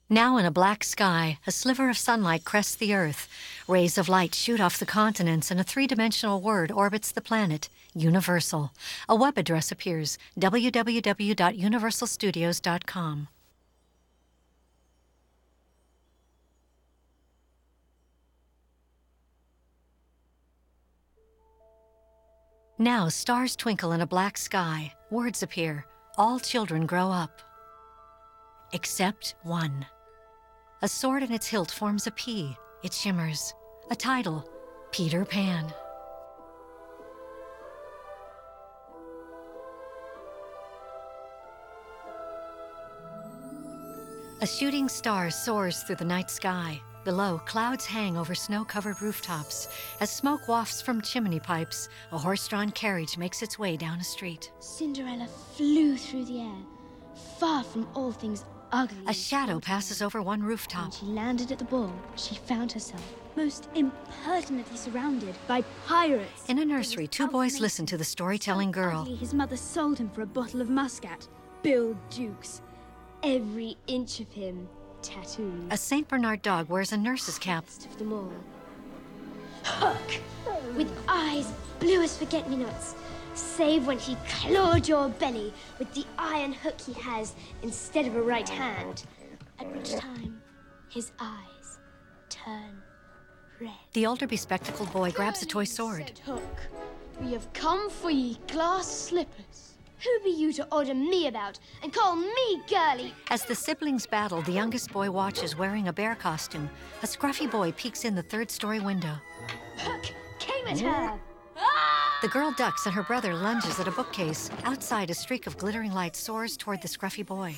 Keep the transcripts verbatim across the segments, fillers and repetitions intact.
Now in a black sky, a sliver of sunlight crests the Earth. Rays of light shoot off the continents, and a three-dimensional word orbits the planet, Universal. A web address appears, w w w dot universal studios dot com. Now stars twinkle in a black sky. Words appear. All children grow up. Except one. A sword in its hilt forms a P. It shimmers. A title, Peter Pan. A shooting star soars through the night sky. Below, clouds hang over snow-covered rooftops. As smoke wafts from chimney pipes, a horse-drawn carriage makes its way down a street. Cinderella flew through the air, far from all things ugly. A shadow passes over one rooftop. When she landed at the ball, she found herself most impertinently surrounded by pirates. In a nursery, two boys listen to the storytelling girl. His mother sold him for a bottle of Muscat. Bill Dukes. Every inch of him tattooed. A Saint Bernard dog wears a nurse's cap. Of them all. Hook! With eyes blue as forget-me-nots. Save when he clawed your belly with the iron hook he has instead of a right hand. At which time, his eyes turn red. The older bespectacled boy grabs a toy sword. Said Hook, we have come for ye glass slippers. Who be you to order me about and call me girly? As the siblings battle, the youngest boy watches wearing a bear costume. A scruffy boy peeks in the third-story window. Hook came at her. The girl ducks and her brother lunges at a bookcase. Outside, a streak of glittering light soars toward the scruffy boy.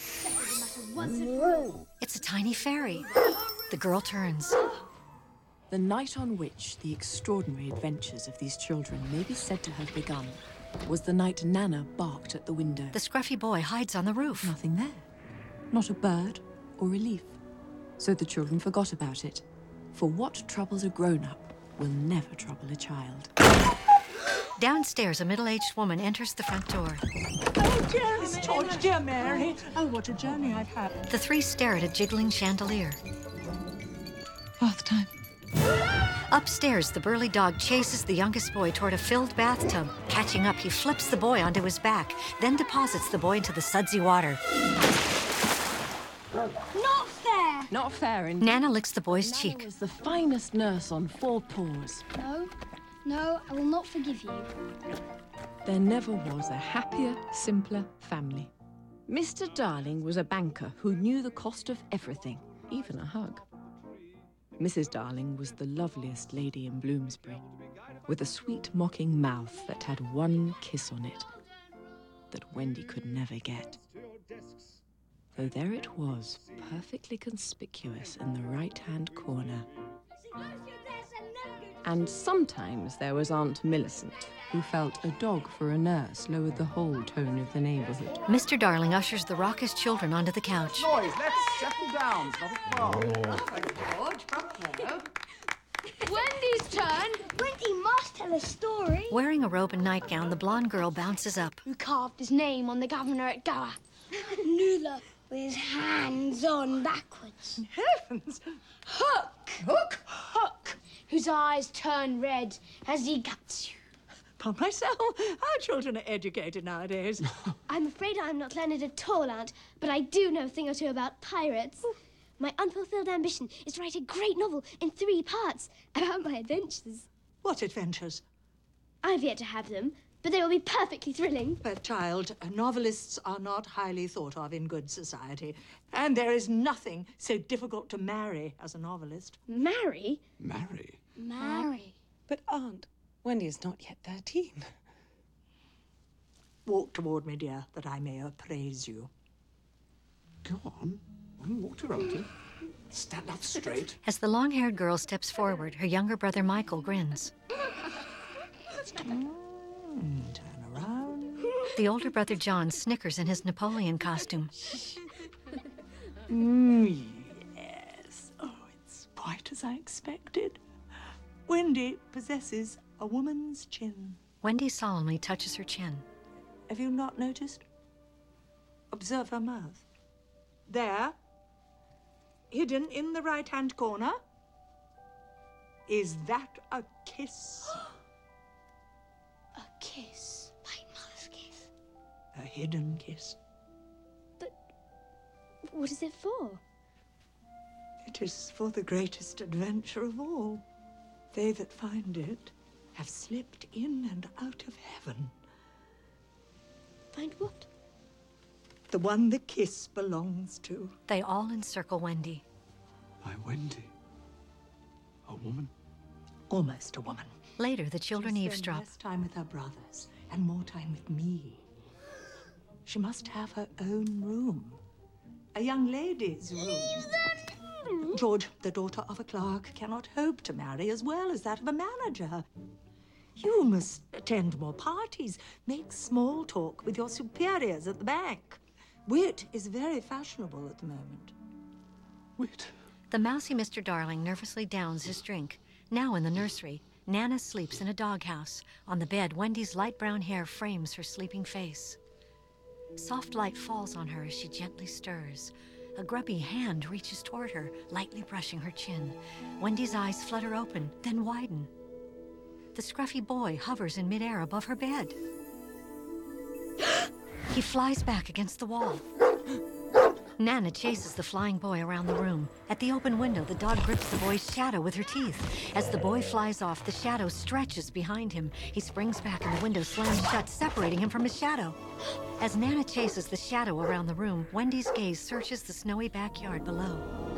It's a tiny fairy. The girl turns. The night on which the extraordinary adventures of these children may be said to have begun was the night Nana barked at the window. The scruffy boy hides on the roof. Nothing there. Not a bird or a leaf. So the children forgot about it. For what troubles a grown-up will never trouble a child. Downstairs, a middle-aged woman enters the front door. Oh, dear Miss George, dear Mary. Oh, what a journey I've had. The three stare at a jiggling chandelier. Bath time. Upstairs, the burly dog chases the youngest boy toward a filled bathtub. Catching up, he flips the boy onto his back, then deposits the boy into the sudsy water. Not fair! Not fair, indeed. Nana licks the boy's Nana cheek. was the finest nurse on four paws. No, no, I will not forgive you. There never was a happier, simpler family. Mister Darling was a banker who knew the cost of everything, even a hug. Missus Darling was the loveliest lady in Bloomsbury, with a sweet, mocking mouth that had one kiss on it that Wendy could never get. Though there it was, perfectly conspicuous in the right-hand corner. And sometimes there was Aunt Millicent, who felt a dog for a nurse lowered the whole tone of the neighborhood. Mister Darling ushers the raucous children onto the couch. Noise, let's settle down. It's not a problem. Wendy's turn! Wendy must tell a story. Wearing a robe and nightgown, the blonde girl bounces up. Who carved his name on the governor at Goa? Nula, with his hands on backwards. Heavens! Hook! Hook! Hook! Whose eyes turn red as he guts you. Upon myself, our children are educated nowadays. I'm afraid I'm not learned at all, Aunt, but I do know a thing or two about pirates. My unfulfilled ambition is to write a great novel in three parts about my adventures. What adventures? I've yet to have them, but they will be perfectly thrilling. But, child, novelists are not highly thought of in good society. And there is nothing so difficult to marry as a novelist. Marry? Marry? Marry. But, Aunt, Wendy is not yet thirteen. Walk toward me, dear, that I may appraise you. Go on. Walk toward her. Stand up straight. As the long-haired girl steps forward, her younger brother Michael grins. Mm, turn around. The older brother John snickers in his Napoleon costume. Mm, yes. Oh, it's quite as I expected. Wendy possesses a woman's chin. Wendy solemnly touches her chin. Have you not noticed? Observe her mouth. There. hidden in the right-hand corner. Is that a kiss? A kiss. My mother's kiss. A hidden kiss. But what is it for? It is for the greatest adventure of all. They that find it have slipped in and out of heaven. Find what? The one the kiss belongs to. They all encircle Wendy. My Wendy. A woman? Almost a woman. Later, the children She eavesdrop. spends less time with her brothers and more time with me. She must have her own room. A young lady's room. George, the daughter of a clerk, cannot hope to marry as well as that of a manager. You must attend more parties, make small talk with your superiors at the bank. Wit is very fashionable at the moment. Wit? The mousy Mister Darling nervously downs his drink. Now in the nursery, Nana sleeps in a doghouse. On the bed, Wendy's light brown hair frames her sleeping face. Soft light falls on her as she gently stirs. A grubby hand reaches toward her, lightly brushing her chin. Wendy's eyes flutter open, then widen. The scruffy boy hovers in midair above her bed. He flies back against the wall. Nana chases the flying boy around the room. At the open window, the dog grips the boy's shadow with her teeth. As the boy flies off, the shadow stretches behind him. He springs back and the window slams shut, separating him from his shadow. As Nana chases the shadow around the room, Wendy's gaze searches the snowy backyard below.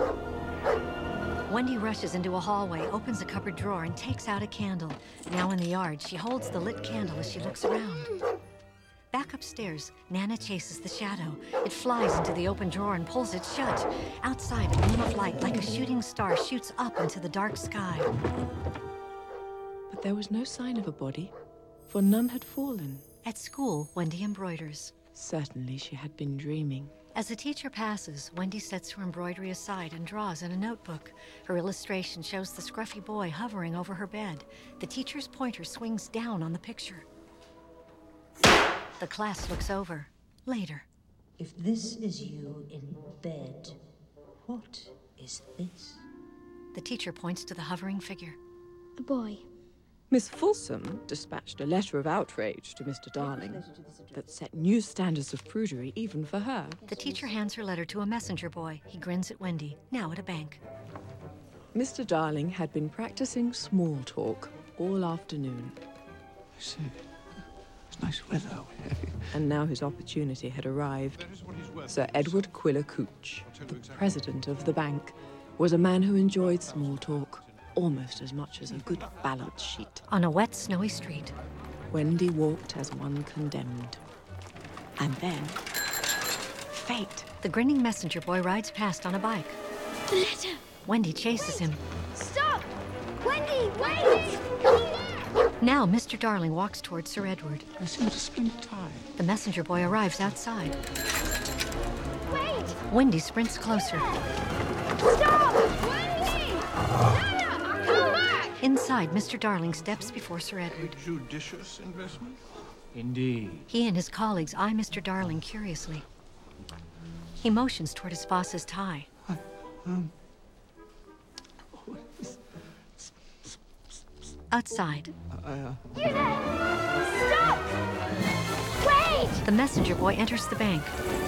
Wendy rushes into a hallway, opens a cupboard drawer, and takes out a candle. Now in the yard, she holds the lit candle as she looks around. Back upstairs, Nana chases the shadow. It flies into the open drawer and pulls it shut. Outside, a beam of light, like a shooting star, shoots up into the dark sky. But there was no sign of a body, for none had fallen. At school, Wendy embroiders. Certainly she had been dreaming. As the teacher passes, Wendy sets her embroidery aside and draws in a notebook. Her illustration shows the scruffy boy hovering over her bed. The teacher's pointer swings down on the picture. The class looks over. Later. If this is you in bed, what is this? The teacher points to the hovering figure. A boy. Miss Folsom dispatched a letter of outrage to Mister Darling that set new standards of prudery even for her. The teacher hands her letter to a messenger boy. He grins at Wendy, now at a bank. Mister Darling had been practicing small talk all afternoon. I see. It's nice weather. And now his opportunity had arrived. Sir Edward Quiller Couch, the president of the bank, was a man who enjoyed small talk almost as much as a good balance sheet. On a wet, snowy street, Wendy walked as one condemned. And then, fate. the grinning messenger boy rides past on a bike. The letter! Wendy chases him. Stop! Wendy, wait! Come back! Now Mister Darling walks towards Sir Edward. I see what a splendid tie. The messenger boy arrives outside. Wait! Wendy sprints closer. Stop! Wendy! Nana! Come back! Inside, Mister Darling steps before Sir Edward. Judicious investment? Indeed. He and his colleagues eye Mister Darling curiously. He motions toward his boss's tie. Uh, um... Outside, I, uh... You there! Stop! Wait! the messenger boy enters the bank.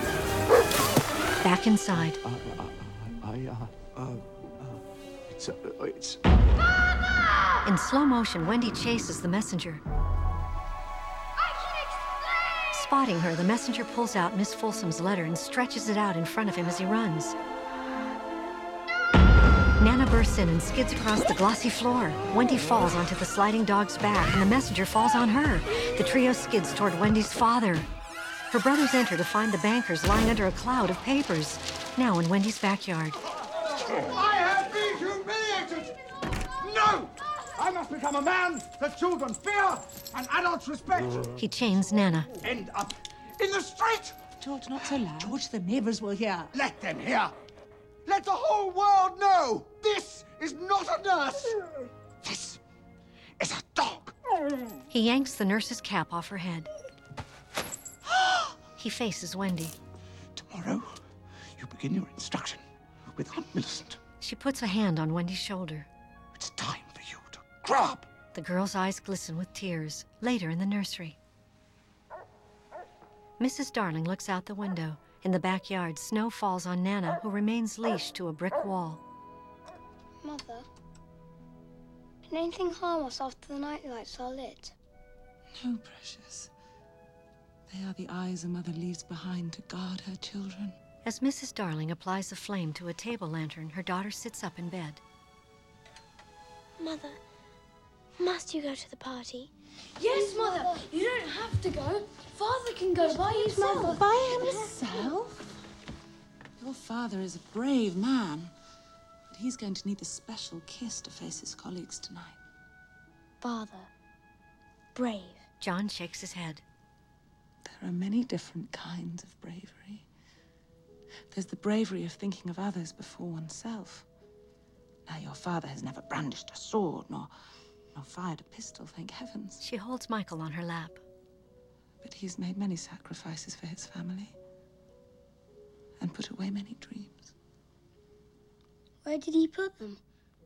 Back inside, Uh, uh, I, uh, uh, uh, it's, uh, it's... in slow motion, Wendy chases the messenger. I can explain! Spotting her, the messenger pulls out Miss Folsom's letter and stretches it out in front of him as he runs. Nana bursts in and skids across the glossy floor. Wendy falls onto the sliding dog's back, and the messenger falls on her. The trio skids toward Wendy's father. Her brothers enter to find the bankers lying under a cloud of papers. Now in Wendy's backyard. I have been humiliated! No! I must become a man that children fear and adults respect. He chains Nana. End up in the street! George, not so loud. George, the neighbors will hear. Let them hear! Let the whole world know! This is not a nurse! This is a dog! He yanks the nurse's cap off her head. He faces Wendy. Tomorrow, you begin your instruction with Aunt Millicent. She puts a hand on Wendy's shoulder. It's time for you to grow up. The girl's eyes glisten with tears. Later in the nursery. Missus Darling looks out the window. In the backyard, snow falls on Nana, who remains leashed to a brick wall. Mother, can anything harm us after the night lights are lit? No, precious. They are the eyes a mother leaves behind to guard her children. As Missus Darling applies a flame to a table lantern, her daughter sits up in bed. Mother, must you go to the party? Yes, Mother. You don't have to go. Father can go by himself. By himself? Your father is a brave man, but he's going to need the special kiss to face his colleagues tonight. Father, brave. John shakes his head. There are many different kinds of bravery. There's the bravery of thinking of others before oneself. Now, your father has never brandished a sword, nor, nor fired a pistol, thank heavens. She holds Michael on her lap. But he's made many sacrifices for his family. And put away many dreams. Where did he put them?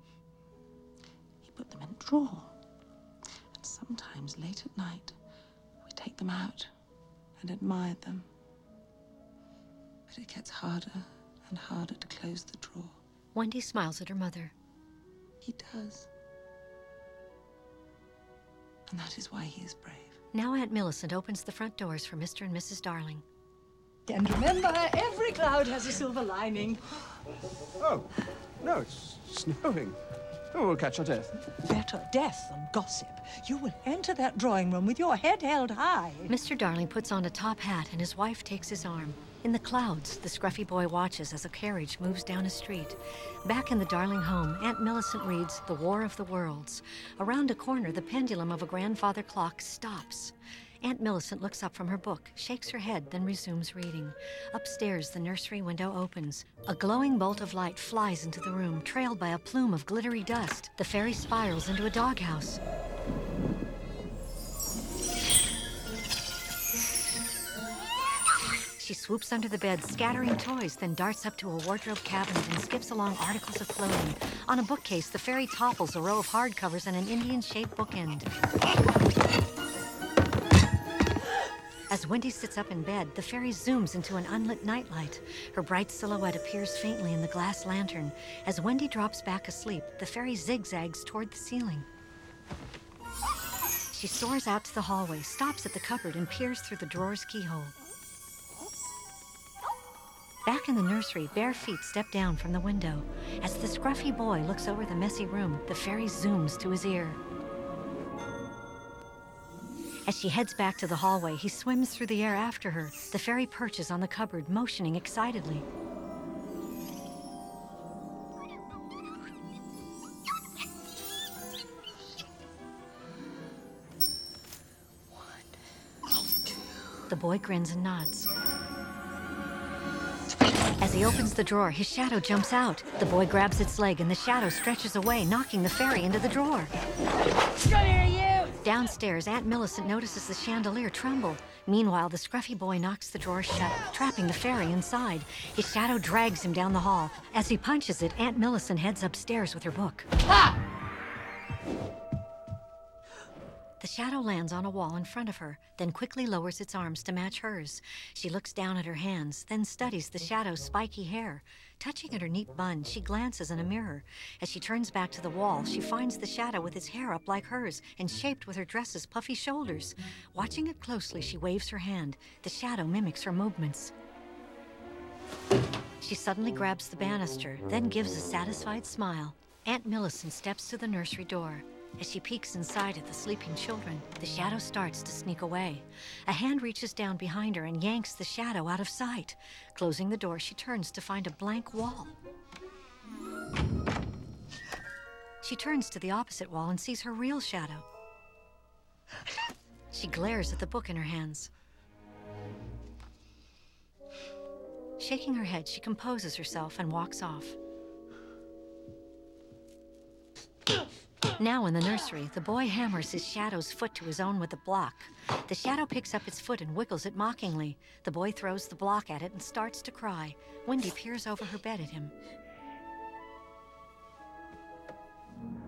He put them in a drawer. And sometimes, late at night, we take them out and admire them. But it gets harder and harder to close the drawer. Wendy smiles at her mother. He does. And that is why he is brave. Now Aunt Millicent opens the front doors for Mister and Missus Darling. And remember, every cloud has a silver lining. Oh, no, it's snowing. Oh, we'll catch our death. Better death than gossip. You will enter that drawing room with your head held high. Mister Darling puts on a top hat and his wife takes his arm. In the clouds, the scruffy boy watches as a carriage moves down a street. Back in the Darling home, Aunt Millicent reads The War of the Worlds. Around a corner, the pendulum of a grandfather clock stops. Aunt Millicent looks up from her book, shakes her head, then resumes reading. Upstairs, the nursery window opens. A glowing bolt of light flies into the room, trailed by a plume of glittery dust. The fairy spirals into a doghouse. She swoops under the bed, scattering toys, then darts up to a wardrobe cabinet and skips along articles of clothing. On a bookcase, the fairy topples a row of hardcovers and an Indian-shaped bookend. As Wendy sits up in bed, the fairy zooms into an unlit nightlight. Her bright silhouette appears faintly in the glass lantern. As Wendy drops back asleep, the fairy zigzags toward the ceiling. She soars out to the hallway, stops at the cupboard, and peers through the drawer's keyhole. Back in the nursery, bare feet step down from the window. As the scruffy boy looks over the messy room, the fairy zooms to his ear. As she heads back to the hallway, he swims through the air after her. The fairy perches on the cupboard, motioning excitedly. The boy grins and nods. As he opens the drawer, his shadow jumps out. The boy grabs its leg and the shadow stretches away, knocking the fairy into the drawer. Come here, you! Downstairs, Aunt Millicent notices the chandelier tremble. Meanwhile, the scruffy boy knocks the drawer shut, trapping the fairy inside. His shadow drags him down the hall. As he punches it, Aunt Millicent heads upstairs with her book. Ha! The shadow lands on a wall in front of her, then quickly lowers its arms to match hers. She looks down at her hands, then studies the shadow's spiky hair. Touching at her neat bun, she glances in a mirror. As she turns back to the wall, she finds the shadow with its hair up like hers and shaped with her dress's puffy shoulders. Watching it closely, she waves her hand. The shadow mimics her movements. She suddenly grabs the banister, then gives a satisfied smile. Aunt Millicent steps to the nursery door. As she peeks inside at the sleeping children, the shadow starts to sneak away. A hand reaches down behind her and yanks the shadow out of sight. Closing the door, she turns to find a blank wall. She turns to the opposite wall and sees her real shadow. She glares at the book in her hands. Shaking her head, she composes herself and walks off. Now in the nursery, the boy hammers his shadow's foot to his own with a block. The shadow picks up its foot and wiggles it mockingly. The boy throws the block at it and starts to cry. Wendy peers over her bed at him.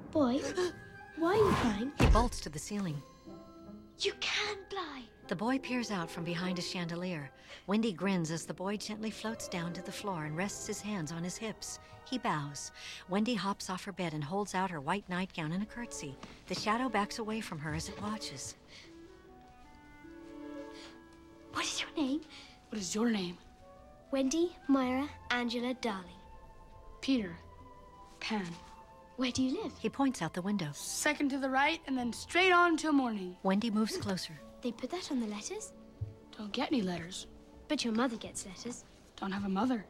Boy, why are you crying? He bolts to the ceiling. You can fly. The boy peers out from behind a chandelier. Wendy grins as the boy gently floats down to the floor and rests his hands on his hips. He bows. Wendy hops off her bed and holds out her white nightgown in a curtsy. The shadow backs away from her as it watches. What is your name? What is your name? Wendy, Myra, Angela, Darling. Peter. Pan. Where do you live? He points out the window. Second to the right, and then straight on till morning. Wendy moves closer. They put that on the letters? Don't get any letters. But your mother gets letters. Don't have a mother.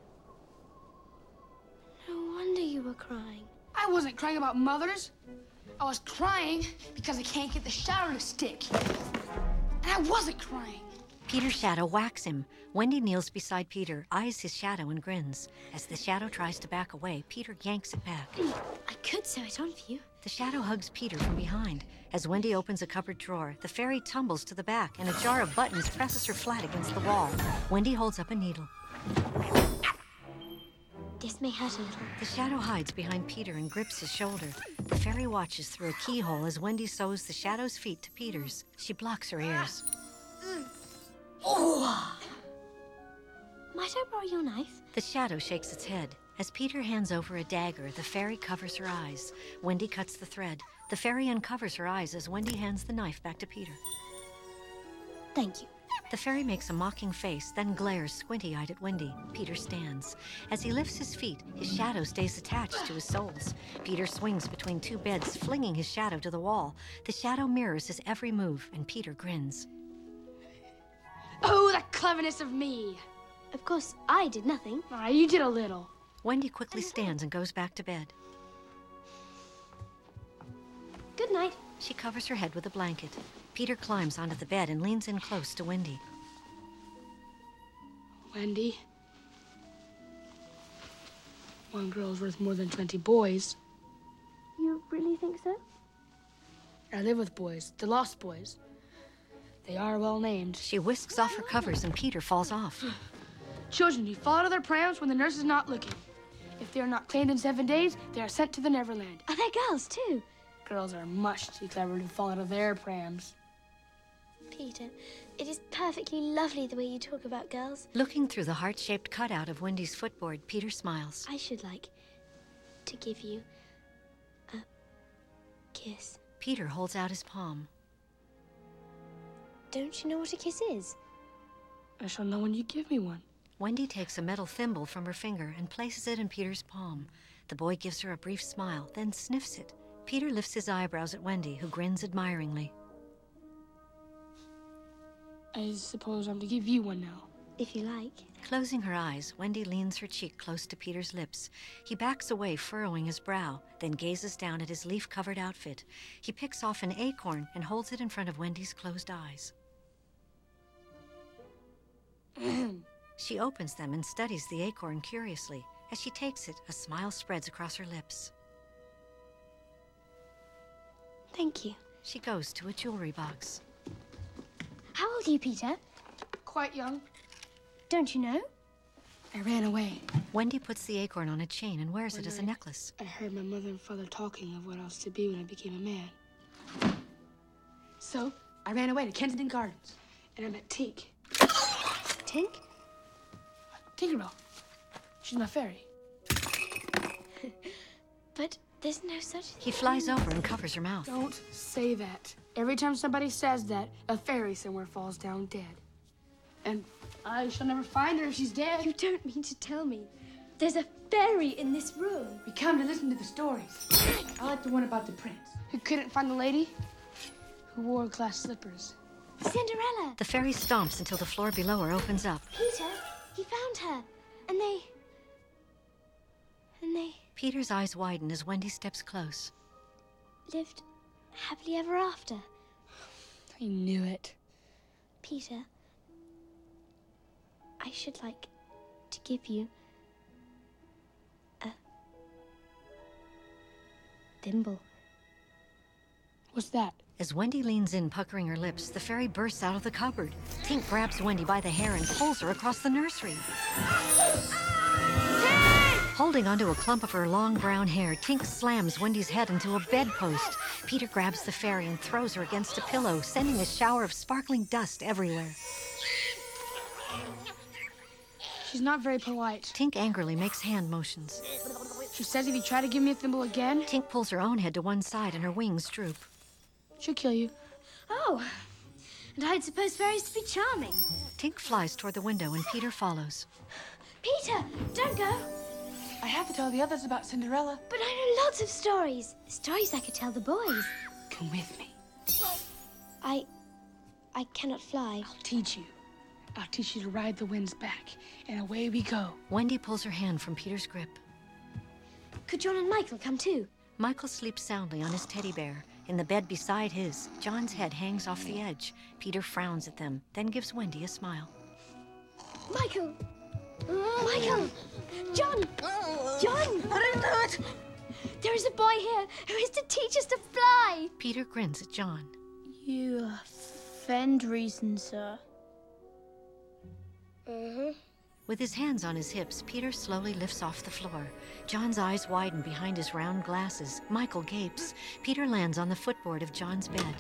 No wonder you were crying. I wasn't crying about mothers. I was crying because I can't get the shadow to stick. And I wasn't crying. Peter's shadow whacks him. Wendy kneels beside Peter, eyes his shadow, and grins. As the shadow tries to back away, Peter yanks it back. I could sew it on for you. The shadow hugs Peter from behind. As Wendy opens a cupboard drawer, the fairy tumbles to the back, and a jar of buttons presses her flat against the wall. Wendy holds up a needle. This may hurt a little. The shadow hides behind Peter and grips his shoulder. The fairy watches through a keyhole as Wendy sews the shadow's feet to Peter's. She blocks her ears. Oh! Might I borrow your knife? The shadow shakes its head. As Peter hands over a dagger, the fairy covers her eyes. Wendy cuts the thread. The fairy uncovers her eyes as Wendy hands the knife back to Peter. Thank you. The fairy makes a mocking face, then glares squinty-eyed at Wendy. Peter stands. As he lifts his feet, his shadow stays attached to his soles. Peter swings between two beds, flinging his shadow to the wall. The shadow mirrors his every move, and Peter grins. Oh, the cleverness of me. Of course, I did nothing. All right, you did a little. Wendy quickly stands and goes back to bed. Good night. She covers her head with a blanket. Peter climbs onto the bed and leans in close to Wendy. Wendy, one girl's worth more than twenty boys. You really think so? I live with boys, the lost boys. They are well named. She whisks off her covers and Peter falls off. Children who fall to their prams when the nurse is not looking. If they are not cleaned in seven days, they are sent to the Neverland. Are there girls too? Girls are much too clever to fall out of their prams. Peter, it is perfectly lovely the way you talk about girls. Looking through the heart-shaped cutout of Wendy's footboard, Peter smiles. I should like to give you a kiss. Peter holds out his palm. Don't you know what a kiss is? I shall know when you give me one. Wendy takes a metal thimble from her finger and places it in Peter's palm. The boy gives her a brief smile, then sniffs it. Peter lifts his eyebrows at Wendy, who grins admiringly. I suppose I'm to give you one now. If you like. Closing her eyes, Wendy leans her cheek close to Peter's lips. He backs away, furrowing his brow, then gazes down at his leaf-covered outfit. He picks off an acorn and holds it in front of Wendy's closed eyes. She opens them and studies the acorn curiously. As she takes it, a smile spreads across her lips. Thank you. She goes to a jewelry box. How old are you, Peter? Quite young. Don't you know? I ran away. Wendy puts the acorn on a chain and wears One it as a night, necklace. I heard my mother and father talking of what I was to be when I became a man. So, I ran away to Kensington Gardens, and I met Tink. Tink? Tinkerbell. She's my fairy. But there's no such thing. He flies over and covers her mouth. Don't say that. Every time somebody says that, a fairy somewhere falls down dead. And I shall never find her if she's dead. You don't mean to tell me. There's a fairy in this room. We come to listen to the stories. I like the one about the prince who couldn't find the lady who wore glass slippers. Cinderella. The fairy stomps until the floor below her opens up. Peter, he found her. And they... And they... Peter's eyes widen as Wendy steps close. lived happily ever after. I knew it. Peter, I should like to give you a thimble. What's that? As Wendy leans in, puckering her lips, the fairy bursts out of the cupboard. Tink grabs Wendy by the hair and pulls her across the nursery. Holding onto a clump of her long brown hair, Tink slams Wendy's head into a bedpost. Peter grabs the fairy and throws her against a pillow, sending a shower of sparkling dust everywhere. She's not very polite. Tink angrily makes hand motions. She says if you try to give me a thimble again... Tink pulls her own head to one side and her wings droop. She'll kill you. Oh, and I'd suppose fairies to be charming. Tink flies toward the window and Peter follows. Peter, don't go. I have to tell the others about Cinderella. But I know lots of stories. Stories I could tell the boys. Come with me. I... I cannot fly. I'll teach you. I'll teach you to ride the winds back, and away we go. Wendy pulls her hand from Peter's grip. Could John and Michael come too? Michael sleeps soundly on his teddy bear. In the bed beside his, John's head hangs off the edge. Peter frowns at them, then gives Wendy a smile. Michael! Michael! John! John! There is a boy here who is to teach us to fly! Peter grins at John. You offend reason, sir. Mm-hmm. With his hands on his hips, Peter slowly lifts off the floor. John's eyes widen behind his round glasses. Michael gapes. Peter lands on the footboard of John's bed.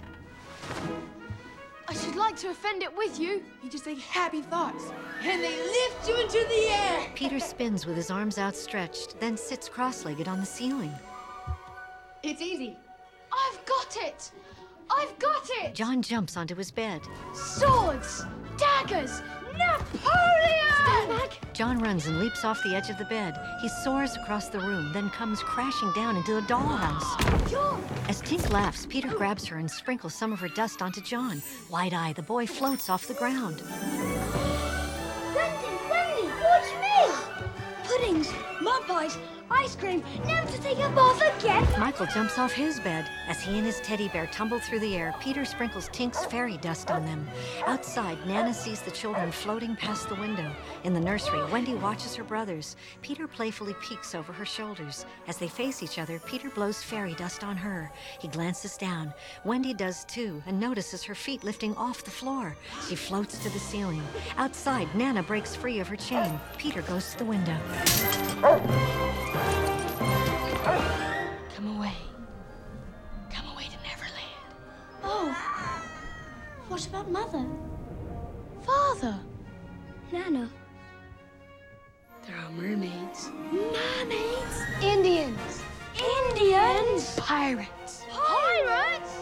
I should like to offend it with you. You just think happy thoughts, and they lift you into the air. Peter spins with his arms outstretched, then sits cross-legged on the ceiling. It's easy. I've got it. I've got it. John jumps onto his bed. Swords, daggers, Napoleon! Stand back. John runs and leaps off the edge of the bed. He soars across the room, then comes crashing down into the dollhouse. John! As Tink laughs, Peter grabs her and sprinkles some of her dust onto John. Wide-eyed, the boy floats off the ground. Wendy, Wendy, watch me! Puddings, mud pies, ice cream, never to take a bath again! Michael jumps off his bed. As he and his teddy bear tumble through the air, Peter sprinkles Tink's fairy dust on them. Outside, Nana sees the children floating past the window. In the nursery, Wendy watches her brothers. Peter playfully peeks over her shoulders. As they face each other, Peter blows fairy dust on her. He glances down. Wendy does too, and notices her feet lifting off the floor. She floats to the ceiling. Outside, Nana breaks free of her chain. Peter goes to the window. Come away. Come away to Neverland. Oh, what about Mother? Father. Nana. There are mermaids. Mermaids? Indians. Indians? Pirates. Pirates?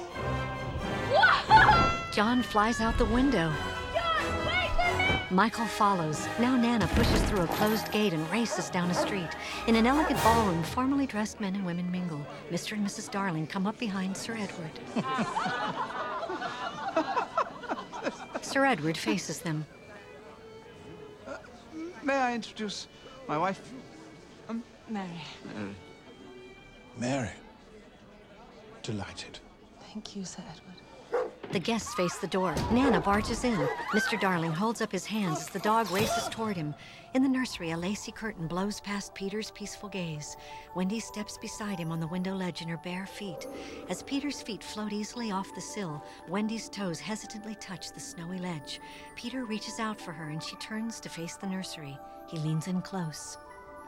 John flies out the window. John, wait for me! Michael follows. Now Nana pushes through a closed gate and races down a street. In an elegant ballroom, formally dressed men and women mingle. Mister and Missus Darling come up behind Sir Edward. Sir Edward faces them. Uh, may I introduce my wife? Um, Mary. Mary. Mary. Delighted. Thank you, Sir Edward. The guests face the door. Nana barges in. Mister Darling holds up his hands as the dog races toward him. In the nursery, a lacy curtain blows past Peter's peaceful gaze. Wendy steps beside him on the window ledge in her bare feet. As Peter's feet float easily off the sill, Wendy's toes hesitantly touch the snowy ledge. Peter reaches out for her and she turns to face the nursery. He leans in close.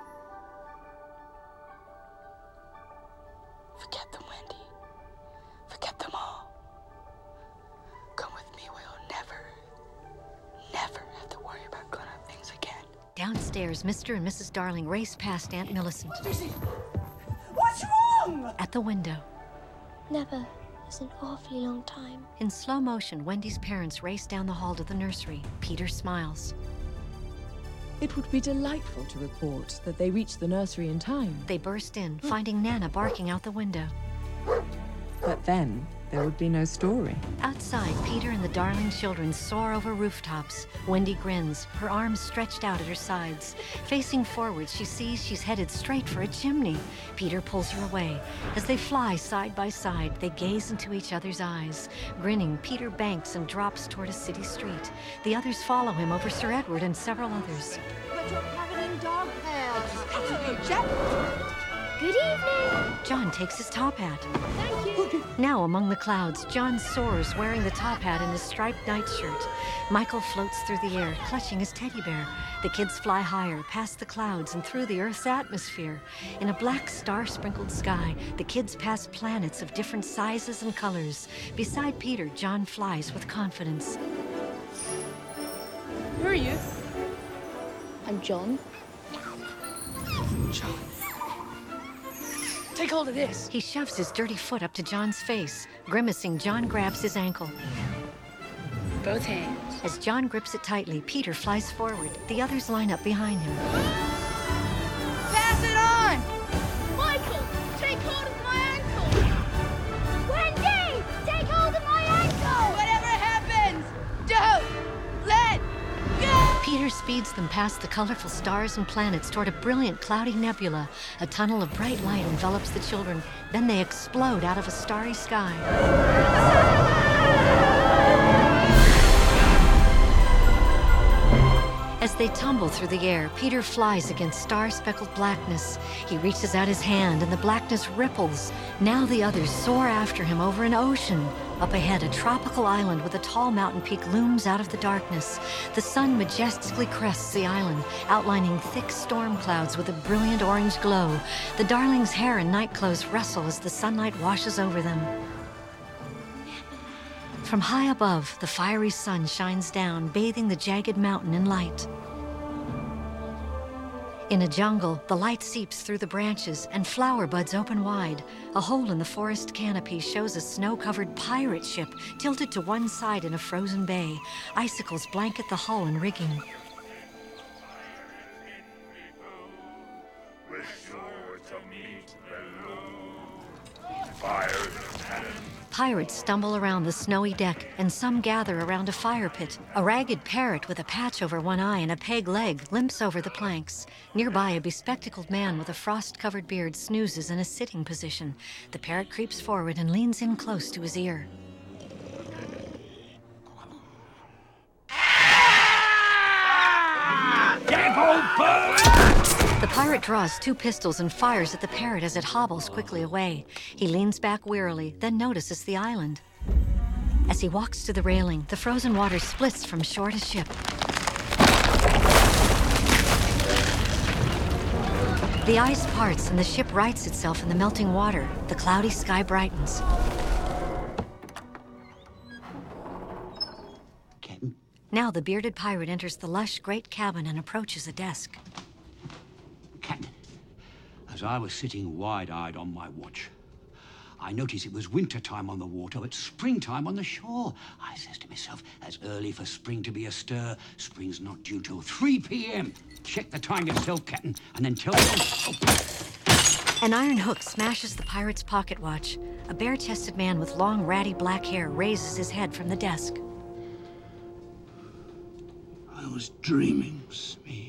Forget them, Wendy. Forget them all. Come with me, we'll never, never have to worry about grown-up things again. Downstairs, Mister and Missus Darling race past Aunt Millicent. What's wrong? At the window. Never is an awfully long time. In slow motion, Wendy's parents race down the hall to the nursery. Peter smiles. It would be delightful to report that they reached the nursery in time. They burst in, finding Nana barking out the window. But then, there would be no story. Outside, Peter and the Darling children soar over rooftops. Wendy grins, her arms stretched out at her sides. Facing forward, she sees she's headed straight for a chimney. Peter pulls her away. As they fly side by side, they gaze into each other's eyes. Grinning, Peter banks and drops toward a city street. The others follow him over Sir Edward and several others. But you're covered in dog hair. Good evening. John takes his top hat. Thank you. Now, among the clouds, John soars wearing the top hat and his striped nightshirt. Michael floats through the air, clutching his teddy bear. The kids fly higher, past the clouds and through the Earth's atmosphere. In a black star-sprinkled sky, the kids pass planets of different sizes and colors. Beside Peter, John flies with confidence. Who are you? I'm John. John. Take hold of this. He shoves his dirty foot up to John's face. Grimacing, John grabs his ankle. Both hands. As John grips it tightly, Peter flies forward. The others line up behind him. Pass it on! Michael, take hold of my ankle! Wendy, take hold of my ankle! Whatever happens, don't let go! Peter speeds them past the colorful stars and planets toward a brilliant cloudy nebula. A tunnel of bright light envelops the children. Then they explode out of a starry sky. As they tumble through the air, Peter flies against star-speckled blackness. He reaches out his hand and the blackness ripples. Now the others soar after him over an ocean. Up ahead, a tropical island with a tall mountain peak looms out of the darkness. The sun majestically crests the island, outlining thick storm clouds with a brilliant orange glow. The darlings' hair and nightclothes rustle as the sunlight washes over them. From high above, the fiery sun shines down, bathing the jagged mountain in light. In a jungle, the light seeps through the branches and flower buds open wide. A hole in the forest canopy shows a snow-covered pirate ship tilted to one side in a frozen bay. Icicles blanket the hull and rigging. Pirates stumble around the snowy deck, and some gather around a fire pit. A ragged parrot with a patch over one eye and a peg leg limps over the planks. Nearby, a bespectacled man with a frost-covered beard snoozes in a sitting position. The parrot creeps forward and leans in close to his ear. Devil bird! The pirate draws two pistols and fires at the parrot as it hobbles quickly away. He leans back wearily, then notices the island. As he walks to the railing, the frozen water splits from shore to ship. The ice parts and the ship rights itself in the melting water. The cloudy sky brightens. Captain? Now the bearded pirate enters the lush, great cabin and approaches a desk. Captain, as I was sitting wide-eyed on my watch, I noticed it was winter-time on the water, but springtime on the shore. I says to myself, as early for spring to be astir, spring's not due till three p m Check the time yourself, Captain, and then tell me... Oh. An iron hook smashes the pirate's pocket watch. A bare-chested man with long, ratty black hair raises his head from the desk. I was dreaming, Smee.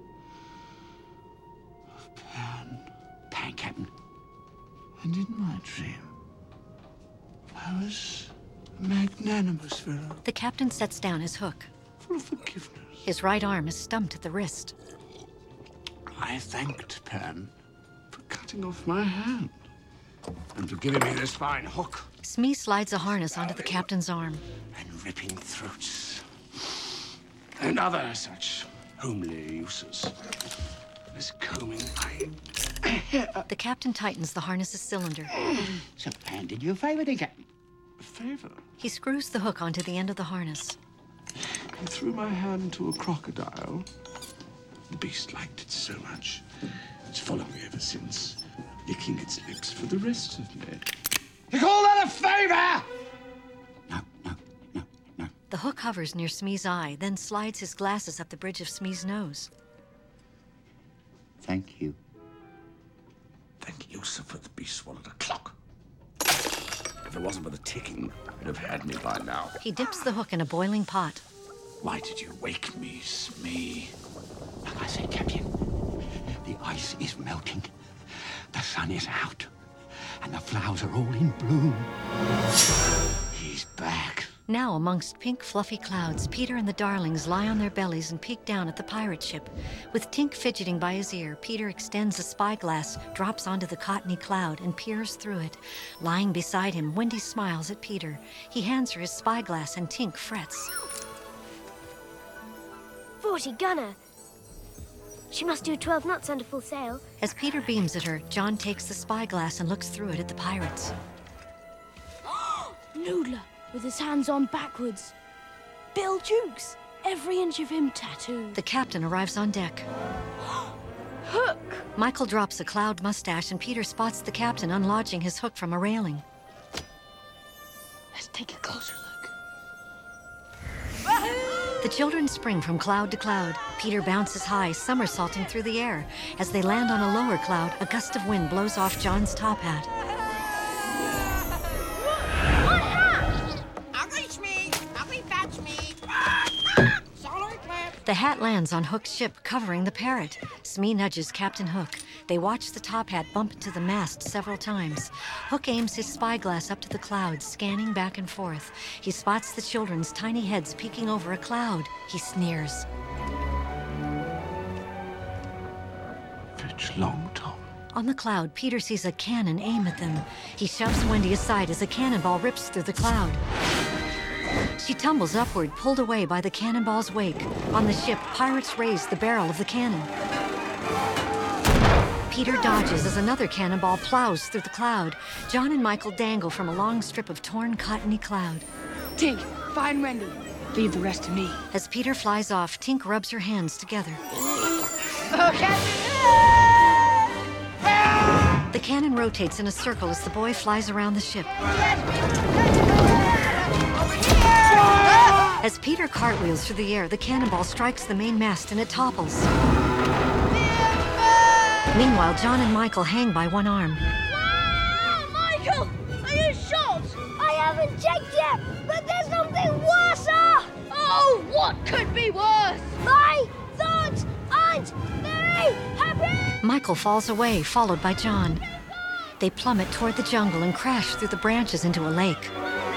Pan. Pan, Captain. And in my dream, I was a magnanimous fellow. The captain sets down his hook. Full of forgiveness. His right arm is stumped at the wrist. I thanked Pan for cutting off my hand and for giving me this fine hook. Smee slides a harness onto the captain's arm. And ripping throats. And other such homely uses. This combing my hair. The captain tightens the harness's cylinder. So Pan did you a favor then, Captain? A favor? He screws the hook onto the end of the harness. I threw my hand to a crocodile. The beast liked it so much. It's followed me ever since, licking its lips for the rest of me. You call that a favor? No, no, no, no. The hook hovers near Smee's eye, then slides his glasses up the bridge of Smee's nose. Thank you. Thank you, sir, for the beast swallowed a clock. If it wasn't for the ticking, it'd have had me by now. He dips the hook in a boiling pot. Why did you wake me, Smee? Like I said, Captain, the ice is melting. The sun is out. And the flowers are all in bloom. He's back. Now, amongst pink, fluffy clouds, Peter and the Darlings lie on their bellies and peek down at the pirate ship. With Tink fidgeting by his ear, Peter extends a spyglass, drops onto the cottony cloud, and peers through it. Lying beside him, Wendy smiles at Peter. He hands her his spyglass, and Tink frets. Forty gunner. She must do twelve knots under full sail. As Peter beams at her, John takes the spyglass and looks through it at the pirates. Noodler, with his hands on backwards. Bill Jukes, every inch of him tattooed. The captain arrives on deck. Hook! Michael drops a cloud mustache, and Peter spots the captain unlodging his hook from a railing. Let's take a closer look. The children spring from cloud to cloud. Peter bounces high, somersaulting through the air. As they land on a lower cloud, a gust of wind blows off John's top hat. The hat lands on Hook's ship, covering the parrot. Smee nudges Captain Hook. They watch the top hat bump into the mast several times. Hook aims his spyglass up to the clouds, scanning back and forth. He spots the children's tiny heads peeking over a cloud. He sneers. Fetch long, Tom. On the cloud, Peter sees a cannon aim at them. He shoves Wendy aside as a cannonball rips through the cloud. She tumbles upward, pulled away by the cannonball's wake. On the ship, pirates raise the barrel of the cannon. Peter dodges as another cannonball plows through the cloud. John and Michael dangle from a long strip of torn, cottony cloud. Tink, find Wendy. Leave the rest to me. As Peter flies off, Tink rubs her hands together. Oh, Captain! The cannon rotates in a circle as the boy flies around the ship. As Peter cartwheels through the air, the cannonball strikes the main mast and it topples. Meanwhile, John and Michael hang by one arm. Wow! Michael, are you shot? I haven't checked yet, but there's something worse! Sir. Oh, what could be worse? My thoughts aren't very happy! Michael falls away, followed by John. They plummet toward the jungle and crash through the branches into a lake.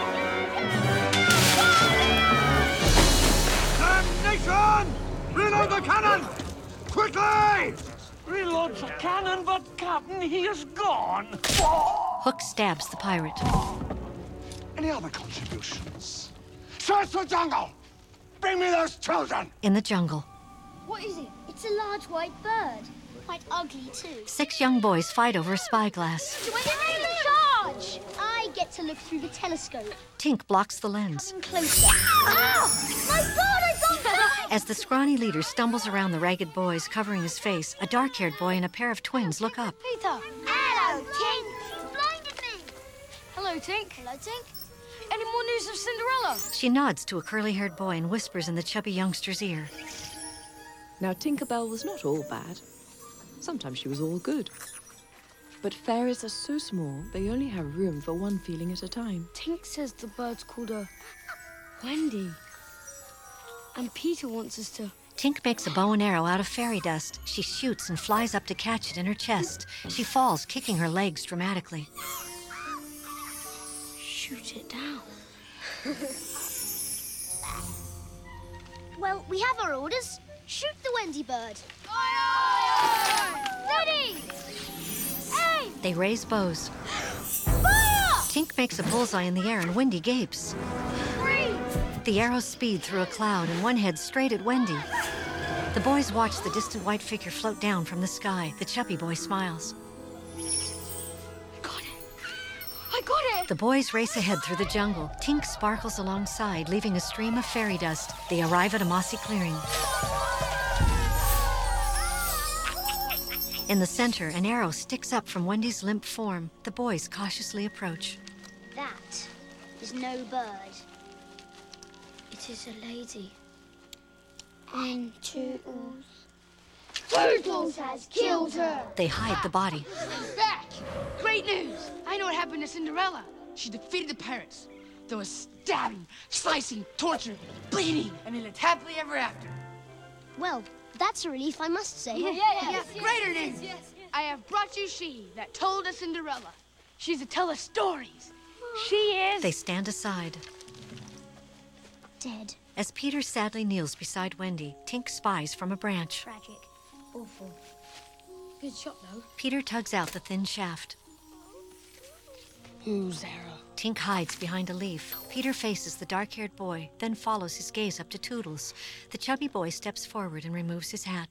Damnation! Reload the cannon! Quickly! Reload the cannon, but Captain, he is gone. Hook stabs the pirate. Any other contributions? Search the jungle! Bring me those children! In the jungle, What is it? It's a large white bird. Quite ugly, too. six young boys fight over a spyglass. Do I get in charge? I get to look through the telescope. Tink blocks the lens. Closer. Ah! My God, I got caught! As the scrawny leader stumbles around the ragged boys, covering his face, a dark-haired boy and a pair of twins look up. Peter! Hello, Tink! You blinded me! Hello, Tink. Hello, Tink. Any more news of Cinderella? She nods to a curly-haired boy and whispers in the chubby youngster's ear. Now, Tinkerbell was not all bad. Sometimes she was all good. But fairies are so small, they only have room for one feeling at a time. Tink says the bird's called her Wendy. And Peter wants us to... Tink makes a bow and arrow out of fairy dust. She shoots and flies up to catch it in her chest. She falls, kicking her legs dramatically. Shoot it down. Well, we have our orders. Shoot the Wendy bird. Ready! Aim! They raise bows. Fire! Tink makes a bullseye in the air and Wendy gapes. Three! The arrows speed through a cloud and one heads straight at Wendy. The boys watch the distant white figure float down from the sky. The chubby boy smiles. Got it. I got it! The boys race ahead through the jungle. Tink sparkles alongside, leaving a stream of fairy dust. They arrive at a mossy clearing. In the center, an arrow sticks up from Wendy's limp form. The boys cautiously approach. That is no bird. It is a lady. And Tootles. Tootles has killed her! They hide the body. Back! Great news! I know what happened to Cinderella. She defeated the pirates. There was stabbing, slicing, torture, bleeding, and they lived happily ever after. Well, that's a relief, I must say. Yeah, yeah, yeah. Yes, yes, Greater news! Yes, yes, yes. I have brought you she that told us Cinderella. She's to tell us stories. She is... They stand aside. dead. As Peter sadly kneels beside Wendy, Tink spies from a branch. Tragic. Awful. Good shot, though. Peter tugs out the thin shaft. Who's Arrow? Tink hides behind a leaf. Peter faces the dark-haired boy, then follows his gaze up to Toodles. The chubby boy steps forward and removes his hat.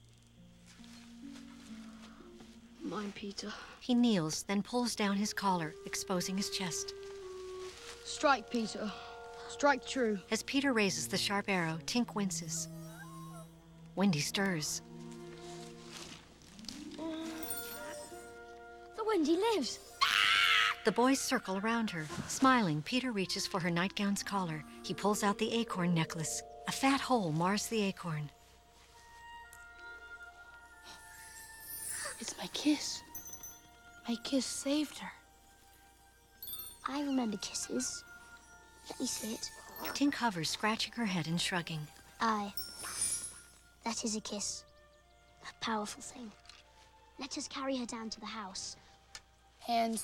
Mine, Peter. He kneels, then pulls down his collar, exposing his chest. Strike, Peter. Strike true. As Peter raises the sharp arrow, Tink winces. Wendy stirs. The Wendy lives. The boys circle around her. Smiling, Peter reaches for her nightgown's collar. He pulls out the acorn necklace. A fat hole mars the acorn. It's my kiss. My kiss saved her. I remember kisses. Let me see it. Tink hovers, scratching her head and shrugging. Aye. That is a kiss. A powerful thing. Let us carry her down to the house. Hands.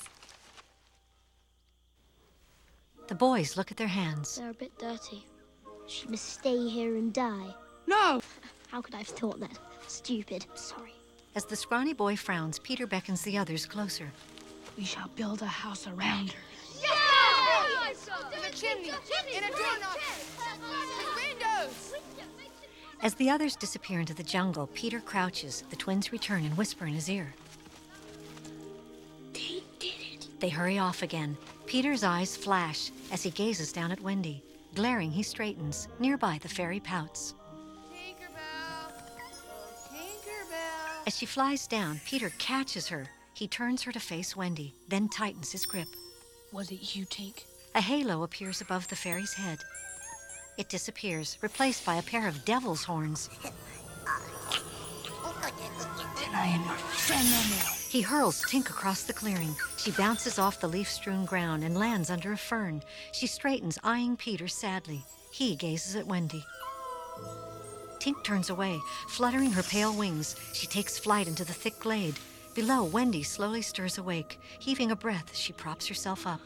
The boys look at their hands. They're a bit dirty. She must stay here and die. No! How could I have thought that? Stupid. Sorry. As the scrawny boy frowns, Peter beckons the others closer. We shall build a house around her. Yeah! In a chimney, in a doorknob, with windows. As the others disappear into the jungle, Peter crouches. The twins return and whisper in his ear. They did it. They hurry off again. Peter's eyes flash as he gazes down at Wendy. Glaring, he straightens. Nearby, the fairy pouts. Tinkerbell, oh, Tinkerbell. As she flies down, Peter catches her. He turns her to face Wendy, then tightens his grip. Was it you, Tink? A halo appears above the fairy's head. It disappears, replaced by a pair of devil's horns. Then I am your friend no more. He hurls Tink across the clearing. She bounces off the leaf-strewn ground and lands under a fern. She straightens, eyeing Peter sadly. He gazes at Wendy. Tink turns away, fluttering her pale wings. She takes flight into the thick glade. Below, Wendy slowly stirs awake. Heaving a breath, she props herself up.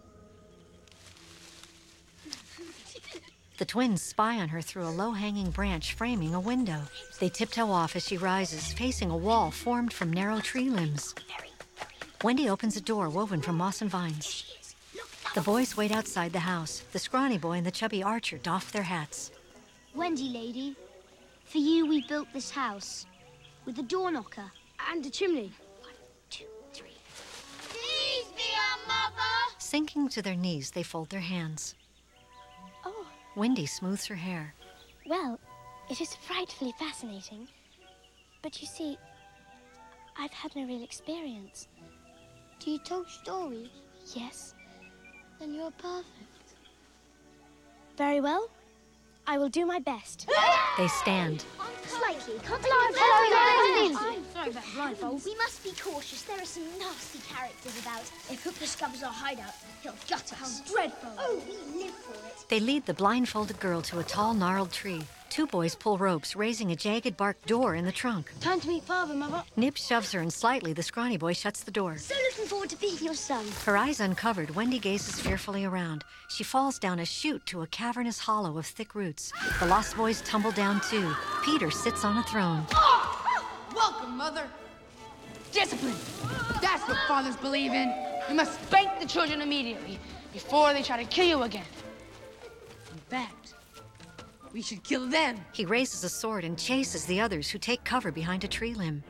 The twins spy on her through a low-hanging branch framing a window. They tiptoe off as she rises, facing a wall formed from narrow tree limbs. Wendy opens a door woven from moss and vines. The boys wait outside the house. The scrawny boy and the chubby archer doff their hats. Wendy, lady, for you we built this house. With a door knocker. And a chimney. One, two, three. Please be our mother. Sinking to their knees, they fold their hands. Oh. Wendy smooths her hair. Well, it is frightfully fascinating. But you see, I've had no real experience. Do you tell stories? Yes. Then you're perfect. Very well. I will do my best. They stand. Slightly. Can't Sorry about blindfold. We must be cautious. There are some nasty characters about. If Hook discovers our hideout, He'll gut us. how dreadful. Oh, we live for it. They lead the blindfolded girl to a tall, gnarled tree. Two boys pull ropes, raising a jagged bark door in the trunk. Time to meet Father, Mother. Nib shoves her, and slightly, the scrawny boy shuts the door. So looking forward to being your son. Her eyes uncovered, Wendy gazes fearfully around. She falls down a chute to a cavernous hollow of thick roots. The lost boys tumble down too. Peter sits on a throne. Welcome, Mother. Discipline. That's what fathers believe in. You must spank the children immediately before they try to kill you again. In fact, we should kill them. He raises a sword and chases the others, who take cover behind a tree limb.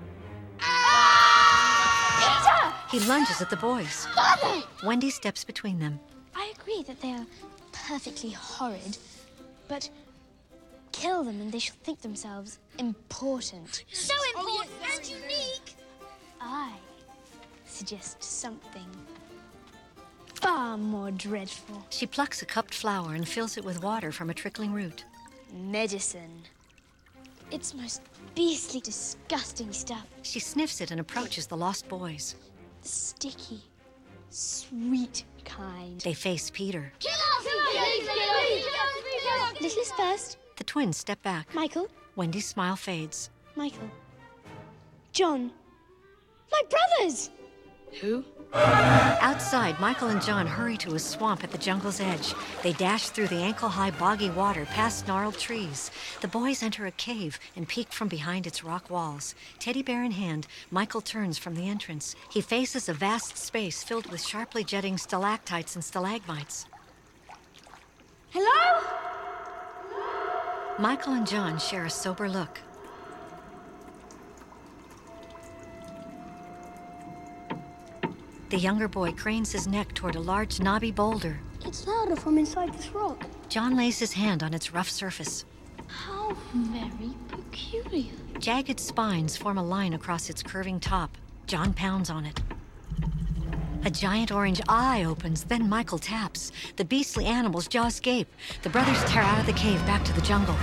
Peter! He lunges at the boys. Father! Wendy steps between them. I agree that they are perfectly horrid, but kill them and they shall think themselves important. So important and unique. I suggest something far more dreadful. She plucks a cupped flower and fills it with water from a trickling root. Medicine. It's most beastly, disgusting stuff. She sniffs it and approaches the lost boys. The sticky, sweet kind. They face Peter. Kill us! Please, please, please. Littlest first. The twins step back. Michael. Wendy's smile fades. Michael. John. My brothers! Who? Outside, Michael and John hurry to a swamp at the jungle's edge. They dash through the ankle-high boggy water past gnarled trees. The boys enter a cave and peek from behind its rock walls. Teddy bear in hand, Michael turns from the entrance. He faces a vast space filled with sharply jutting stalactites and stalagmites. Hello? Michael and John share a sober look. The younger boy cranes his neck toward a large knobby boulder. It's louder from inside this rock. John lays his hand on its rough surface. How very peculiar. Jagged spines form a line across its curving top. John pounds on it. A giant orange eye opens, then Michael taps. The beastly animal's jaws gape. The brothers tear out of the cave back to the jungle.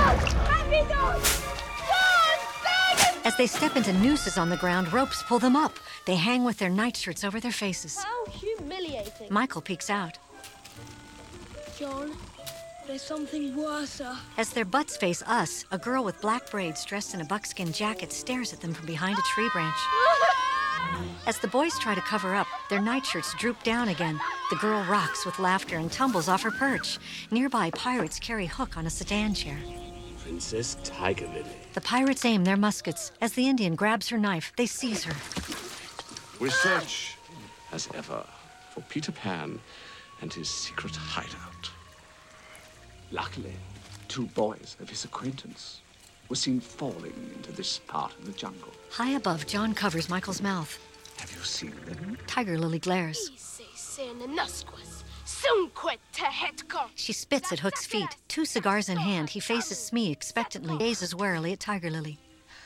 As they step into nooses on the ground, ropes pull them up. They hang with their nightshirts over their faces. How humiliating. Michael peeks out. John, there's something worse. As their butts face us, a girl with black braids dressed in a buckskin jacket stares at them from behind a tree branch. As the boys try to cover up, their nightshirts droop down again. The girl rocks with laughter and tumbles off her perch. Nearby, pirates carry Hook on a sedan chair. Princess Tiger Lily. The pirates aim their muskets. As the Indian grabs her knife, they seize her. We search, as ever, for Peter Pan and his secret hideout. Luckily, two boys of his acquaintance were seen falling into this part of the jungle. High above, John covers Michael's mouth. Have you seen them? Tiger Lily glares. She spits at Hook's feet. Two cigars in hand, he faces Smee expectantly, gazes warily at Tiger Lily.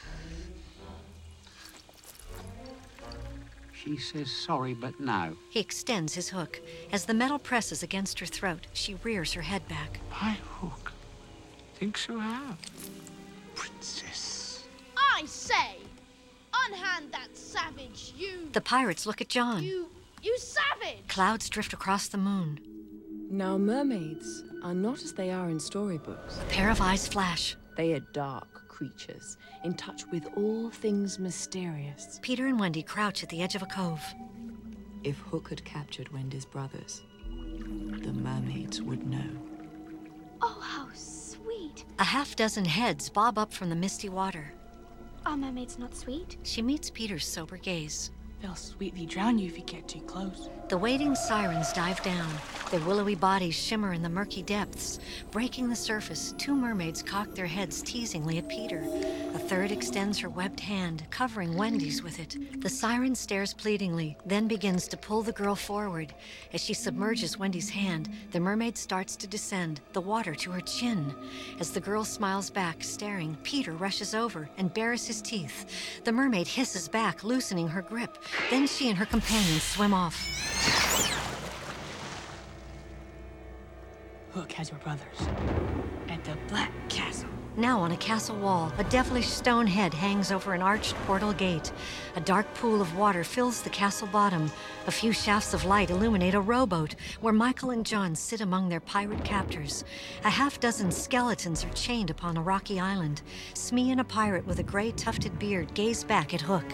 She says sorry, but no. He extends his hook. As the metal presses against her throat, she rears her head back. My Hook thinks you have. Princess. I say, unhand that savage, you... The pirates look at John. You... you savage! Clouds drift across the moon. Now, mermaids are not as they are in storybooks. A pair of eyes flash. They are dark creatures, in touch with all things mysterious. Peter and Wendy crouch at the edge of a cove. If Hook had captured Wendy's brothers, the mermaids would know. Oh, how sweet. A half dozen heads bob up from the misty water. Are mermaids not sweet? She meets Peter's sober gaze. They'll sweetly drown you if you get too close. The waiting sirens dive down. Their willowy bodies shimmer in the murky depths. Breaking the surface, two mermaids cock their heads teasingly at Peter. A third extends her webbed hand, covering Wendy's with it. The siren stares pleadingly, then begins to pull the girl forward. As she submerges Wendy's hand, the mermaid starts to descend, the water to her chin. As the girl smiles back, staring, Peter rushes over and bares his teeth. The mermaid hisses back, loosening her grip. Then she and her companions swim off. Hook has your brothers at the Black Castle. Now on a castle wall, a devilish stone head hangs over an arched portal gate. A dark pool of water fills the castle bottom. A few shafts of light illuminate a rowboat where Michael and John sit among their pirate captors. A half dozen skeletons are chained upon a rocky island. Smee and a pirate with a gray tufted beard gaze back at Hook.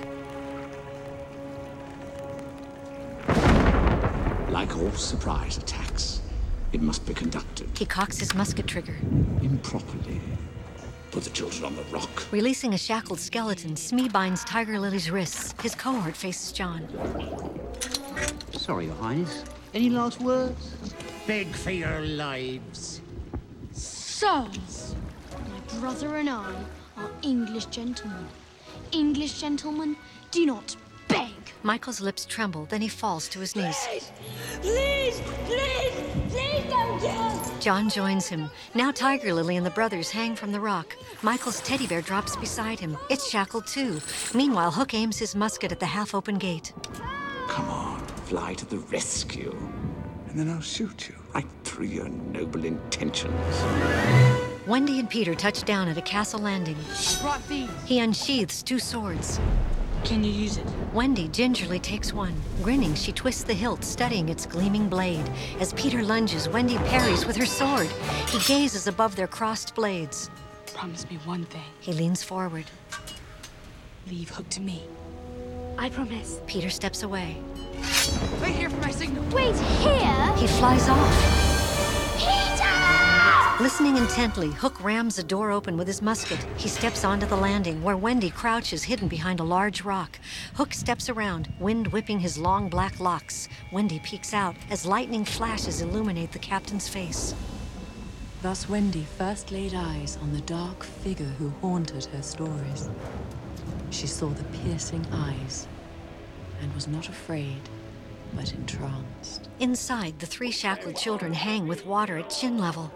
Like all surprise attacks, it must be conducted He cocks his musket trigger. improperly. Put the children on the rock. Releasing a shackled skeleton, Smee binds Tiger Lily's wrists. His cohort faces John. Sorry, Your Highness. Any last words? Beg for your lives. Sirs, my brother and I are English gentlemen. English gentlemen do not beg. Michael's lips tremble, then he falls to his knees. Please, please, please, please don't kill. John joins him. Now Tiger Lily and the brothers hang from the rock. Michael's teddy bear drops beside him. It's shackled too. Meanwhile, Hook aims his musket at the half-open gate. Come on, fly to the rescue. And then I'll shoot you right through your noble intentions. Wendy and Peter touch down at a castle landing. I brought these. He unsheathes two swords. Can you use it? Wendy gingerly takes one. Grinning, she twists the hilt, studying its gleaming blade. As Peter lunges, Wendy parries with her sword. He gazes above their crossed blades. Promise me one thing. He leans forward. Leave Hook to me. I promise. Peter steps away. Wait here for my signal. Wait here? He flies off. Peter! Listening intently, Hook rams a door open with his musket. He steps onto the landing, where Wendy crouches hidden behind a large rock. Hook steps around, wind whipping his long black locks. Wendy peeks out as lightning flashes illuminate the captain's face. Thus Wendy first laid eyes on the dark figure who haunted her stories. She saw the piercing eyes and was not afraid, but entranced. Inside, the three shackled children hang with water at chin level.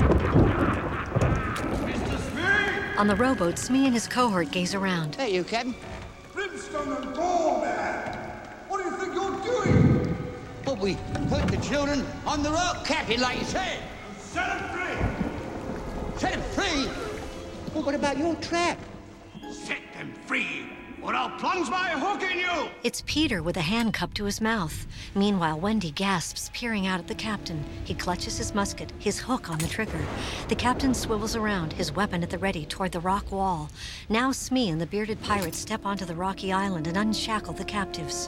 Mister Smee! On the rowboat, Smee and his cohort gaze around. Hey, you, Captain. Brimstone and Ball, man! What do you think you're doing? But we put the children on the rock, Captain, like you said. Set them free! Set them free? Well, what about your trap? Set them free, or I'll plunge my hook in you! It's Peter with a hand cupped to his mouth. Meanwhile, Wendy gasps, peering out at the captain. He clutches his musket, his hook on the trigger. The captain swivels around, his weapon at the ready, toward the rock wall. Now Smee and the bearded pirates step onto the rocky island and unshackle the captives.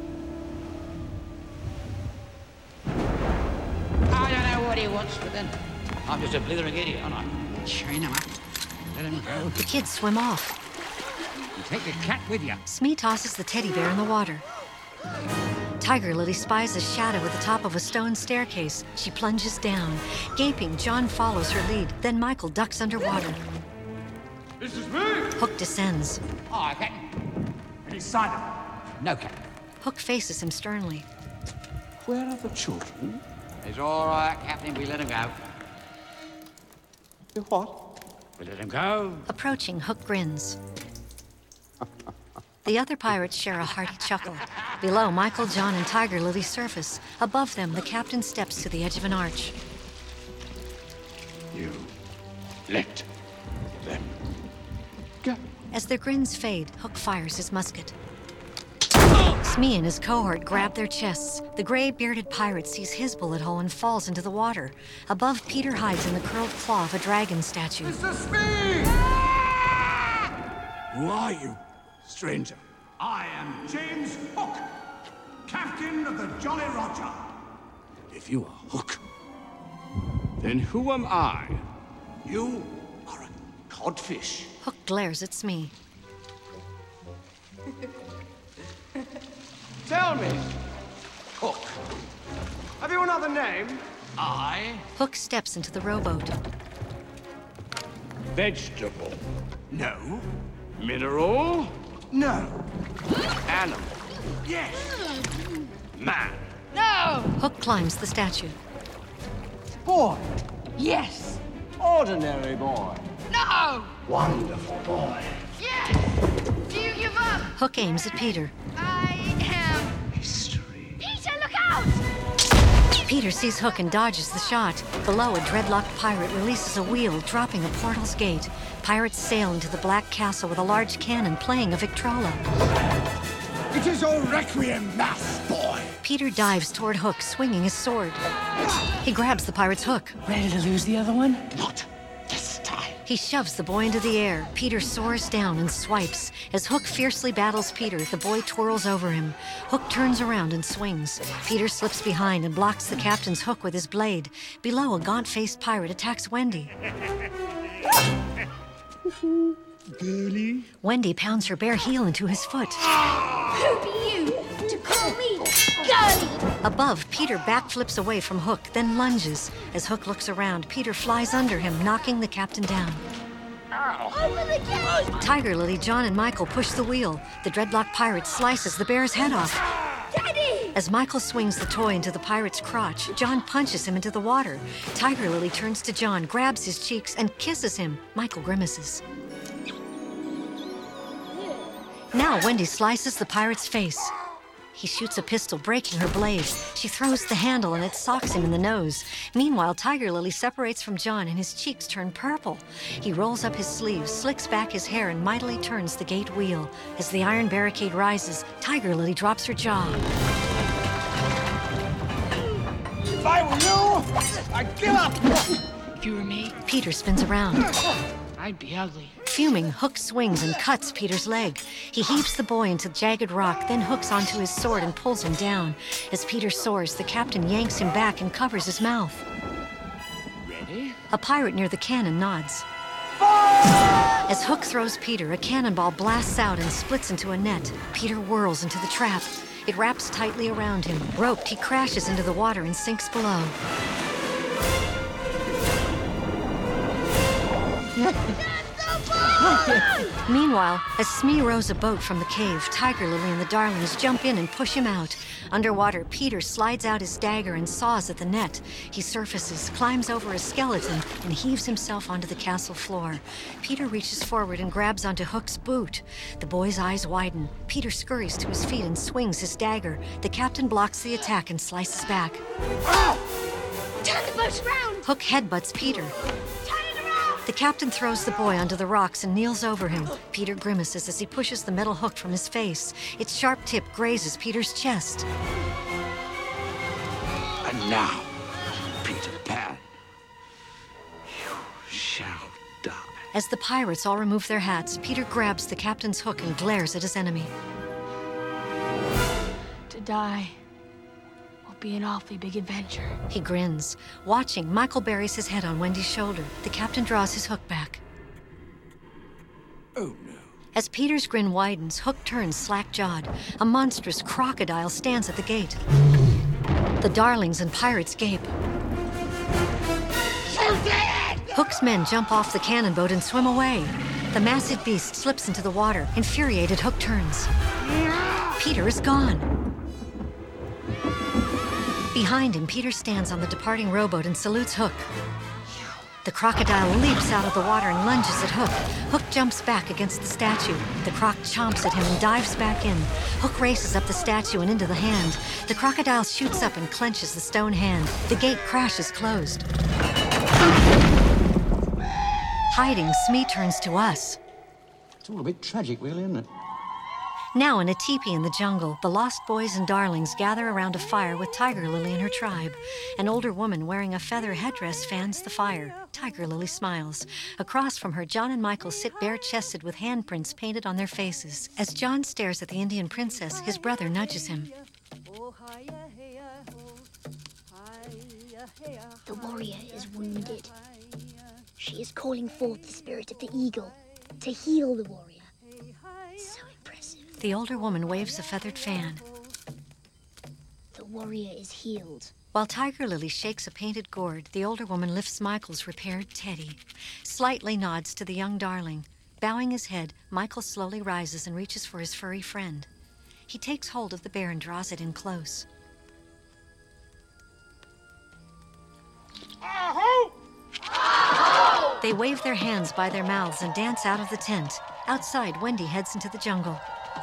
I don't know what he wants, but then I'm just a blithering idiot, aren't I? Chain him up. Let him go. The kids swim off. You take the cat with you. Smee tosses the teddy bear in the water. Tiger Lily spies a shadow at the top of a stone staircase. She plunges down. Gaping, John follows her lead. Then Michael ducks underwater. This is me! Hook descends. Aye, Captain. Any sign of him? No, Captain. Hook faces him sternly. Where are the children? It's all right, Captain. We let him go. You what? We let him go. Approaching, Hook grins. The other pirates share a hearty chuckle. Below, Michael, John, and Tiger Lily surface. Above them, the captain steps to the edge of an arch. You let them go. As their grins fade, Hook fires his musket. Smee and his cohort grab their chests. The gray, bearded pirate sees his bullet hole and falls into the water. Above, Peter hides in the curled claw of a dragon statue. Mister Smee! Who are you, stranger? I am James Hook, captain of the Jolly Roger. If you are Hook, then who am I? You are a codfish. Hook glares at Smee. Tell me, Hook, have you another name? I? Hook steps into the rowboat. Vegetable. No. Mineral. No. Animal. Yes. Man. No! Hook climbs the statue. Boy. Yes! Ordinary boy. No! Wonderful boy. Yes! Do you give up? Hook aims at Peter. I am... History. Peter, look out! Peter sees Hook and dodges the shot. Below, a dreadlocked pirate releases a wheel, dropping a portal's gate. Pirates sail into the Black Castle with a large cannon playing a Victrola. It is all requiem mass, boy. Peter dives toward Hook, swinging his sword. He grabs the pirate's hook. Ready to lose the other one? Not this time. He shoves the boy into the air. Peter soars down and swipes. As Hook fiercely battles Peter, the boy twirls over him. Hook turns around and swings. Peter slips behind and blocks the captain's hook with his blade. Below, a gaunt-faced pirate attacks Wendy. Girlie? Wendy pounds her bare heel into his foot. Who be you to call me girlie? Above, Peter backflips away from Hook, then lunges. As Hook looks around, Peter flies under him, knocking the captain down. Over the gate! Tiger Lily, John, and Michael push the wheel. The dreadlocked pirate slices the bear's head off. Daddy! As Michael swings the toy into the pirate's crotch, John punches him into the water. Tiger Lily turns to John, grabs his cheeks, and kisses him. Michael grimaces. Now Wendy slices the pirate's face. He shoots a pistol, breaking her blade. She throws the handle and it socks him in the nose. Meanwhile, Tiger Lily separates from John and his cheeks turn purple. He rolls up his sleeves, slicks back his hair, and mightily turns the gate wheel. As the iron barricade rises, Tiger Lily drops her jaw. If I were you, I'd give up. If you were me, Peter spins around. I'd be ugly. Fuming, Hook swings and cuts Peter's leg. He heaves the boy into jagged rock, then hooks onto his sword and pulls him down. As Peter soars, the captain yanks him back and covers his mouth. Ready? A pirate near the cannon nods. As Hook throws Peter, a cannonball blasts out and splits into a net. Peter whirls into the trap. It wraps tightly around him. Roped, he crashes into the water and sinks below. Meanwhile, as Smee rows a boat from the cave, Tiger Lily and the Darlings jump in and push him out. Underwater, Peter slides out his dagger and saws at the net. He surfaces, climbs over a skeleton, and heaves himself onto the castle floor. Peter reaches forward and grabs onto Hook's boot. The boy's eyes widen. Peter scurries to his feet and swings his dagger. The captain blocks the attack and slices back. Turn the boat around! Hook headbutts Peter. The captain throws the boy onto the rocks and kneels over him. Peter grimaces as he pushes the metal hook from his face. Its sharp tip grazes Peter's chest. And now, Peter Pan, you shall die. As the pirates all remove their hats, Peter grabs the captain's hook and glares at his enemy. To die will be an awfully big adventure. He grins. Watching, Michael buries his head on Wendy's shoulder. The captain draws his hook back. Oh, no. As Peter's grin widens, Hook turns slack-jawed. A monstrous crocodile stands at the gate. The Darlings and pirates gape. Hook's men jump off the cannon boat and swim away. The massive beast slips into the water. Infuriated, Hook turns. Peter is gone. Behind him, Peter stands on the departing rowboat and salutes Hook. The crocodile leaps out of the water and lunges at Hook. Hook jumps back against the statue. The croc chomps at him and dives back in. Hook races up the statue and into the hand. The crocodile shoots up and clenches the stone hand. The gate crashes closed. Hiding, Smee turns to us. It's all a bit tragic, really, isn't it? Now in a teepee in the jungle, the Lost Boys and Darlings gather around a fire with Tiger Lily and her tribe. An older woman wearing a feather headdress fans the fire. Tiger Lily smiles. Across from her, John and Michael sit bare-chested with handprints painted on their faces. As John stares at the Indian princess, his brother nudges him. The warrior is wounded. She is calling forth the spirit of the eagle to heal the warrior. So impressive. The older woman waves a feathered fan. The warrior is healed. While Tiger Lily shakes a painted gourd, the older woman lifts Michael's repaired teddy, slightly nods to the young darling. Bowing his head, Michael slowly rises and reaches for his furry friend. He takes hold of the bear and draws it in close. Aho! They wave their hands by their mouths and dance out of the tent. Outside, Wendy heads into the jungle.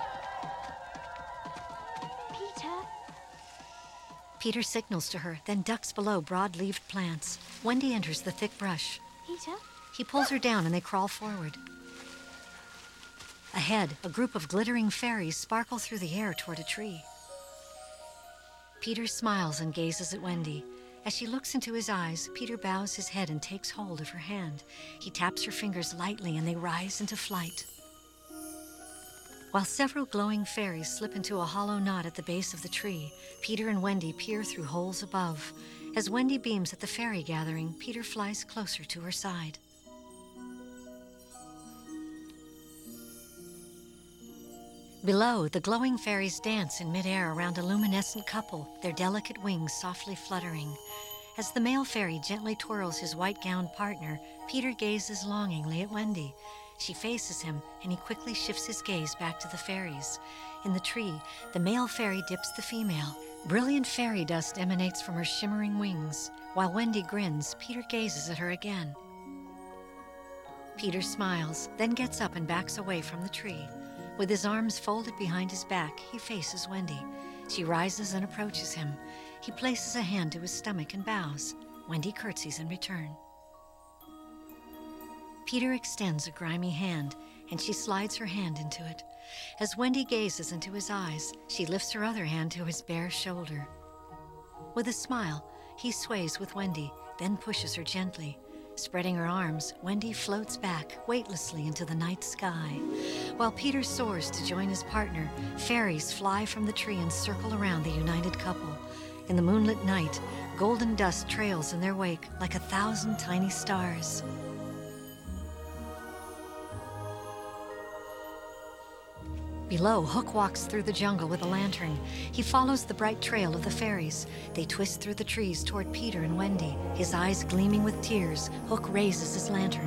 Peter? Peter signals to her, then ducks below broad-leaved plants. Wendy enters the thick brush. Peter? He pulls her down and they crawl forward. Ahead, a group of glittering fairies sparkle through the air toward a tree. Peter smiles and gazes at Wendy. As she looks into his eyes, Peter bows his head and takes hold of her hand. He taps her fingers lightly and they rise into flight. While several glowing fairies slip into a hollow knot at the base of the tree, Peter and Wendy peer through holes above. As Wendy beams at the fairy gathering, Peter flies closer to her side. Below, the glowing fairies dance in midair around a luminescent couple, their delicate wings softly fluttering. As the male fairy gently twirls his white-gowned partner, Peter gazes longingly at Wendy. She faces him, and he quickly shifts his gaze back to the fairies. In the tree, the male fairy dips the female. Brilliant fairy dust emanates from her shimmering wings. While Wendy grins, Peter gazes at her again. Peter smiles, then gets up and backs away from the tree. With his arms folded behind his back, he faces Wendy. She rises and approaches him. He places a hand to his stomach and bows. Wendy curtsies in return. Peter extends a grimy hand, and she slides her hand into it. As Wendy gazes into his eyes, she lifts her other hand to his bare shoulder. With a smile, he sways with Wendy, then pushes her gently. Spreading her arms, Wendy floats back weightlessly into the night sky. While Peter soars to join his partner, fairies fly from the tree and circle around the united couple. In the moonlit night, golden dust trails in their wake like a thousand tiny stars. Below, Hook walks through the jungle with a lantern. He follows the bright trail of the fairies. They twist through the trees toward Peter and Wendy. His eyes gleaming with tears, Hook raises his lantern.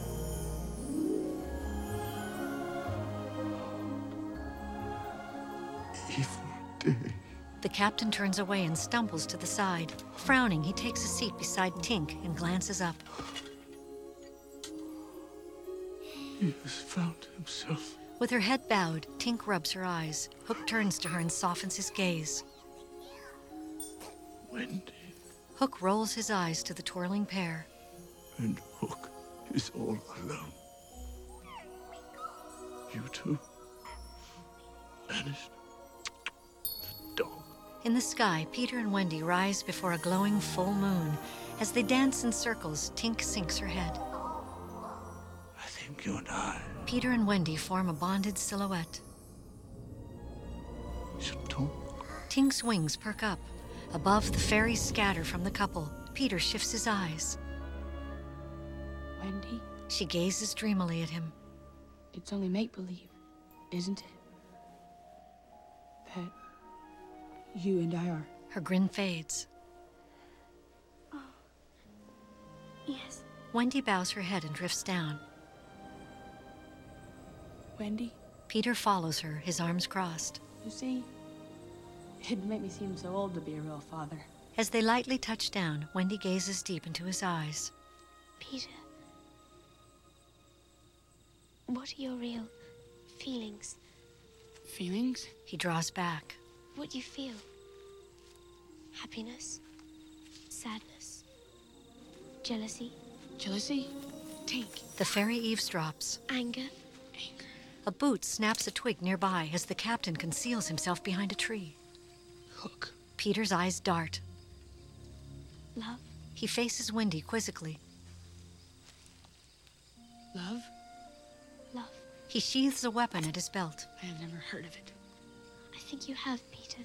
Evil day. The captain turns away and stumbles to the side. Frowning, he takes a seat beside Tink and glances up. He has found himself. With her head bowed, Tink rubs her eyes. Hook turns to her and softens his gaze. Wendy. Hook rolls his eyes to the twirling pair. And Hook is all alone. You two vanished. The dog. In the sky, Peter and Wendy rise before a glowing full moon. As they dance in circles, Tink sinks her head. I think you and I Peter and Wendy form a bonded silhouette. should talk. Tink's wings perk up. Above, the fairies scatter from the couple. Peter shifts his eyes. Wendy? She gazes dreamily at him. It's only make-believe, isn't it? That you and I are... Her grin fades. Oh. Yes. Wendy bows her head and drifts down. Wendy? Peter follows her, his arms crossed. You see, it'd make me seem so old to be a real father. As they lightly touch down, Wendy gazes deep into his eyes. Peter, what are your real feelings? Feelings? He draws back. What do you feel? Happiness? Sadness? Jealousy? Jealousy? Tink. The fairy eavesdrops. Anger? A boot snaps a twig nearby as the captain conceals himself behind a tree. Hook. Peter's eyes dart. Love? He faces Wendy quizzically. Love? Love. He sheathes a weapon at his belt. I have never heard of it. I think you have, Peter.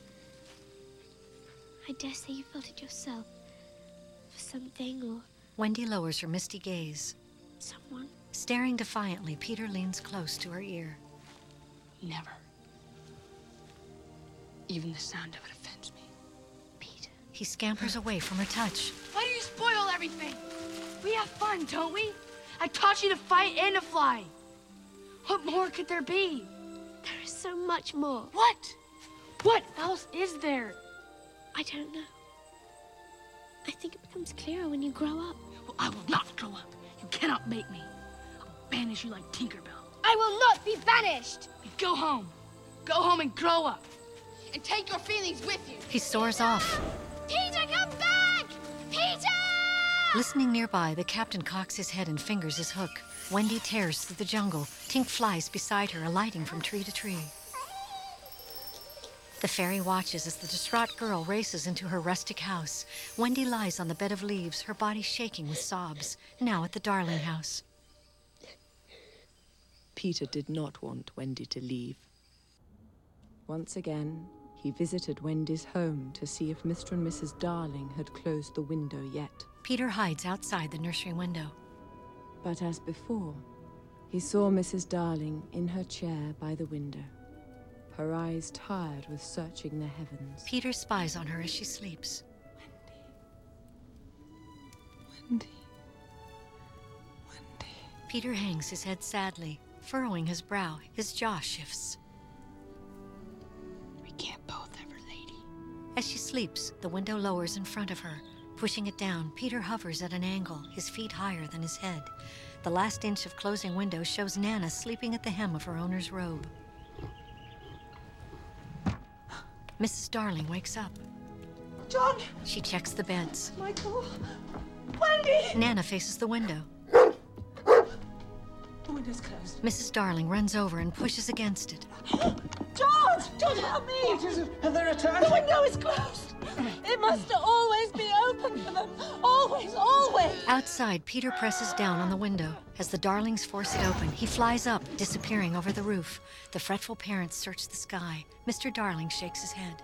I dare say you felt it yourself. For something or... Wendy lowers her misty gaze. Someone? Staring defiantly, Peter leans close to her ear. Never. Even the sound of it offends me. Peter. He scampers away from her touch. Why do you spoil everything? We have fun, don't we? I taught you to fight and to fly. What more could there be? There is so much more. What? What else is there? I don't know. I think it becomes clearer when you grow up. Well, I will not grow up. You cannot make me. I'll banish you like Tinkerbell. I will not be banished! Go home. Go home and grow up. And take your feelings with you. He soars off. Peter, come back! Peter! Listening nearby, the captain cocks his head and fingers his hook. Wendy tears through the jungle. Tink flies beside her, alighting from tree to tree. The fairy watches as the distraught girl races into her rustic house. Wendy lies on the bed of leaves, her body shaking with sobs, now at the Darling house. Peter did not want Wendy to leave. Once again, he visited Wendy's home to see if Mister and Missus Darling had closed the window yet. Peter hides outside the nursery window. But as before, he saw Missus Darling in her chair by the window, her eyes tired with searching the heavens. Peter spies on her as she sleeps. Wendy. Wendy. Peter hangs his head sadly, furrowing his brow. His jaw shifts. We can't both ever, lady. As she sleeps, the window lowers in front of her. Pushing it down, Peter hovers at an angle, his feet higher than his head. The last inch of closing window shows Nana sleeping at the hem of her owner's robe. Missus Darling wakes up. John! She checks the beds. Michael! Wendy! Nana faces the window. The window's closed. Missus Darling runs over and pushes against it. George! George, help me! What is it? Have they returned? The window is closed! It must always be open for them. Always! Always, always! Outside, Peter presses down on the window. As the Darlings force it open, he flies up, disappearing over the roof. The fretful parents search the sky. Mister Darling shakes his head.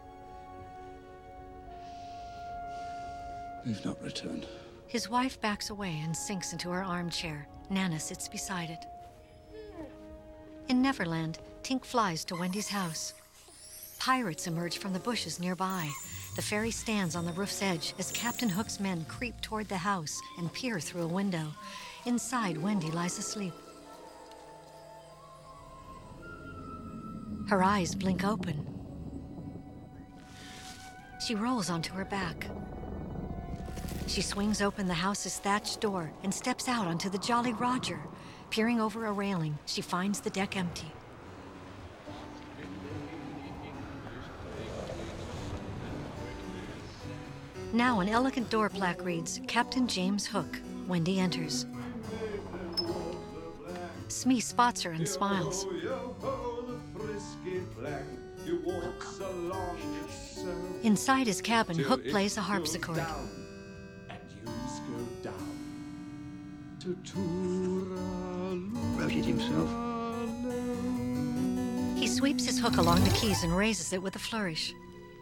We've not returned. His wife backs away and sinks into her armchair. Nana sits beside it. In Neverland, Tink flies to Wendy's house. Pirates emerge from the bushes nearby. The ferry stands on the roof's edge as Captain Hook's men creep toward the house and peer through a window. Inside, Wendy lies asleep. Her eyes blink open. She rolls onto her back. She swings open the house's thatched door and steps out onto the Jolly Roger. Peering over a railing, she finds the deck empty. Now an elegant door plaque reads, Captain James Hook. Wendy enters. Smee spots her and smiles. Inside his cabin, Hook plays a harpsichord. Wrote it himself. He sweeps his hook along the keys and raises it with a flourish.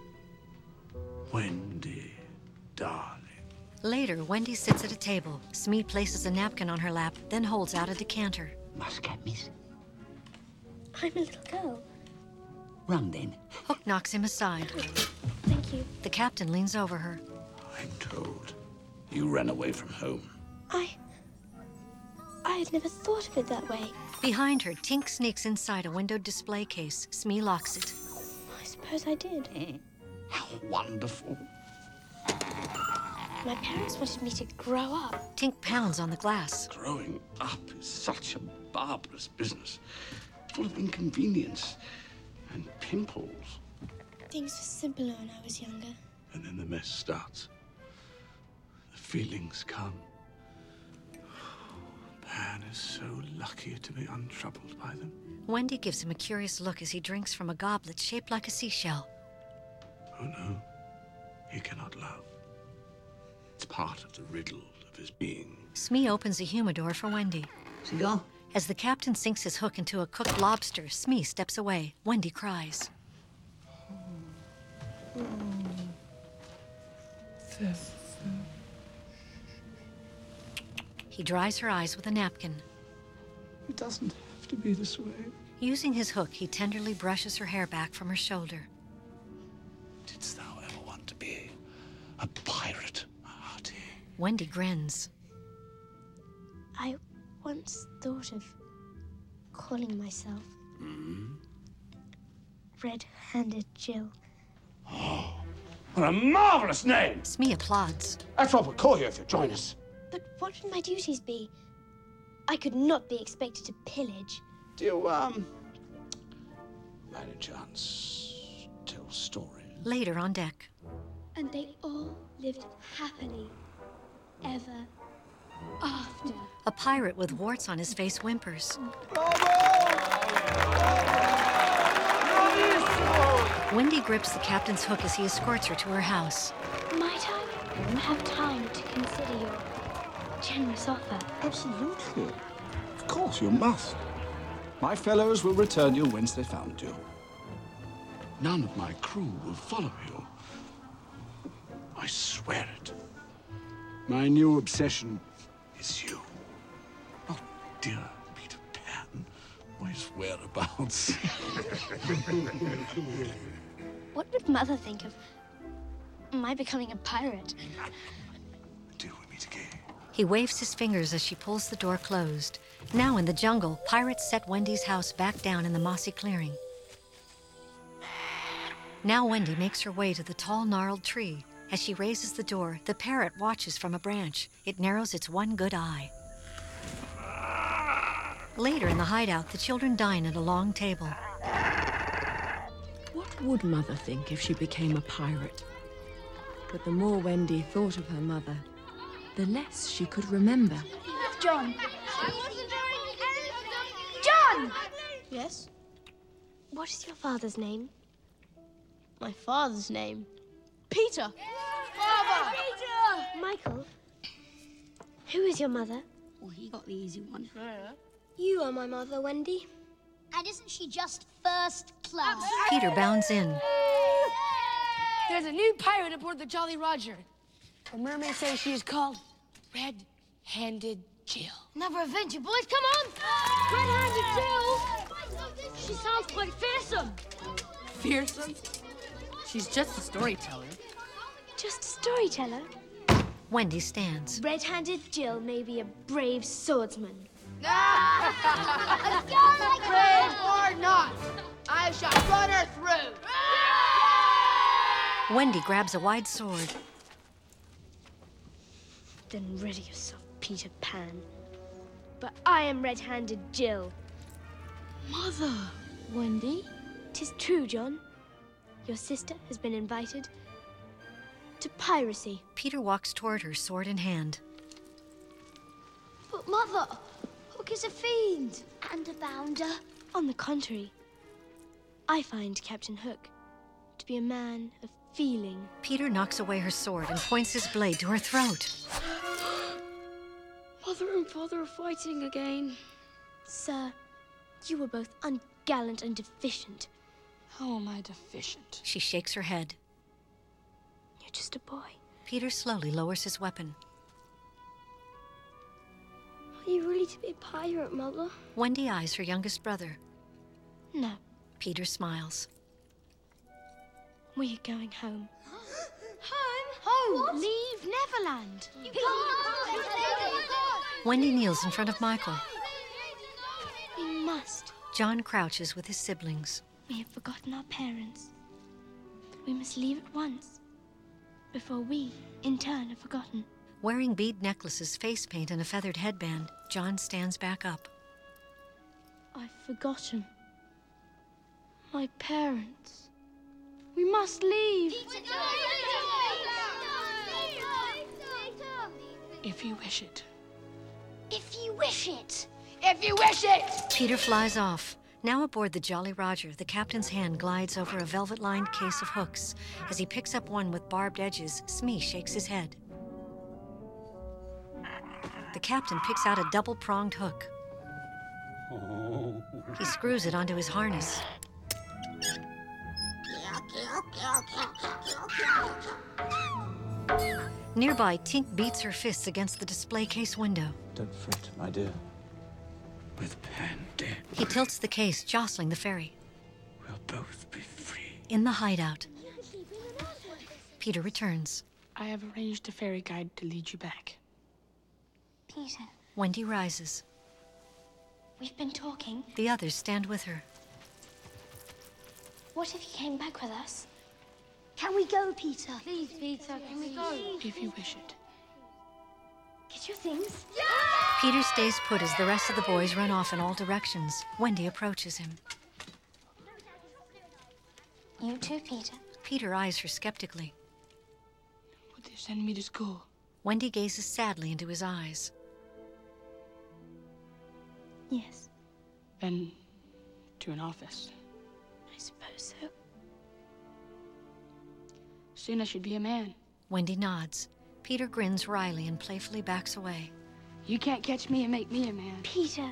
Wendy, darling. Later, Wendy sits at a table. Smee places a napkin on her lap, then holds out a decanter. Muscat, miss. I'm a little girl. Rum, then. Hook knocks him aside. Thank you. The captain leans over her. I'm told you ran away from home. I... I had never thought of it that way. Behind her, Tink sneaks inside a windowed display case. Smee locks it. I suppose I did. How wonderful. My parents wanted me to grow up. Tink pounds on the glass. Growing up is such a barbarous business, full of inconvenience and pimples. Things were simpler when I was younger. And then the mess starts. The feelings come. Pan is so lucky to be untroubled by them. Wendy gives him a curious look as he drinks from a goblet shaped like a seashell. Oh no, he cannot love. It's part of the riddle of his being. Smee opens a humidor for Wendy. Cigar? As the captain sinks his hook into a cooked lobster, Smee steps away. Wendy cries. He dries her eyes with a napkin. It doesn't have to be this way. Using his hook, he tenderly brushes her hair back from her shoulder. Didst thou ever want to be a pirate, Marty? Wendy grins. I once thought of calling myself Mm-hmm. Red-Handed Jill. Oh, what a marvelous name! Smee applauds. That's what we'll call you if you join us. But what would my duties be? I could not be expected to pillage. Do you, um, by any chance, tell stories? Later on deck. And they all lived happily ever after. A pirate with warts on his face whimpers. Wendy grips the captain's hook as he escorts her to her house. Might I have time to consider your generous offer? Absolutely. Of course, you must. My fellows will return you whence they found you. None of my crew will follow you. I swear it. My new obsession is you. Oh, dear Peter Pan. Where's whereabouts? What would Mother think of my becoming a pirate? Till we meet again. He waves his fingers as she pulls the door closed. Now in the jungle, pirates set Wendy's house back down in the mossy clearing. Now Wendy makes her way to the tall, gnarled tree. As she raises the door, the parrot watches from a branch. It narrows its one good eye. Later in the hideout, the children dine at a long table. What would Mother think if she became a pirate? But the more Wendy thought of her mother, the less she could remember. John! I wasn't doing anything! John! Yes? What is your father's name? My father's name? Peter! Father! Peter! Michael, who is your mother? Well, he got the easy one. You are my mother, Wendy. And isn't she just first class? Peter bounds in. There's a new pirate aboard the Jolly Roger. The mermaids say she is called Red-Handed Jill. Another adventure, boys, come on! Red-handed Jill! She sounds quite fearsome. Fearsome? She's just a storyteller. Just a storyteller? Wendy stands. Red-handed Jill may be a brave swordsman. Brave or not, I shall run her through. Wendy grabs a wide sword. Then ready yourself, Peter Pan. But I am Red-handed Jill. Mother, Wendy? 'Tis true, John. Your sister has been invited to piracy. Peter walks toward her, sword in hand. But Mother, Hook is a fiend. And a bounder. On the contrary, I find Captain Hook to be a man of feeling. Peter knocks away her sword and points his blade to her throat. Mother and Father are fighting again. Sir, you were both ungallant and deficient. How am I deficient? She shakes her head. You're just a boy. Peter slowly lowers his weapon. Are you really to be a pirate, Mother? Wendy eyes her youngest brother. No. Peter smiles. We are going home. Home? Home! What? Leave Neverland! You can't! Wendy kneels in front of Michael. We must. John crouches with his siblings. We have forgotten our parents. We must leave at once, before we, in turn, are forgotten. Wearing bead necklaces, face paint, and a feathered headband, John stands back up. I've forgotten. My parents. We must leave. If you wish it. If you wish it. If you wish it! Peter flies off. Now aboard the Jolly Roger, the captain's hand glides over a velvet-lined case of hooks. As he picks up one with barbed edges, Smee shakes his head. The captain picks out a double-pronged hook. He screws it onto his harness. Nearby, Tink beats her fists against the display case window. Don't fret, my dear. With Pan dead, He tilts the case, jostling the ferry. we'll both be free. In the hideout, Peter returns. I have arranged a ferry guide to lead you back. Peter, Wendy rises. we've been talking. The others stand with her. What if he came back with us? Can we go, Peter? Please, Peter, can we go? If you wish it. Get your things. Peter stays put as the rest of the boys run off in all directions. Wendy approaches him. You too, Peter. Peter eyes her skeptically. Would they send me to school? Wendy gazes sadly into his eyes. Yes, Then to an office. I suppose so. Soon I should be a man. Wendy nods. Peter grins wryly and playfully backs away. You can't catch me and make me a man. Peter,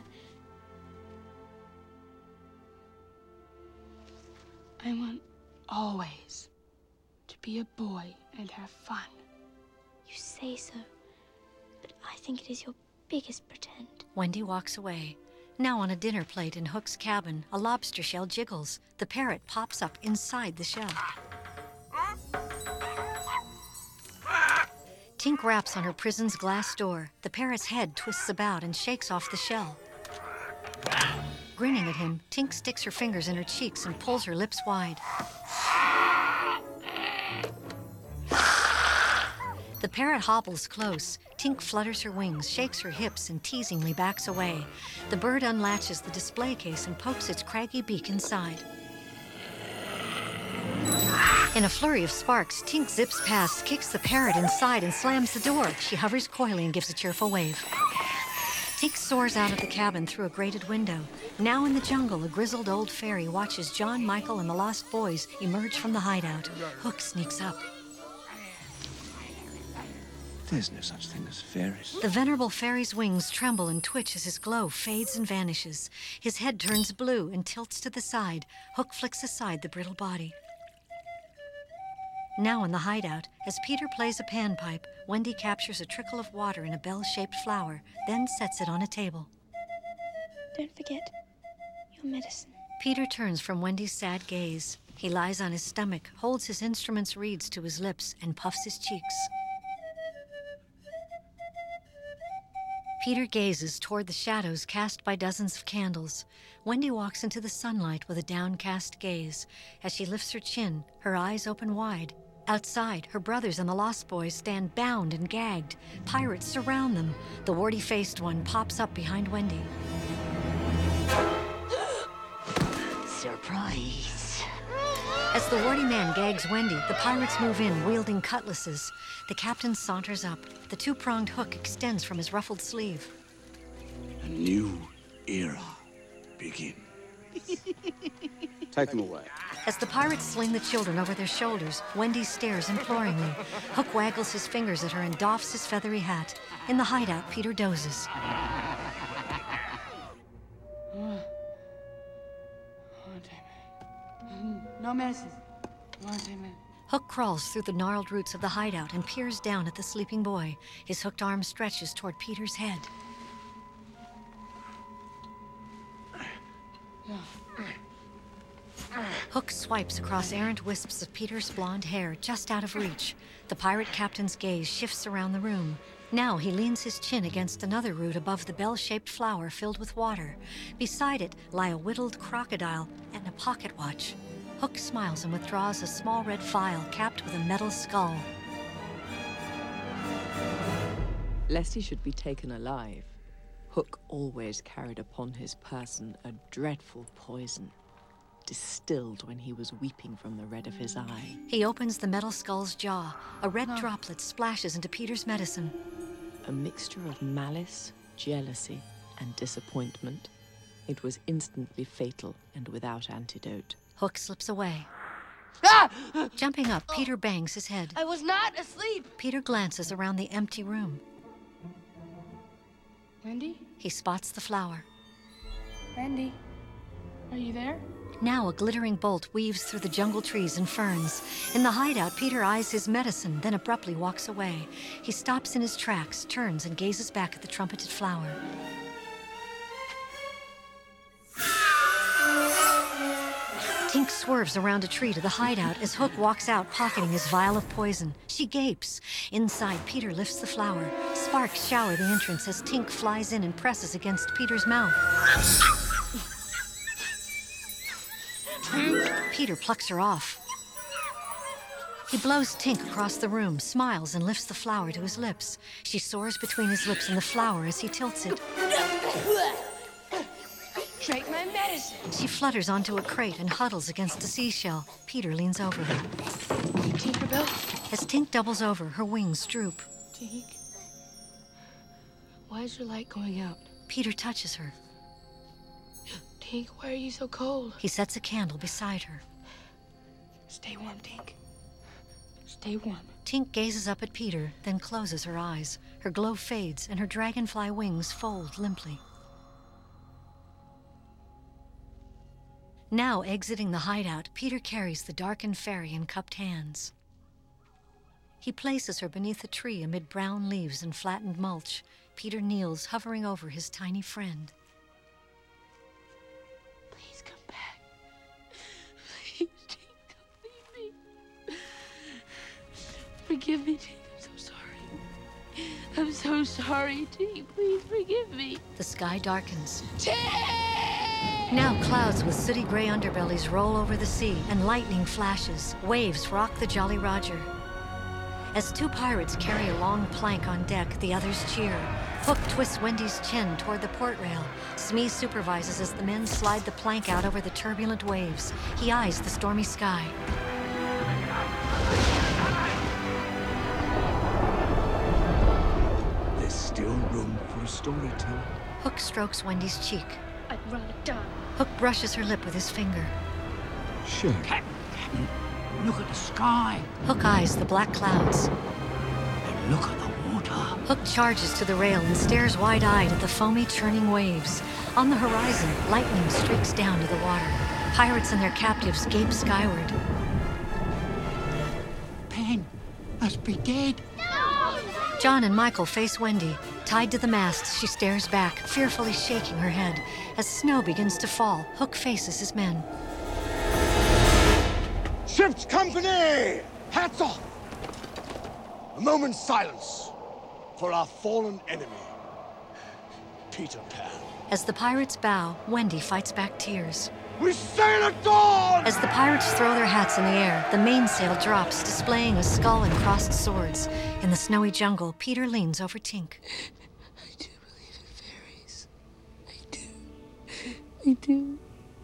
I want always to be a boy and have fun. you say so, but I think it is your biggest pretend. Wendy walks away. Now on a dinner plate in Hook's cabin, a lobster shell jiggles. The parrot pops up inside the shell. Tink raps on her prison's glass door. The parrot's head twists about and shakes off the shell. Grinning at him, Tink sticks her fingers in her cheeks and pulls her lips wide. The parrot hobbles close. Tink flutters her wings, shakes her hips, and teasingly backs away. The bird unlatches the display case and pokes its craggy beak inside. In a flurry of sparks, Tink zips past, kicks the parrot inside, and slams the door. She hovers coyly and gives a cheerful wave. Tink soars out of the cabin through a grated window. Now in the jungle, a grizzled old fairy watches John, Michael, and the lost boys emerge from the hideout. Hook sneaks up. There's no such thing as fairies. The venerable fairy's wings tremble and twitch as his glow fades and vanishes. His head turns blue and tilts to the side. Hook flicks aside the brittle body. Now in the hideout, as Peter plays a panpipe, Wendy captures a trickle of water in a bell-shaped flower, then sets it on a table. Don't forget your medicine. Peter turns from Wendy's sad gaze. He lies on his stomach, holds his instrument's reeds to his lips, and puffs his cheeks. Peter gazes toward the shadows cast by dozens of candles. Wendy walks into the sunlight with a downcast gaze. As she lifts her chin, her eyes open wide. Outside, her brothers and the Lost Boys stand bound and gagged. Pirates surround them. The warty-faced one pops up behind Wendy. Surprise. As the warty man gags Wendy, the pirates move in, wielding cutlasses. The captain saunters up. The two-pronged hook extends from his ruffled sleeve. A new era begins. Take them away. As the pirates sling the children over their shoulders, Wendy stares imploringly. Hook waggles his fingers at her and doffs his feathery hat. In the hideout, Peter dozes. No medicine. Come on, take me. Hook crawls through the gnarled roots of the hideout and peers down at the sleeping boy. His hooked arm stretches toward Peter's head. Hook swipes across errant wisps of Peter's blonde hair, just out of reach. The pirate captain's gaze shifts around the room. Now he leans his chin against another root above the bell-shaped flower filled with water. Beside it lie a whittled crocodile and a pocket watch. Hook smiles and withdraws a small red phial capped with a metal skull. Lest he should be taken alive, Hook always carried upon his person a dreadful poison, distilled when he was weeping from the red of his eye. He opens the metal skull's jaw. A red droplet splashes into Peter's medicine. A mixture of malice, jealousy, and disappointment. It was instantly fatal and without antidote. Hook slips away. Ah! Jumping up, Peter bangs his head. I was not asleep. Peter glances around the empty room. Wendy? He spots the flower. Wendy? Are you there? Now a glittering bolt weaves through the jungle trees and ferns. In the hideout, Peter eyes his medicine, then abruptly walks away. He stops in his tracks, turns, and gazes back at the trumpeted flower. Tink swerves around a tree to the hideout as Hook walks out, pocketing his vial of poison. She gapes. Inside, Peter lifts the flower. Sparks shower the entrance as Tink flies in and presses against Peter's mouth. Peter plucks her off. He blows Tink across the room, smiles, and lifts the flower to his lips. She soars between his lips and the flower as he tilts it. Drink my medicine. She flutters onto a crate and huddles against a seashell. Peter leans over her. Tinkerbell? As Tink doubles over, her wings droop. Tink? Why is your light going out? Peter touches her. Tink, why are you so cold? He sets a candle beside her. Stay warm, Tink. Stay warm. Tink gazes up at Peter, then closes her eyes. Her glow fades, and her dragonfly wings fold limply. Now exiting the hideout, Peter carries the darkened fairy in cupped hands. He places her beneath a tree amid brown leaves and flattened mulch. Peter kneels, hovering over his tiny friend. Please come back. Please, Tink, don't leave me. Forgive me, Tink. I'm so sorry. I'm so sorry, Tink. Please forgive me. The sky darkens. Tink! Now clouds with sooty gray underbellies roll over the sea, and lightning flashes. Waves rock the Jolly Roger. As two pirates carry a long plank on deck, the others cheer. Hook twists Wendy's chin toward the port rail. Smee supervises as the men slide the plank out over the turbulent waves. He eyes the stormy sky. There's still room for a storyteller. Hook strokes Wendy's cheek. I'd rather die. Hook brushes her lip with his finger. Sure. Captain, Captain, look at the sky. Hook eyes the black clouds. And look at the water. Hook charges to the rail and stares wide-eyed at the foamy, churning waves. On the horizon, lightning streaks down to the water. Pirates and their captives gape skyward. Pan must be dead. John and Michael face Wendy. Tied to the mast, she stares back, fearfully shaking her head. As snow begins to fall, Hook faces his men. Ship's company! Hats off! A moment's silence for our fallen enemy, Peter Pan. As the pirates bow, Wendy fights back tears. We sail at dawn! As the pirates throw their hats in the air, the mainsail drops, displaying a skull and crossed swords. In the snowy jungle, Peter leans over Tink. I do believe in fairies. I do. I do.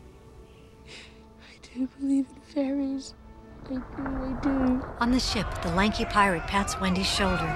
I do believe in fairies. I do, I do. On the ship, the lanky pirate pats Wendy's shoulder.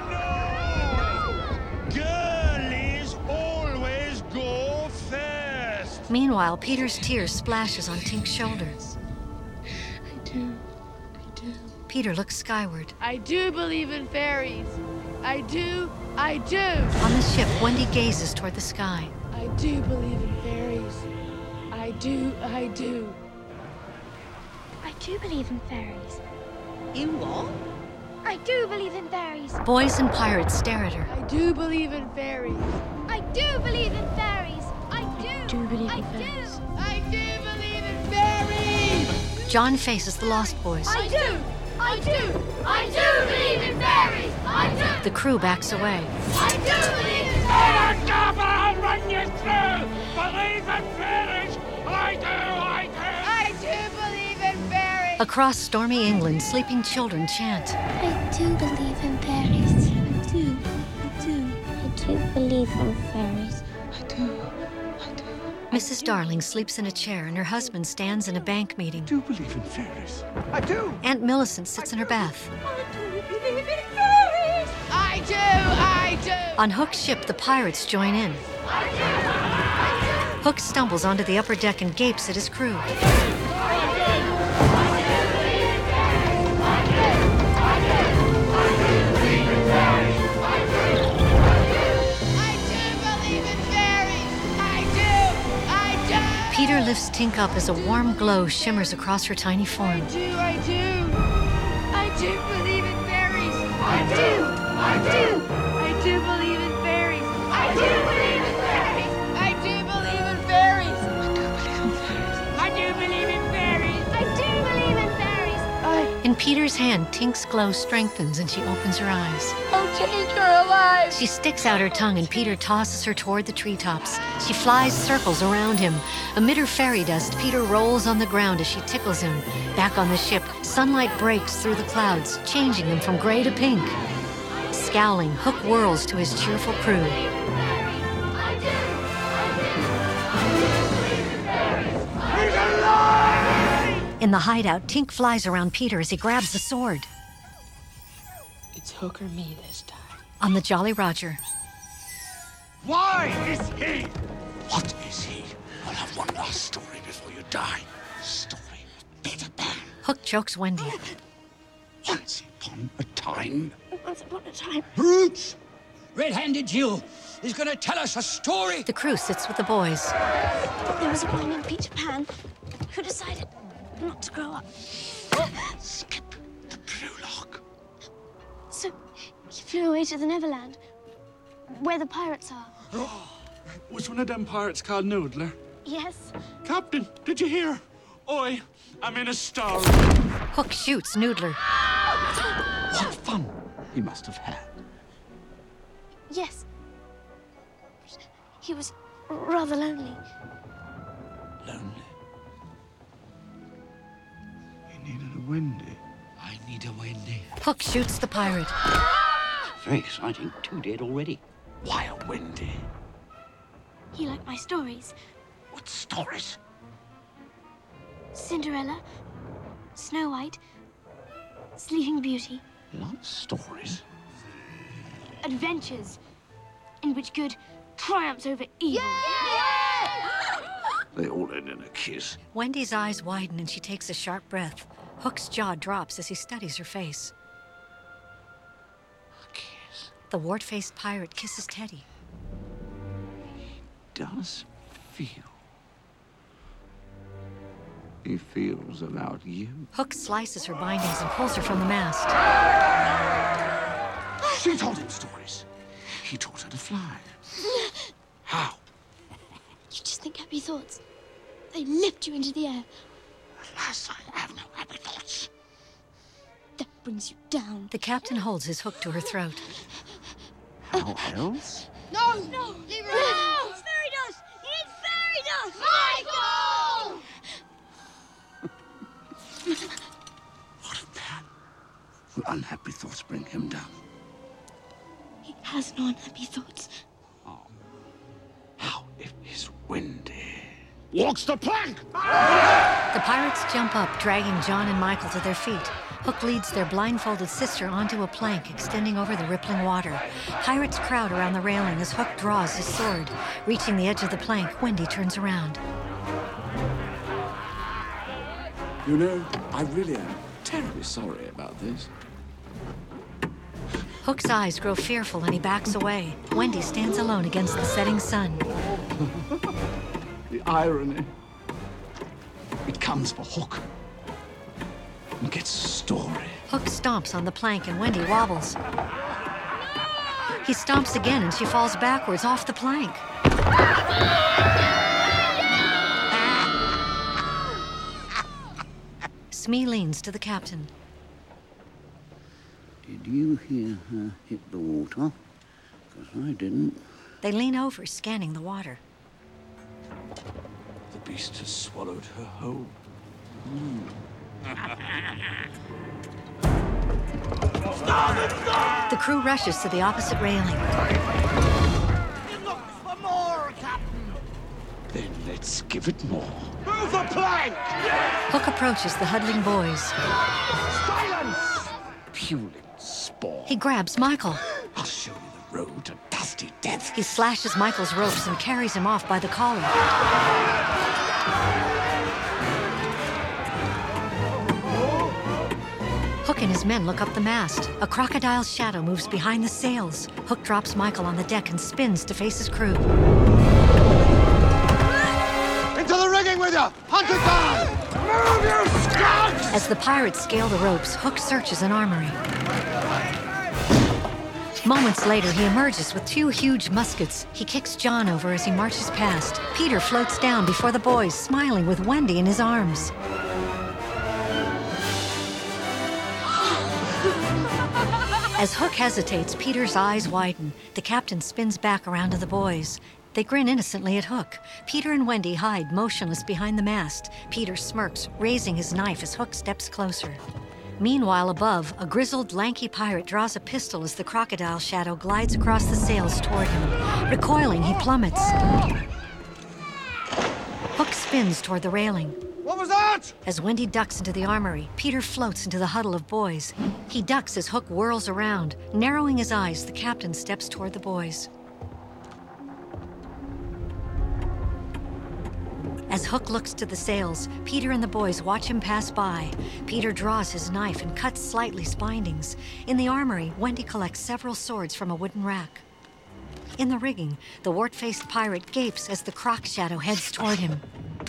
Girlies always go first! Meanwhile, Peter's tears splashes on Tink's shoulder. I do. I do. Peter looks skyward. I do believe in fairies. I do. I do. On the ship, Wendy gazes toward the sky. I do believe in fairies. I do. I do. I do believe in fairies. You what? I do believe in fairies. Boys and pirates stare at her. I do believe in fairies. I do believe in fairies. I do. I do believe I in fairies. do. I do believe in fairies. John faces the Lost Boys. I do. I do. I do believe in fairies. I do. The crew backs away. I do believe in I'll stop I'll run you through! Believe in fairies! I do, I do! I do believe in fairies. Across stormy England, sleeping children chant. I do believe in fairies. I do. I do. I do believe in fairies. I do. I do. Missus Darling sleeps in a chair and her husband stands in a bank meeting. Do believe in fairies. I do! Aunt Millicent sits in her bath. I do believe in fairies. I do. I do. On Hook's ship, the pirates join in. I do. I do. Hook stumbles onto the upper deck and gapes at his crew. Peter lifts Tink up as a warm glow shimmers across her tiny form. I do, I do. I do believe in fairies. I do. I do. I do believe in fairies. I do believe in fairies. I do believe in fairies. I do believe in fairies! I do believe in fairies. I... In Peter's hand, Tink's glow strengthens and she opens her eyes. Oh, Tink, you're alive. She sticks out her tongue and Peter tosses her toward the treetops. She flies circles around him. Amid her fairy dust, Peter rolls on the ground as she tickles him. Back on the ship, sunlight breaks through the clouds, changing them from gray to pink. Scowling, Hook whirls to his cheerful crew. In the hideout, Tink flies around Peter as he grabs the sword. It's Hook or me this time. On the Jolly Roger. Why is he? What is he? I'll have one last story before you die. Story of Peter Pan. Hook chokes Wendy. Once upon a time. Once upon a time. Brutes! Red-handed Jill is going to tell us a story. The crew sits with the boys. There was a boy named Peter Pan who decided not to grow up. Skip the prologue. So he flew away to the Neverland, where the pirates are. Was one of them pirates called Noodler? Yes. Captain, did you hear? Oi, I'm in a storm. Hook shoots Noodler. What fun he must have had. Yes. He was rather lonely. Lonely. He needed a Wendy. I need a Wendy. Hook shoots the pirate. Very exciting. Two dead already. Why a Wendy? He liked my stories. What stories? Cinderella, Snow White, Sleeping Beauty. Love stories? Adventures in which good triumphs over evil. They all end in a kiss. Wendy's eyes widen and she takes a sharp breath. Hook's jaw drops as he studies her face. A kiss. The wart-faced pirate kisses Teddy. Does feel. He feels about you. Hook slices her bindings and pulls her from the mast. She told him stories. He taught her to fly. How? You just think happy thoughts. They lift you into the air. Alas, I have no happy thoughts. That brings you down. The captain holds his hook to her throat. How else? No! No! Leave her alone! It's fairy dust! You need fairy dust! Michael! What a man. Will unhappy thoughts bring him down? He has no unhappy thoughts. Oh. How if he's windy? Walks the plank! The pirates jump up, dragging John and Michael to their feet. Hook leads their blindfolded sister onto a plank extending over the rippling water. Pirates crowd around the railing as Hook draws his sword. Reaching the edge of the plank, Wendy turns around. You know, I really am terribly sorry about this. Hook's eyes grow fearful and he backs away. Wendy stands alone against the setting sun. The irony. It comes for Hook and gets a story. Hook stomps on the plank and Wendy wobbles. He stomps again and she falls backwards off the plank. Smee leans to the captain. Did you hear her hit the water? Because I didn't. They lean over, scanning the water. The beast has swallowed her whole. Mm. The crew rushes to the opposite railing. It looks for more, Captain. Then let's give it more. Move the plank! Hook approaches the huddling boys. Silence! Puling spawn. He grabs Michael. I'll show you the road to dusty death. He slashes Michael's ropes and carries him off by the collar. Hook and his men look up the mast. A crocodile's shadow moves behind the sails. Hook drops Michael on the deck and spins to face his crew. Into the rigging with you! Hunt it down! Move, you skunks! As the pirates scale the ropes, Hook searches an armory. Moments later, he emerges with two huge muskets. He kicks John over as he marches past. Peter floats down before the boys, smiling with Wendy in his arms. As Hook hesitates, Peter's eyes widen. The captain spins back around to the boys. They grin innocently at Hook. Peter and Wendy hide motionless behind the mast. Peter smirks, raising his knife as Hook steps closer. Meanwhile, above, a grizzled, lanky pirate draws a pistol as the crocodile shadow glides across the sails toward him. Recoiling, he plummets. Hook spins toward the railing. What was that? As Wendy ducks into the armory, Peter floats into the huddle of boys. He ducks as Hook whirls around. Narrowing his eyes, the captain steps toward the boys. As Hook looks to the sails, Peter and the boys watch him pass by. Peter draws his knife and cuts Slightly's bindings. In the armory, Wendy collects several swords from a wooden rack. In the rigging, the wart-faced pirate gapes as the croc shadow heads toward him.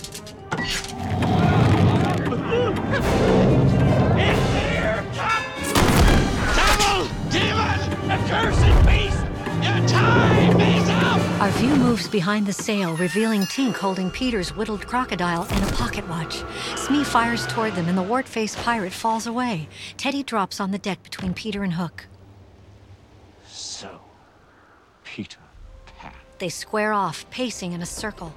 It's here, Captain! Devil! Demon! Accursed beast! Your time is up! Our view moves behind the sail, revealing Tink holding Peter's whittled crocodile and a pocket watch. Smee fires toward them and the wart-faced pirate falls away. Teddy drops on the deck between Peter and Hook. So, Peter Pan. They square off, pacing in a circle.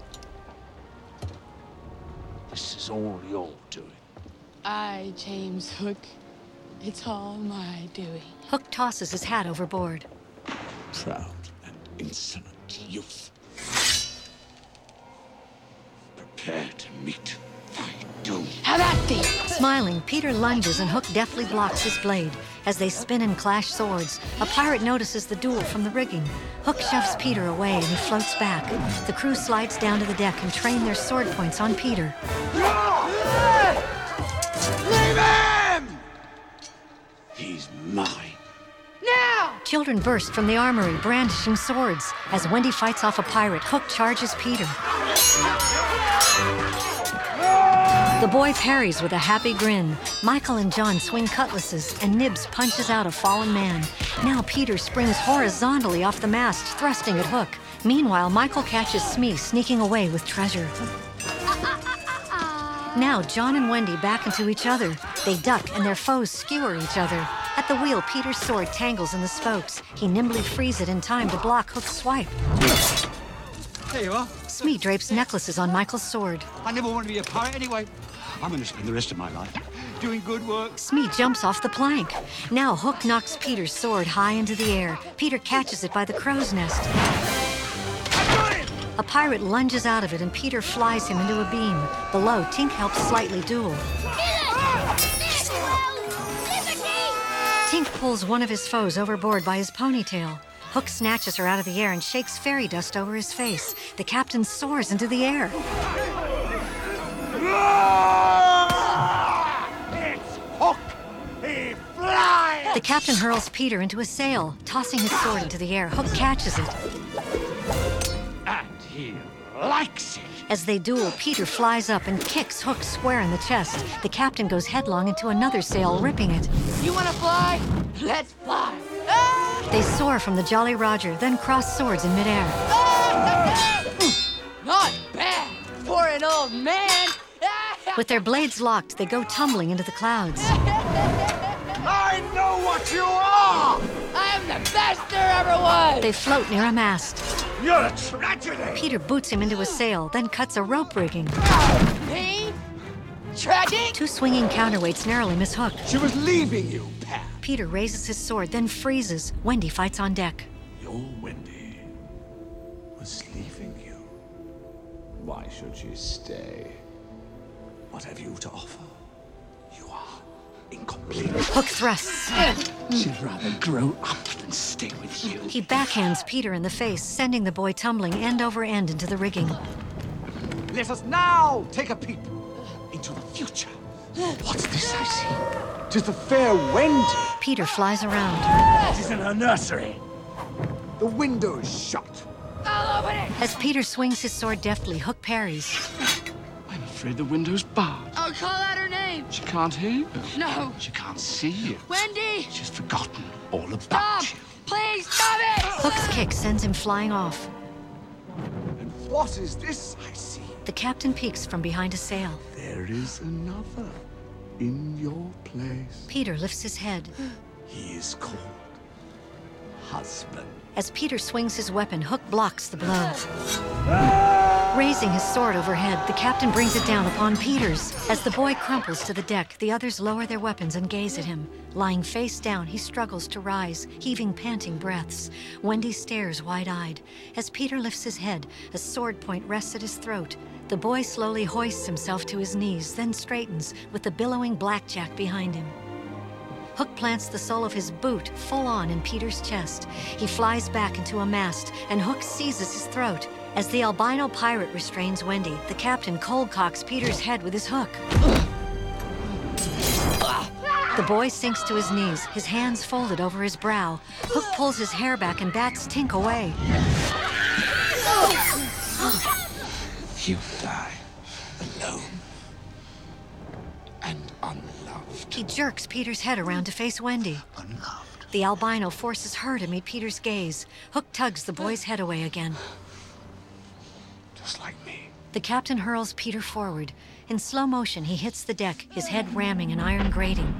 This is all your doing. I, James Hook. It's all my doing. Hook tosses his hat overboard. Proud and insolent youth. Prepare to meet thy doom. Have at thee! Smiling, Peter lunges and Hook deftly blocks his blade. As they spin and clash swords, a pirate notices the duel from the rigging. Hook shoves Peter away and he floats back. The crew slides down to the deck and train their sword points on Peter. Leave him! He's mine. Now! Children burst from the armory, brandishing swords. As Wendy fights off a pirate, Hook charges Peter. The boy parries with a happy grin. Michael and John swing cutlasses, and Nibs punches out a fallen man. Now Peter springs horizontally off the mast, thrusting at Hook. Meanwhile, Michael catches Smee sneaking away with treasure. Now John and Wendy back into each other. They duck, and their foes skewer each other. At the wheel, Peter's sword tangles in the spokes. He nimbly frees it in time to block Hook's swipe. There you are. Smee drapes necklaces on Michael's sword. I never want to be a pirate anyway. I'm going to spend the rest of my life doing good work. Smee jumps off the plank. Now Hook knocks Peter's sword high into the air. Peter catches it by the crow's nest. A pirate lunges out of it, and Peter flies him into a beam. Below, Tink helps slightly duel. Tink pulls one of his foes overboard by his ponytail. Hook snatches her out of the air and shakes fairy dust over his face. The captain soars into the air. It's Hook! He flies! The captain hurls Peter into a sail. Tossing his sword into the air, Hook catches it. And he likes it. As they duel, Peter flies up and kicks Hook square in the chest. The captain goes headlong into another sail, ripping it. You wanna fly? Let's fly. They soar from the Jolly Roger, then cross swords in midair. Not bad for an old man. With their blades locked, they go tumbling into the clouds. I know what you are! I am the best there ever was! They float near a mast. You're a tragedy! Peter boots him into a sail, then cuts a rope rigging. Me? Tragic? Two swinging counterweights narrowly miss Hook. She was leaving you, Pat. Peter raises his sword, then freezes. Wendy fights on deck. Your Wendy was leaving you. Why should she stay? What have you to offer? You are incomplete. Hook thrusts. She'd rather grow up than stay with you. He backhands Peter in the face, sending the boy tumbling end over end into the rigging. Let us now take a peep into the future. What's this I see? 'Tis the fair Wendy. Peter flies around. She's in her nursery. The window is shut. I'll open it! As Peter swings his sword deftly, Hook parries. I'm afraid the window's barred. I'll call out her name. She can't hear you. No. She can't see you. Wendy! She's forgotten all about Stop! you. Please stop it! Hook's kick sends him flying off. And what is this I see? The captain peeks from behind a sail. There is another in your place. Peter lifts his head. He is called husband. As Peter swings his weapon, Hook blocks the blow. Raising his sword overhead, the captain brings it down upon Peter's. As the boy crumples to the deck, the others lower their weapons and gaze at him. Lying face down, he struggles to rise, heaving panting breaths. Wendy stares wide-eyed. As Peter lifts his head, a sword point rests at his throat. The boy slowly hoists himself to his knees, then straightens, with the billowing blackjack behind him. Hook plants the sole of his boot full on in Peter's chest. He flies back into a mast, and Hook seizes his throat. As the albino pirate restrains Wendy, the captain cold cocks Peter's head with his hook. The boy sinks to his knees, his hands folded over his brow. Hook pulls his hair back and bats Tink away. You die alone and unloved. He jerks Peter's head around to face Wendy. Unloved. The albino forces her to meet Peter's gaze. Hook tugs the boy's head away again. Just like me. The captain hurls Peter forward. In slow motion, he hits the deck, his head ramming an iron grating.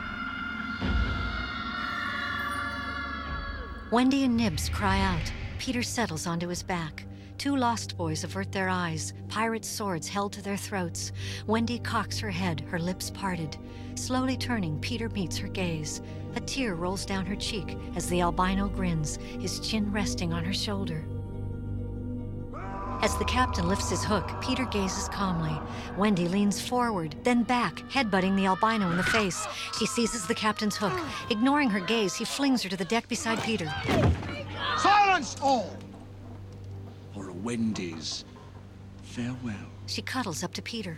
Wendy and Nibs cry out. Peter settles onto his back. Two lost boys avert their eyes, pirate swords held to their throats. Wendy cocks her head, her lips parted. Slowly turning, Peter meets her gaze. A tear rolls down her cheek as the albino grins, his chin resting on her shoulder. As the captain lifts his hook, Peter gazes calmly. Wendy leans forward, then back, headbutting the albino in the face. He seizes the captain's hook. Ignoring her gaze, he flings her to the deck beside Peter. Silence all! For a Wendy's farewell. She cuddles up to Peter.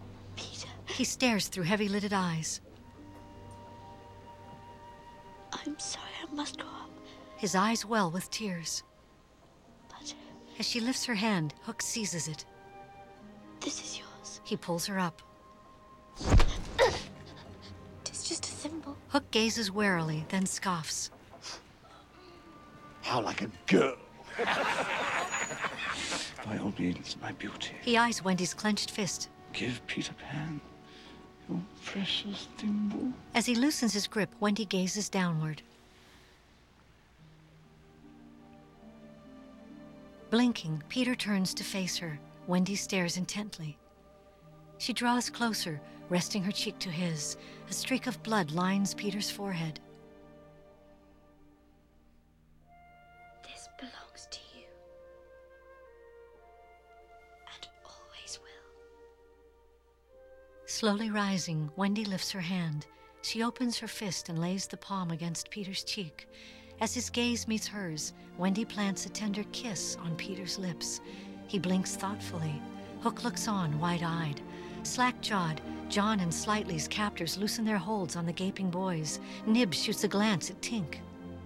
Peter. He stares through heavy-lidded eyes. I'm I'm sorry, I must go up. His eyes well with tears. But as she lifts her hand, Hook seizes it. This is yours. He pulls her up. It's just a thimble. Hook gazes warily, then scoffs. How like a girl. By all means, my beauty. He eyes Wendy's clenched fist. Give Peter Pan your precious thimble. As he loosens his grip, Wendy gazes downward. Blinking, Peter turns to face her. Wendy stares intently. She draws closer, resting her cheek to his. A streak of blood lines Peter's forehead. This belongs to you. And always will. Slowly rising, Wendy lifts her hand. She opens her fist and lays the palm against Peter's cheek. As his gaze meets hers, Wendy plants a tender kiss on Peter's lips. He blinks thoughtfully. Hook looks on, wide-eyed. Slack-jawed, John and Slightly's captors loosen their holds on the gaping boys. Nib shoots a glance at Tink.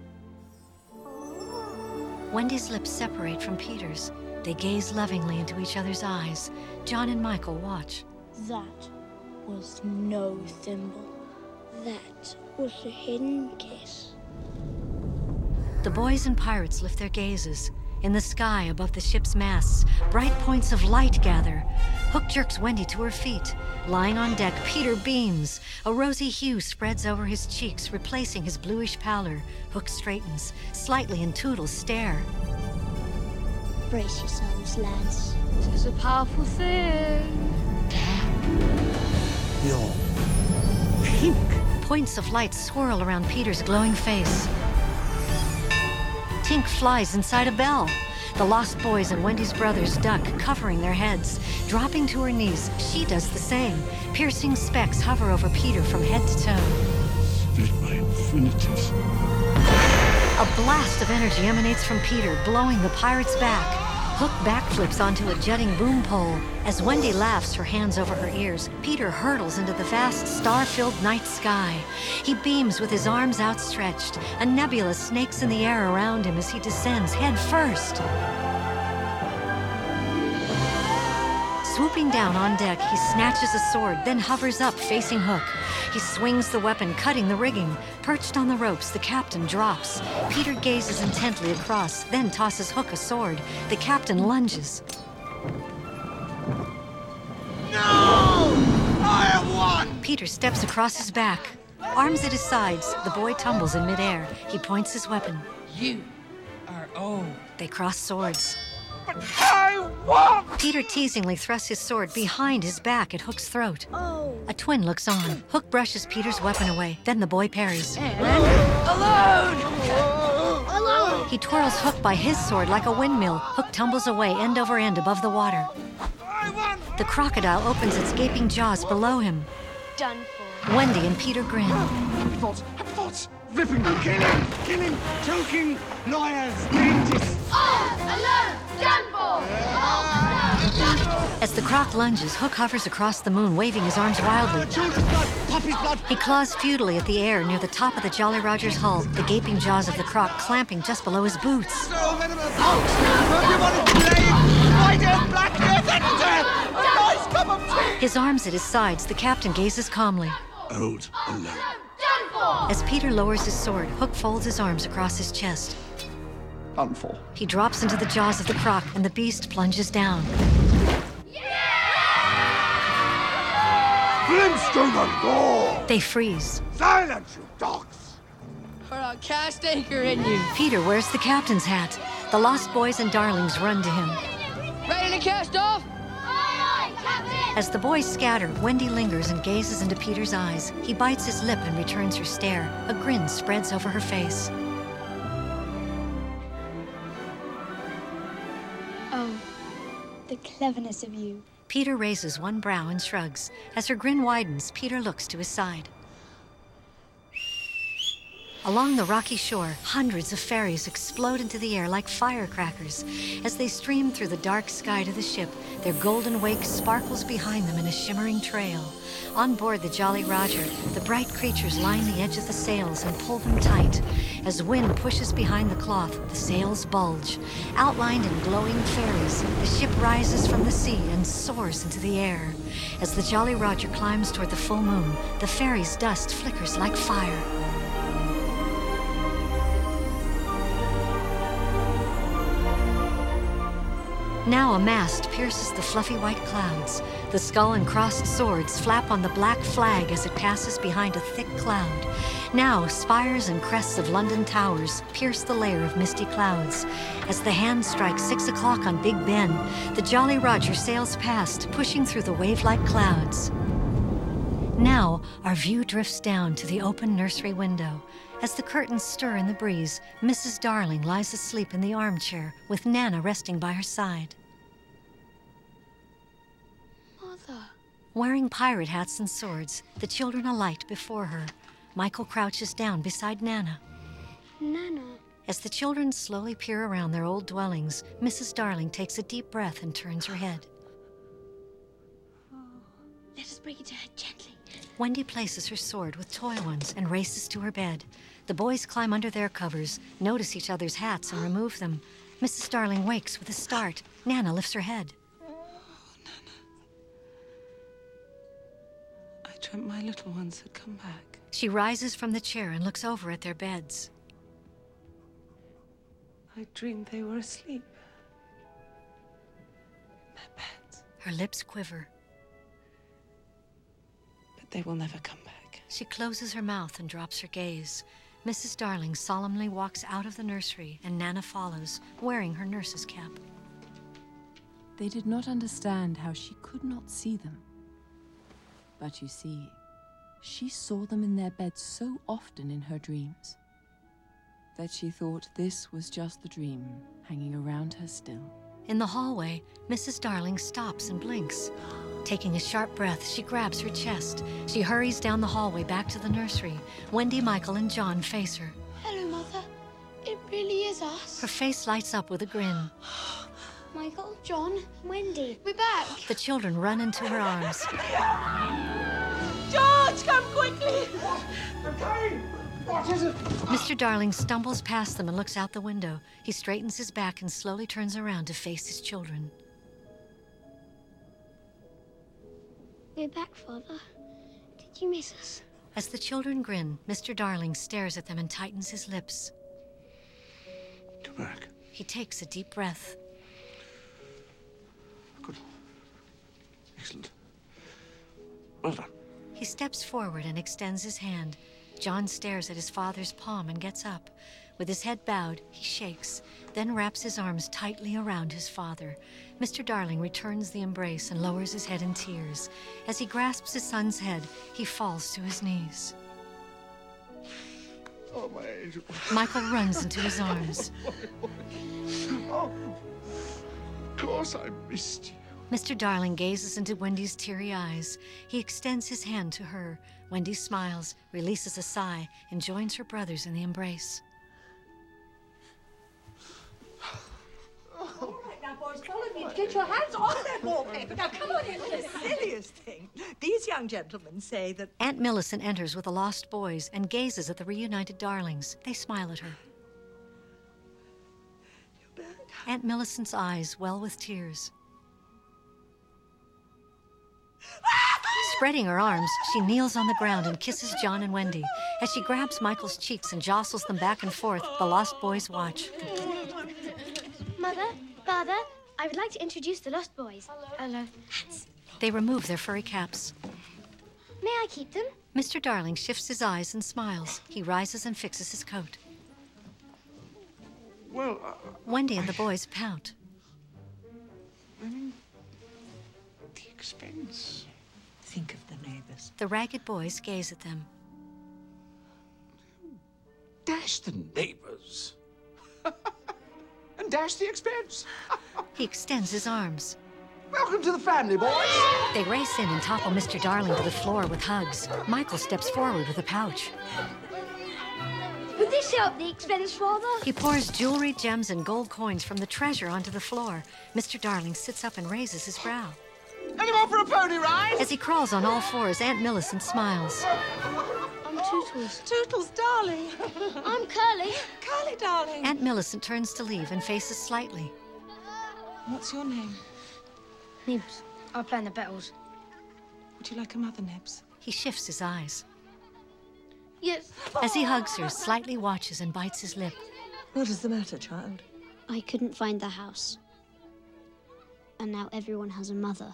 Wendy's lips separate from Peter's. They gaze lovingly into each other's eyes. John and Michael watch. That was no thimble. That was a hidden kiss. The boys and pirates lift their gazes. In the sky above the ship's masts, bright points of light gather. Hook jerks Wendy to her feet. Lying on deck, Peter beams. A rosy hue spreads over his cheeks, replacing his bluish pallor. Hook straightens. Slightly and Toodles stare. Brace yourselves, lads. Tis a powerful thing. You're pink. Points of light swirl around Peter's glowing face. Tink flies inside a bell. The Lost Boys and Wendy's brothers duck, covering their heads. Dropping to her knees, she does the same. Piercing specks hover over Peter from head to toe. Split my infinities. A blast of energy emanates from Peter, blowing the pirates back. Hook backflips onto a jutting boom pole. As Wendy laughs, her hands over her ears, Peter hurtles into the vast, star-filled night sky. He beams with his arms outstretched. A nebula snakes in the air around him as he descends head first. Swooping down on deck, he snatches a sword, then hovers up, facing Hook. He swings the weapon, cutting the rigging. Perched on the ropes, the captain drops. Peter gazes intently across, then tosses Hook a sword. The captain lunges. No! I have won! Peter steps across his back. Arms at his sides, the boy tumbles in midair. He points his weapon. You are old. They cross swords. But I won! Peter teasingly thrusts his sword behind his back at Hook's throat. Oh. A twin looks on. Hook brushes Peter's weapon away. Then the boy parries. And alone! Alone! He twirls Hook by his sword like a windmill. Hook tumbles away end over end above the water. I won! The crocodile opens its gaping jaws below him. Done for. Wendy and Peter grin. Happy thoughts! Happy thoughts! Ripping them! Killing! Killing! Choking! Lawyers! Dentists! All alone! Done for! All alone! Done for! As the croc lunges, Hook hovers across the moon, waving his arms wildly. Children's blood! Puppy's blood! He claws futilely at the air near the top of the Jolly Roger's hull, the gaping jaws of the croc clamping just below his boots. So venomous! Oh, you want to blame? White and black death and death! A nice cup of tea! His arms at his sides, the captain gazes calmly. Old alone. Done for! As Peter lowers his sword, Hook folds his arms across his chest. Done for. He drops into the jaws of the croc, and the beast plunges down. Brimstone and gore! They freeze. Silence, you dogs! Or I'll cast anchor in you. Peter wears the captain's hat. The Lost Boys and Darlings run to him. Ready to cast off? Aye, aye, Captain! As the boys scatter, Wendy lingers and gazes into Peter's eyes. He bites his lip and returns her stare. A grin spreads over her face. Oh, the cleverness of you. Peter raises one brow and shrugs. As her grin widens, Peter looks to his side. Along the rocky shore, hundreds of fairies explode into the air like firecrackers. As they stream through the dark sky to the ship, their golden wake sparkles behind them in a shimmering trail. On board the Jolly Roger, the bright creatures line the edge of the sails and pull them tight. As wind pushes behind the cloth, the sails bulge. Outlined in glowing fairies, the ship rises from the sea and soars into the air. As the Jolly Roger climbs toward the full moon, the fairies' dust flickers like fire. Now a mast pierces the fluffy white clouds. The skull and crossed swords flap on the black flag as it passes behind a thick cloud. Now spires and crests of London towers pierce the layer of misty clouds. As the hand strikes six o'clock on Big Ben, the Jolly Roger sails past, pushing through the wave-like clouds. Now our view drifts down to the open nursery window. As the curtains stir in the breeze, Missus Darling lies asleep in the armchair with Nana resting by her side. Mother. Wearing pirate hats and swords, the children alight before her. Michael crouches down beside Nana. Nana. As the children slowly peer around their old dwellings, Missus Darling takes a deep breath and turns her head. Let us bring it to her gently. Wendy places her sword with toy ones and races to her bed. The boys climb under their covers, notice each other's hats and remove them. Missus Darling wakes with a start. Nana lifts her head. I dreamt my little ones had come back. She rises from the chair and looks over at their beds. I dreamed they were asleep. Their beds. Her lips quiver. But they will never come back. She closes her mouth and drops her gaze. Missus Darling solemnly walks out of the nursery and Nana follows, wearing her nurse's cap. They did not understand how she could not see them. But you see, she saw them in their beds so often in her dreams that she thought this was just the dream hanging around her still. In the hallway, Missus Darling stops and blinks. Taking a sharp breath, she grabs her chest. She hurries down the hallway back to the nursery. Wendy, Michael, and John face her. Hello, Mother. It really is us. Her face lights up with a grin. Michael, John, Wendy, we're back. The children run into her arms. George, come quickly! Okay, what is it? Mister Darling stumbles past them and looks out the window. He straightens his back and slowly turns around to face his children. We're back, Father. Did you miss us? As the children grin, Mister Darling stares at them and tightens his lips. Come back. He takes a deep breath. Good. Excellent. Well done. He steps forward and extends his hand. John stares at his father's palm and gets up. With his head bowed, he shakes, then wraps his arms tightly around his father. Mister Darling returns the embrace and lowers his head in tears. As he grasps his son's head, he falls to his knees. Oh, my angel. Michael runs into his arms. Oh, of course I missed you. Mister Darling gazes into Wendy's teary eyes. He extends his hand to her. Wendy smiles, releases a sigh, and joins her brothers in the embrace. All right, now, boys, follow me. Get your hands off that wallpaper. Now, come on in. The silliest thing. These young gentlemen say that... Aunt Millicent enters with the lost boys and gazes at the reunited Darlings. They smile at her. You're back. Aunt Millicent's eyes well with tears. Spreading her arms, she kneels on the ground and kisses John and Wendy. As she grabs Michael's cheeks and jostles them back and forth, the lost boys watch. Mother, Father, I would like to introduce the Lost Boys. Hello. They remove their furry caps. May I keep them? Mister Darling shifts his eyes and smiles. He rises and fixes his coat. Well, uh, Wendy and the boys pout. I mean, the expense. Think of the neighbors. The ragged boys gaze at them. Dash the neighbors. And dash the expense. He extends his arms. Welcome to the family, boys. They race in and topple Mister Darling to the floor with hugs. Michael steps forward with a pouch. Would this help the expense, Father? He pours jewelry, gems, and gold coins from the treasure onto the floor. Mister Darling sits up and raises his brow. Any more for a pony ride? As he crawls on all fours, Aunt Millicent smiles. I'm Tootles. Tootles, darling. I'm Curly. Curly, darling. Aunt Millicent turns to leave and faces slightly. What's your name? Nibs. I play in the battles. Would you like a mother, Nibs? He shifts his eyes. Yes. As he hugs her, slightly watches and bites his lip. What is the matter, child? I couldn't find the house. And now everyone has a mother.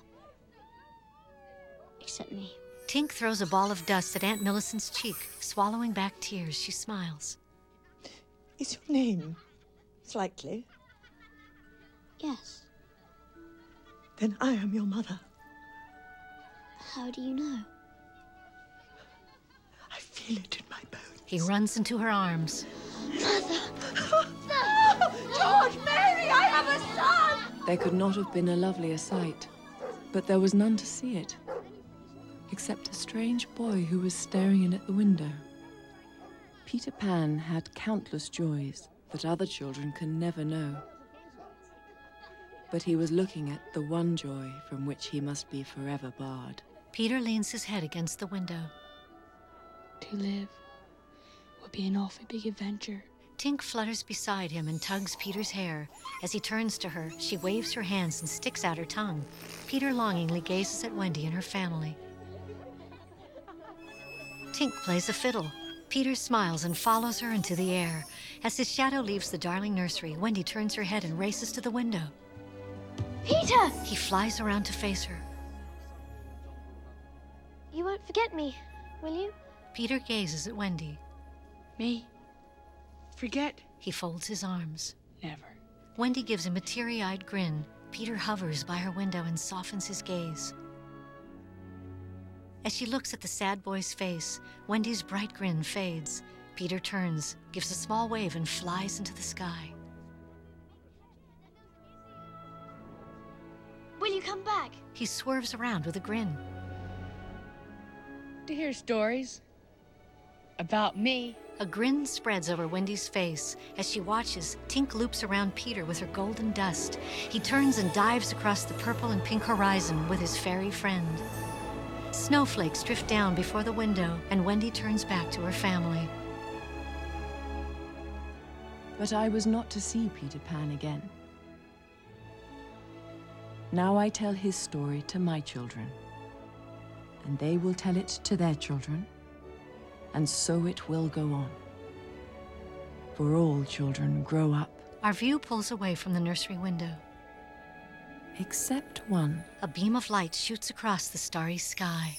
Except me. Tink throws a ball of dust at Aunt Millicent's cheek. Swallowing back tears, she smiles. Is your name Slightly? Yes. Then I am your mother. How do you know? I feel it in my bones. He runs into her arms. Mother! George, Mary, I have a son! There could not have been a lovelier sight, but there was none to see it, except a strange boy who was staring in at the window. Peter Pan had countless joys that other children can never know. But he was looking at the one joy from which he must be forever barred. Peter leans his head against the window. To live would be an awfully big adventure. Tink flutters beside him and tugs Peter's hair. As he turns to her, she waves her hands and sticks out her tongue. Peter longingly gazes at Wendy and her family. Tink plays a fiddle. Peter smiles and follows her into the air. As his shadow leaves the Darling nursery, Wendy turns her head and races to the window. Peter! He flies around to face her. You won't forget me, will you? Peter gazes at Wendy. Me? Forget? He folds his arms. Never. Wendy gives him a teary-eyed grin. Peter hovers by her window and softens his gaze. As she looks at the sad boy's face, Wendy's bright grin fades. Peter turns, gives a small wave, and flies into the sky. Will you come back? He swerves around with a grin. To hear stories about me. A grin spreads over Wendy's face. As she watches, Tink loops around Peter with her golden dust. He turns and dives across the purple and pink horizon with his fairy friend. Snowflakes drift down before the window, and Wendy turns back to her family. But I was not to see Peter Pan again. Now I tell his story to my children, and they will tell it to their children, and so it will go on. For all children grow up. Our view pulls away from the nursery window. Except one. A beam of light shoots across the starry sky.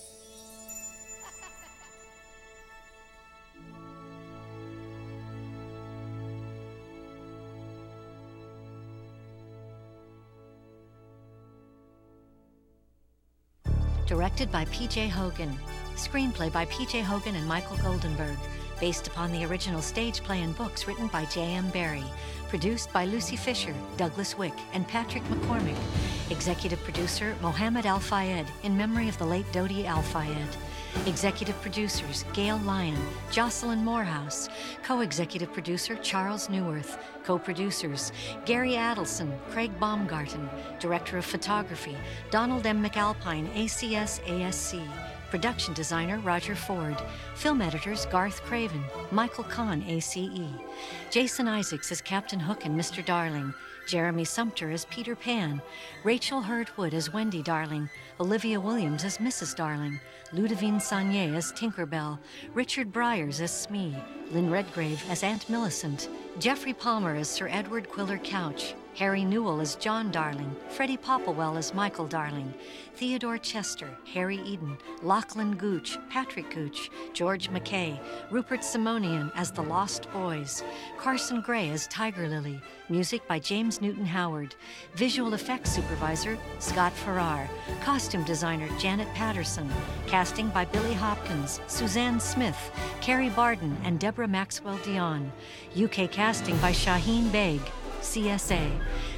Directed by P J Hogan. Screenplay by P J Hogan and Michael Goldenberg. Based upon the original stage play and books written by J M Barrie. Produced by Lucy Fisher, Douglas Wick, and Patrick McCormick. Executive producer Mohammed Al-Fayed, in memory of the late Dodi Al-Fayed. Executive producers Gail Lyon, Jocelyn Morehouse. Co-executive producer Charles Neuwirth. Co-producers Gary Adelson, Craig Baumgarten. Director of photography Donald M. McAlpine, A C S A S C. Production designer Roger Ford. Film editors Garth Craven, Michael Kahn, A C E. Jason Isaacs as Captain Hook and Mister Darling. Jeremy Sumter as Peter Pan. Rachel Hurd Wood as Wendy Darling. Olivia Williams as Missus Darling. Ludivine Saunier as Tinkerbell. Richard Bryars as Smee. Lynn Redgrave as Aunt Millicent. Jeffrey Palmer as Sir Edward Quiller Couch. Harry Newell as John Darling, Freddie Popplewell as Michael Darling, Theodore Chester, Harry Eden, Lachlan Gooch, Patrick Gooch, George McKay, Rupert Simonian as the Lost Boys, Carson Gray as Tiger Lily, music by James Newton Howard, visual effects supervisor Scott Farrar, costume designer Janet Patterson, casting by Billy Hopkins, Suzanne Smith, Carrie Barden, and Deborah Maxwell Dion, U K casting by Shaheen Beg, C S A.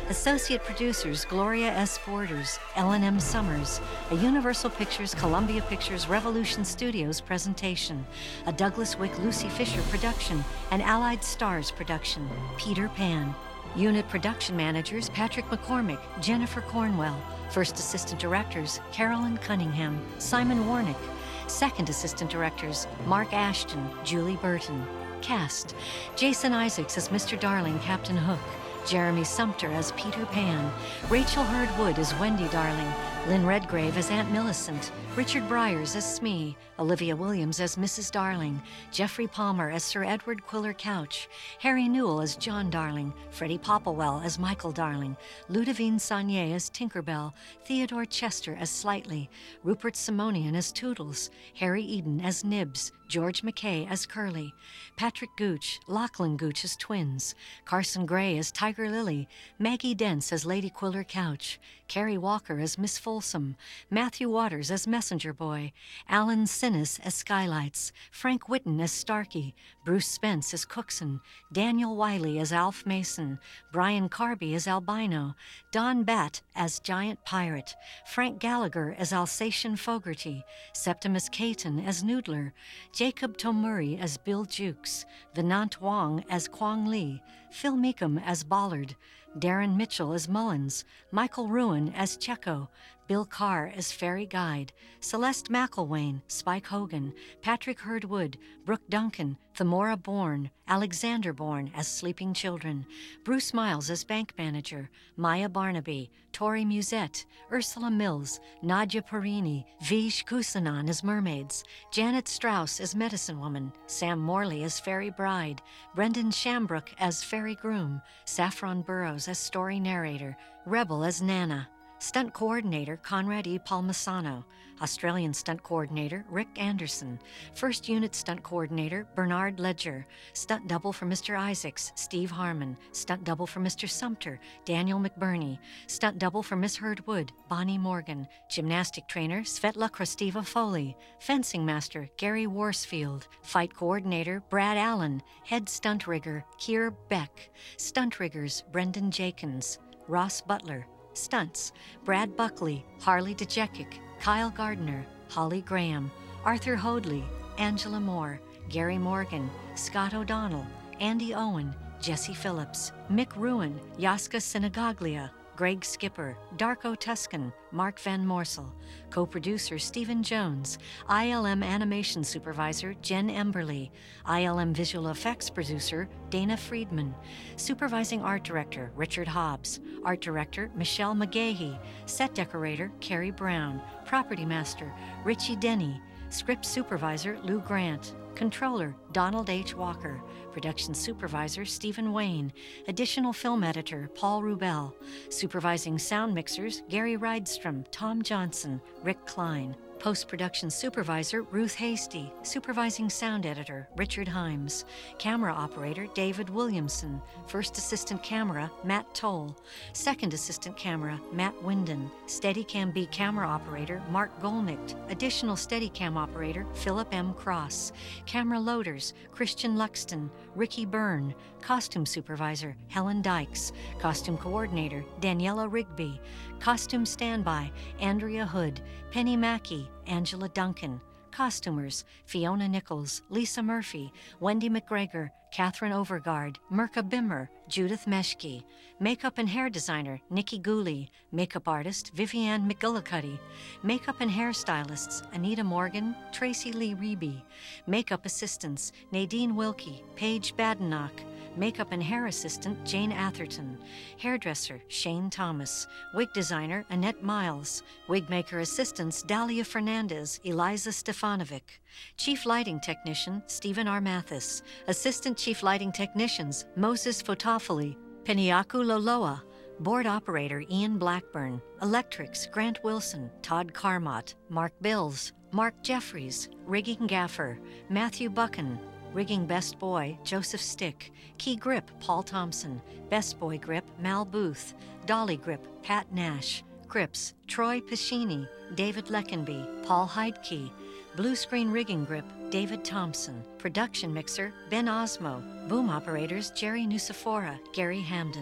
Associate producers Gloria S. Borders, Ellen M. Summers. A Universal Pictures, Columbia Pictures, Revolution Studios presentation. A Douglas Wick, Lucy Fisher production. An Allied Stars production. Peter Pan. Unit production managers Patrick McCormick, Jennifer Cornwell. First assistant directors Carolyn Cunningham, Simon Warnick. Second assistant directors Mark Ashton, Julie Burton. Cast: Jason Isaacs as Mister Darling, Captain Hook. Jeremy Sumter as Peter Pan. Rachel Hurd Wood as Wendy Darling. Lynn Redgrave as Aunt Millicent. Richard Bryars as Smee. Olivia Williams as Missus Darling. Jeffrey Palmer as Sir Edward Quiller Couch. Harry Newell as John Darling. Freddie Popplewell as Michael Darling. Ludovine Saunier as Tinkerbell. Theodore Chester as Slightly. Rupert Simonian as Toodles. Harry Eden as Nibs. George McKay as Curly. Patrick Gooch, Lachlan Gooch as twins. Carson Gray as Tiger Lily. Maggie Dents as Lady Quiller Couch. Carrie Walker as Miss Folsom. Matthew Waters as Messenger Boy. Alan Sinnis as Skylights. Frank Whitten as Starkey. Bruce Spence as Cookson. Daniel Wiley as Alf Mason. Brian Carby as Albino. Don Batt as Giant Pirate. Frank Gallagher as Alsatian Fogarty. Septimus Caton as Noodler. Jacob Tomuri as Bill Jukes. Venant Wong as Kwong Lee. Phil Meekum as Bollard. Darren Mitchell as Mullins. Michael Ruin as Checo. Bill Carr as Fairy Guide. Celeste McElwain, Spike Hogan. Patrick Hurd Wood. Brooke Duncan. Thamora Bourne. Alexander Bourne as Sleeping Children. Bruce Miles as Bank Manager. Maya Barnaby. Tori Musette. Ursula Mills. Nadia Perini. Vish Kusanan as Mermaids. Janet Strauss as Medicine Woman. Sam Morley as Fairy Bride. Brendan Shambrook as Fairy Groom. Saffron Burrows as Story Narrator. Rebel as Nana. Stunt Coordinator Conrad E. Palmisano. Australian Stunt Coordinator Rick Anderson. First Unit Stunt Coordinator Bernard Ledger. Stunt Double for Mister Isaacs, Steve Harmon. Stunt Double for Mister Sumter, Daniel McBurney. Stunt Double for Miss Hurd Wood, Bonnie Morgan. Gymnastic Trainer Svetla Krastiva Foley. Fencing Master Gary Worsfield. Fight Coordinator Brad Allen. Head Stunt Rigger Keir Beck. Stunt Riggers Brendan Jakins. Ross Butler. Stunts: Brad Buckley, Harley DeJekic, Kyle Gardner, Holly Graham, Arthur Hoadley, Angela Moore, Gary Morgan, Scott O'Donnell, Andy Owen, Jesse Phillips, Mick Ruin, Yaska Sinagaglia, Greg Skipper, Darko Tuscan, Mark Van Morsel. Co-producer Stephen Jones. I L M Animation Supervisor Jen Emberley. I L M Visual Effects Producer Dana Friedman. Supervising Art Director Richard Hobbs. Art Director Michelle McGahey. Set Decorator Carrie Brown. Property Master Richie Denny. Script Supervisor Lou Grant. Controller Donald H. Walker. Production Supervisor Stephen Wayne. Additional Film Editor Paul Rubel. Supervising Sound Mixers Gary Rydstrom, Tom Johnson, Rick Klein. Post-Production Supervisor Ruth Hasty. Supervising Sound Editor Richard Himes. Camera Operator David Williamson. First Assistant Camera Matt Toll. Second Assistant Camera Matt Winden. Steadicam B Camera Operator Mark Golnicht. Additional Steadicam Operator Philip M. Cross. Camera Loaders Christian Luxton. Ricky Byrne. Costume Supervisor Helen Dykes. Costume Coordinator Daniela Rigby. Costume Standby Andrea Hood. Penny Mackey, Angela Duncan. Costumers Fiona Nichols, Lisa Murphy, Wendy McGregor, Catherine Overgard, Mirka Bimmer, Judith Meshke. Makeup and hair designer Nikki Gooley. Makeup artist Vivianne McGillicuddy. Makeup and hairstylists Anita Morgan, Tracy Lee Reby. Makeup assistants Nadine Wilkie, Paige Badenoch. Makeup and hair assistant Jane Atherton. Hairdresser Shane Thomas. Wig designer Annette Miles. Wig maker assistants Dahlia Fernandez, Eliza Stefanovic. Chief lighting technician Stephen R. Mathis. Assistant chief lighting technicians Moses Fotofoli, Peniaku Loloa. Board operator Ian Blackburn. Electrics Grant Wilson, Todd Carmott, Mark Bills, Mark Jeffries. Rigging gaffer Matthew Buchan. Rigging Best Boy, Joseph Stick. Key Grip, Paul Thompson. Best Boy Grip, Mal Booth. Dolly Grip, Pat Nash. Grips, Troy Piscini, David Leckenby, Paul Heidke. Blue Screen Rigging Grip, David Thompson. Production Mixer, Ben Osmo. Boom Operators, Jerry Nusifora, Gary Hamden.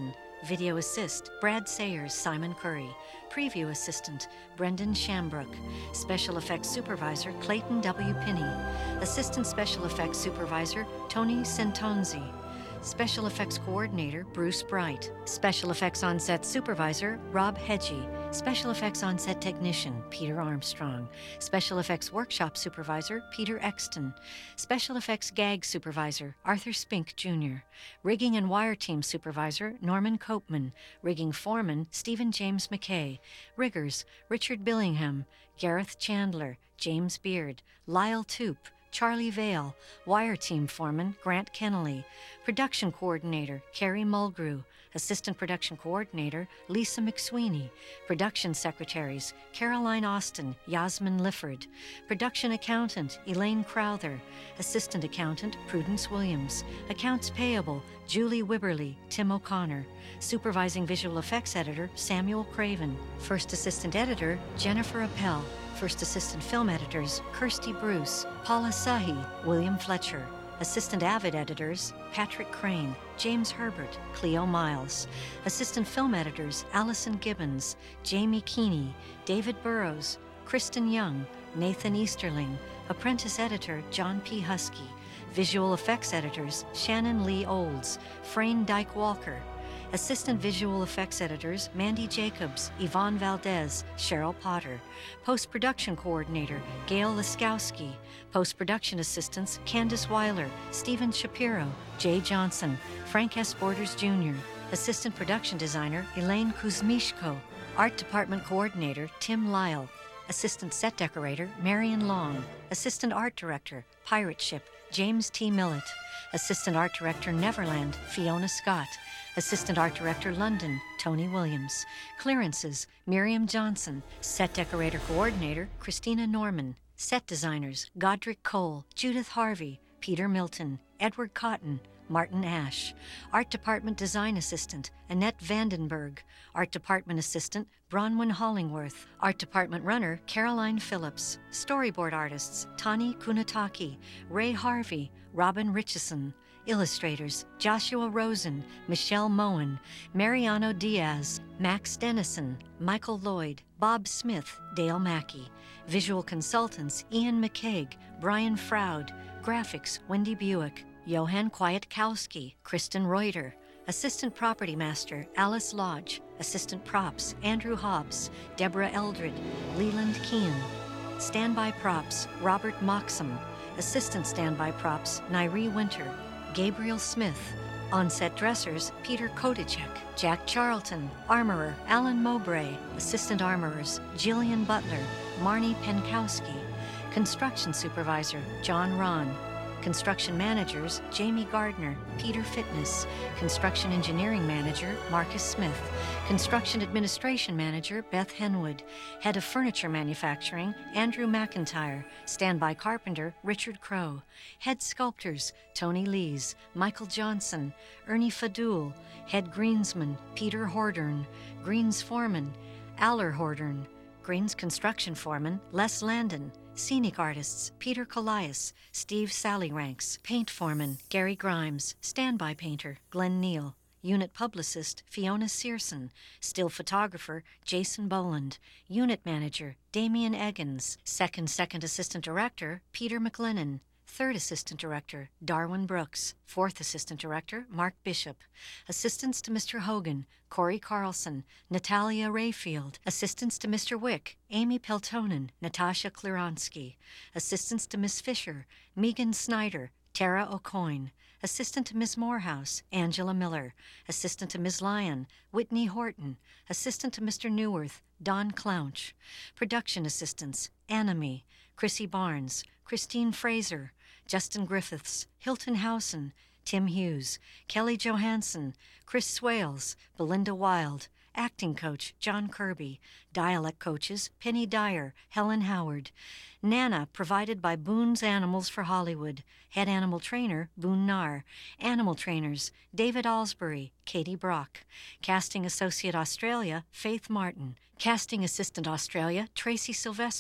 Video assist, Brad Sayers, Simon Curry. Preview assistant, Brendan Shambrook. Special effects supervisor, Clayton W. Pinney. Assistant special effects supervisor, Tony Centonzi. Special effects coordinator, Bruce Bright. Special effects on-set supervisor, Rob Hedgie. Special effects on-set technician, Peter Armstrong. Special effects workshop supervisor, Peter Exton. Special effects gag supervisor, Arthur Spink, Junior Rigging and wire team supervisor, Norman Copeman. Rigging foreman, Stephen James McKay. Riggers, Richard Billingham. Gareth Chandler. James Beard. Lyle Toop. Charlie Vale. Wire team foreman, Grant Kennelly. Production coordinator, Carrie Mulgrew. Assistant production coordinator, Lisa McSweeney. Production secretaries, Caroline Austin, Yasmin Lifford. Production accountant, Elaine Crowther. Assistant accountant, Prudence Williams. Accounts payable, Julie Wibberley, Tim O'Connor. Supervising visual effects editor, Samuel Craven. First assistant editor, Jennifer Appel. First assistant film editors, Kirsty Bruce, Paula Sahi, William Fletcher. Assistant Avid editors, Patrick Crane, James Herbert, Cleo Miles. Assistant film editors, Allison Gibbons, Jamie Keeney, David Burrows, Kristen Young, Nathan Easterling. Apprentice editor, John P. Husky. Visual effects editors, Shannon Lee Olds, Frayne Dyke Walker. Assistant visual effects editors, Mandy Jacobs, Yvonne Valdez, Cheryl Potter. Post-production coordinator, Gail Laskowski. Post-production assistants, Candace Weiler, Stephen Shapiro, Jay Johnson, Frank S. Borders, Junior Assistant production designer, Elaine Kuzmishko. Art department coordinator, Tim Lyle. Assistant set decorator, Marion Long. Assistant art director, Pirate Ship, James T. Millett. Assistant art director, Neverland, Fiona Scott. Assistant Art Director, London, Tony Williams. Clearances, Miriam Johnson. Set Decorator Coordinator, Christina Norman. Set Designers, Godric Cole, Judith Harvey, Peter Milton, Edward Cotton, Martin Ash. Art Department Design Assistant, Annette Vandenberg. Art Department Assistant, Bronwyn Hollingworth. Art Department Runner, Caroline Phillips. Storyboard Artists, Tani Kunataki, Ray Harvey, Robin Richardson. Illustrators, Joshua Rosen, Michelle Moen, Mariano Diaz, Max Dennison, Michael Lloyd, Bob Smith, Dale Mackey. Visual consultants, Ian McCaig, Brian Froud. Graphics, Wendy Buick, Johan Kwiatkowski, Kristen Reuter. Assistant Property Master, Alice Lodge. Assistant Props, Andrew Hobbs, Deborah Eldred, Leland Kean. Standby Props, Robert Moxham. Assistant Standby Props, Nairi Winter. Gabriel Smith. On-set dressers, Peter Kodicek, Jack Charlton. Armorer, Alan Mowbray. Assistant armorers, Jillian Butler, Marnie Penkowski. Construction supervisor, John Ron. Construction managers, Jamie Gardner, Peter Fitness. Construction engineering manager, Marcus Smith. Construction administration manager, Beth Henwood. Head of furniture manufacturing, Andrew McIntyre. Standby carpenter, Richard Crow. Head sculptors, Tony Lees, Michael Johnson, Ernie Fadul. Head greensman, Peter Hordern. Greens foreman, Aller Hordern. Greens construction foreman, Les Landon. Scenic artists, Peter Colias, Steve Sallyranks. Paint foreman, Gary Grimes. Standby painter, Glenn Neal. Unit publicist, Fiona Searson. Still photographer, Jason Boland. Unit manager, Damian Eggins. Second second assistant director, Peter McLennan. Third assistant director, Darwin Brooks. Fourth assistant director, Mark Bishop. Assistants to Mister Hogan, Corey Carlson, Natalia Rayfield. Assistants to Mister Wick, Amy Peltonen, Natasha Klironsky. Assistants to Miss Fisher, Megan Snyder, Tara O'Coin. Assistant to Miss Morehouse, Angela Miller. Assistant to Miss Lyon, Whitney Horton. Assistant to Mister Newworth, Don Clounch. Production assistants, Anime, Chrissy Barnes, Christine Fraser, Justin Griffiths, Hilton Housen, Tim Hughes, Kelly Johansson, Chris Swales, Belinda Wild. Acting coach, John Kirby. Dialect coaches, Penny Dyer, Helen Howard. Nana, provided by Boone's Animals for Hollywood. Head animal trainer, Boone Nar. Animal trainers, David Alsbury, Katie Brock. Casting Associate Australia, Faith Martin. Casting Assistant Australia, Tracy Sylvester.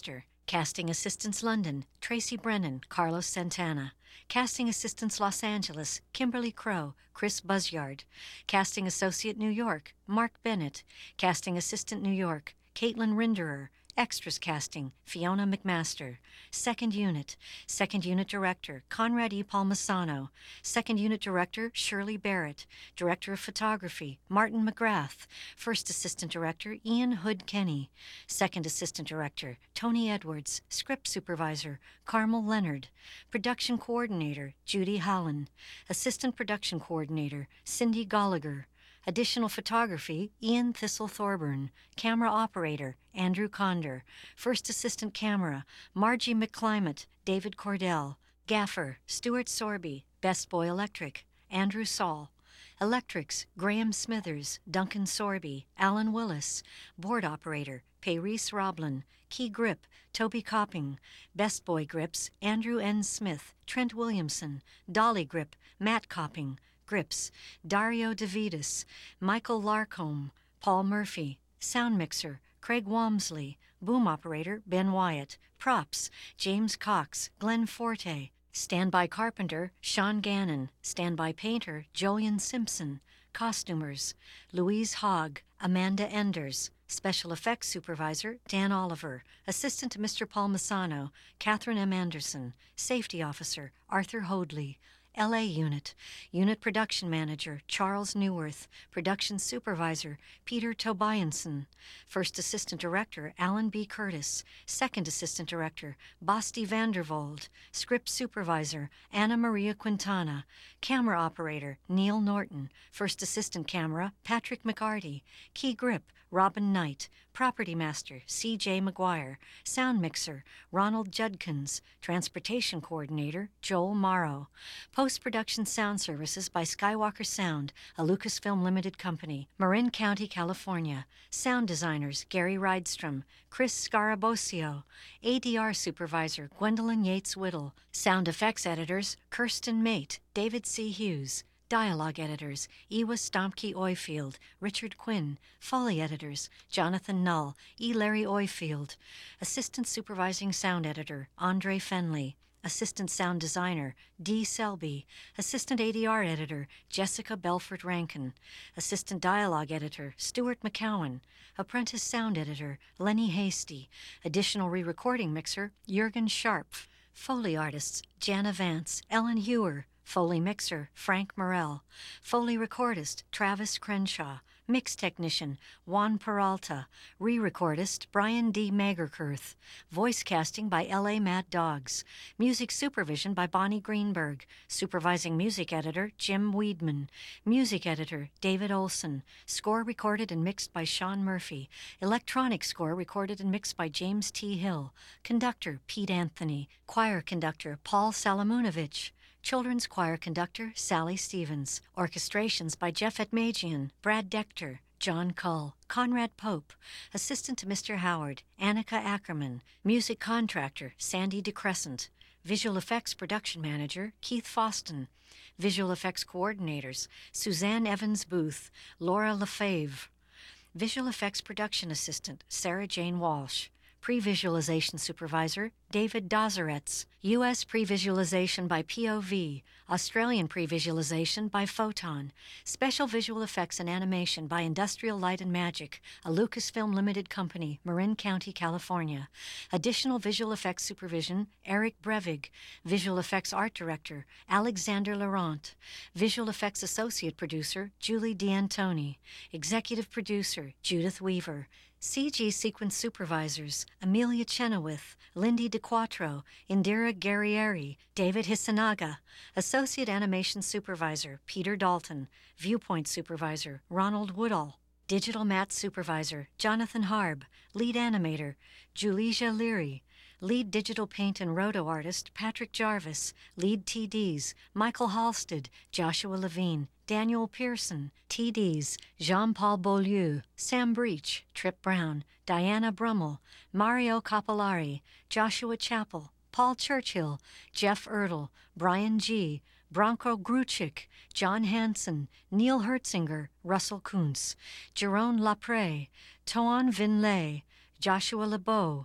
Casting Assistants London, Tracy Brennan, Carlos Santana. Casting Assistants Los Angeles, Kimberly Crow, Chris Buzzard. Casting Associate New York, Mark Bennett. Casting Assistant New York, Caitlin Rinderer. Extras Casting, Fiona McMaster. Second Unit, Second Unit Director, Conrad E. Palmisano. Second Unit Director, Shirley Barrett. Director of Photography, Martin McGrath. First Assistant Director, Ian Hood Kenny. Second Assistant Director, Tony Edwards. Script Supervisor, Carmel Leonard. Production Coordinator, Judy Holland. Assistant Production Coordinator, Cindy Gallagher. Additional photography, Ian Thistle Thorburn. Camera operator, Andrew Condor. First assistant camera, Margie McClimate, David Cordell. Gaffer, Stuart Sorby, Best Boy Electric, Andrew Saul. Electrics, Graham Smithers, Duncan Sorby, Alan Willis. Board operator, Payrese Roblin. Key grip, Toby Copping. Best Boy grips, Andrew N. Smith, Trent Williamson. Dolly grip, Matt Copping. Grips, Dario DeVitas, Michael Larcombe, Paul Murphy. Sound mixer, Craig Walmsley. Boom operator, Ben Wyatt. Props, James Cox, Glenn Forte. Standby carpenter, Sean Gannon. Standby painter, Jolyon Simpson. Costumers, Louise Hogg, Amanda Enders. Special effects supervisor, Dan Oliver. Assistant to Mister Palmisano, Catherine M. Anderson. Safety officer, Arthur Hoadley. L A Unit. Unit Production Manager, Charles Newworth. Production Supervisor, Peter Tobianson. First Assistant Director, Alan B. Curtis. Second Assistant Director, Basti Vandervold. Script Supervisor, Anna Maria Quintana. Camera Operator, Neil Norton. First Assistant Camera, Patrick McCarty. Key Grip, Robin Knight. Property Master, C J McGuire. Sound Mixer, Ronald Judkins. Transportation Coordinator, Joel Morrow. Post-production sound services by Skywalker Sound, a Lucasfilm Limited company, Marin County, California. Sound designers, Gary Rydstrom, Chris Scarabosio. A D R supervisor, Gwendolyn Yates-Whittle. Sound effects editors, Kirsten Mate, David C. Hughes. Dialogue editors, Ewa Stomke Oyfield, Richard Quinn. Foley editors, Jonathan Null, E. Larry Oyfield. Assistant supervising sound editor, Andre Fenley. Assistant sound designer, Dee Selby. Assistant A D R editor, Jessica Belfort Rankin. Assistant dialogue editor, Stuart McCowan. Apprentice sound editor, Lenny Hasty. Additional re-recording mixer, Jurgen Scharpf. Foley artists, Jana Vance, Ellen Hewer. Foley mixer, Frank Morell. Foley recordist, Travis Crenshaw. Mix technician, Juan Peralta. Re-recordist, Brian D. Magerkurth. Voice casting by L A Mad Dogs. Music supervision by Bonnie Greenberg. Supervising music editor, Jim Weedman. Music editor, David Olson. Score recorded and mixed by Sean Murphy. Electronic score recorded and mixed by James T. Hill. Conductor, Pete Anthony. Choir conductor, Paul Salamunovich. Children's choir conductor, Sally Stevens. Orchestrations by Jeff Etmagian, Brad Dector, John Cull, Conrad Pope. Assistant to Mister Howard, Annika Ackerman. Music contractor, Sandy DeCrescent. Visual effects production manager, Keith Foston. Visual effects coordinators, Suzanne Evans Booth, Laura Lefebvre. Visual effects production assistant, Sarah Jane Walsh. Pre-visualization supervisor, David Dozeretz. U S pre-visualization by P O V. Australian pre-visualization by Photon. Special visual effects and animation by Industrial Light and Magic, a Lucasfilm Limited company, Marin County, California. Additional visual effects supervision, Eric Brevig. Visual effects art director, Alexander Laurent. Visual effects associate producer, Julie D'Antoni. Executive producer, Judith Weaver. C G sequence supervisors, Amelia Chenoweth, Lindy DeQuatro, Indira Guerrieri, David Hisanaga. Associate animation supervisor, Peter Dalton. Viewpoint supervisor, Ronald Woodall. Digital mat supervisor, Jonathan Harb. Lead animator, Julija Leary. Lead digital paint and roto artist, Patrick Jarvis. Lead T Ds, Michael Halstead, Joshua Levine, Daniel Pearson. T Ds, Jean-Paul Beaulieu, Sam Breach, Trip Brown, Diana Brummel, Mario Capillari, Joshua Chappell, Paul Churchill, Jeff Erdl, Brian G., Bronco Gruchik, John Hansen, Neil Hertzinger, Russell Kuntz, Jerome Lapre, Toan Vinlay, Joshua LeBeau,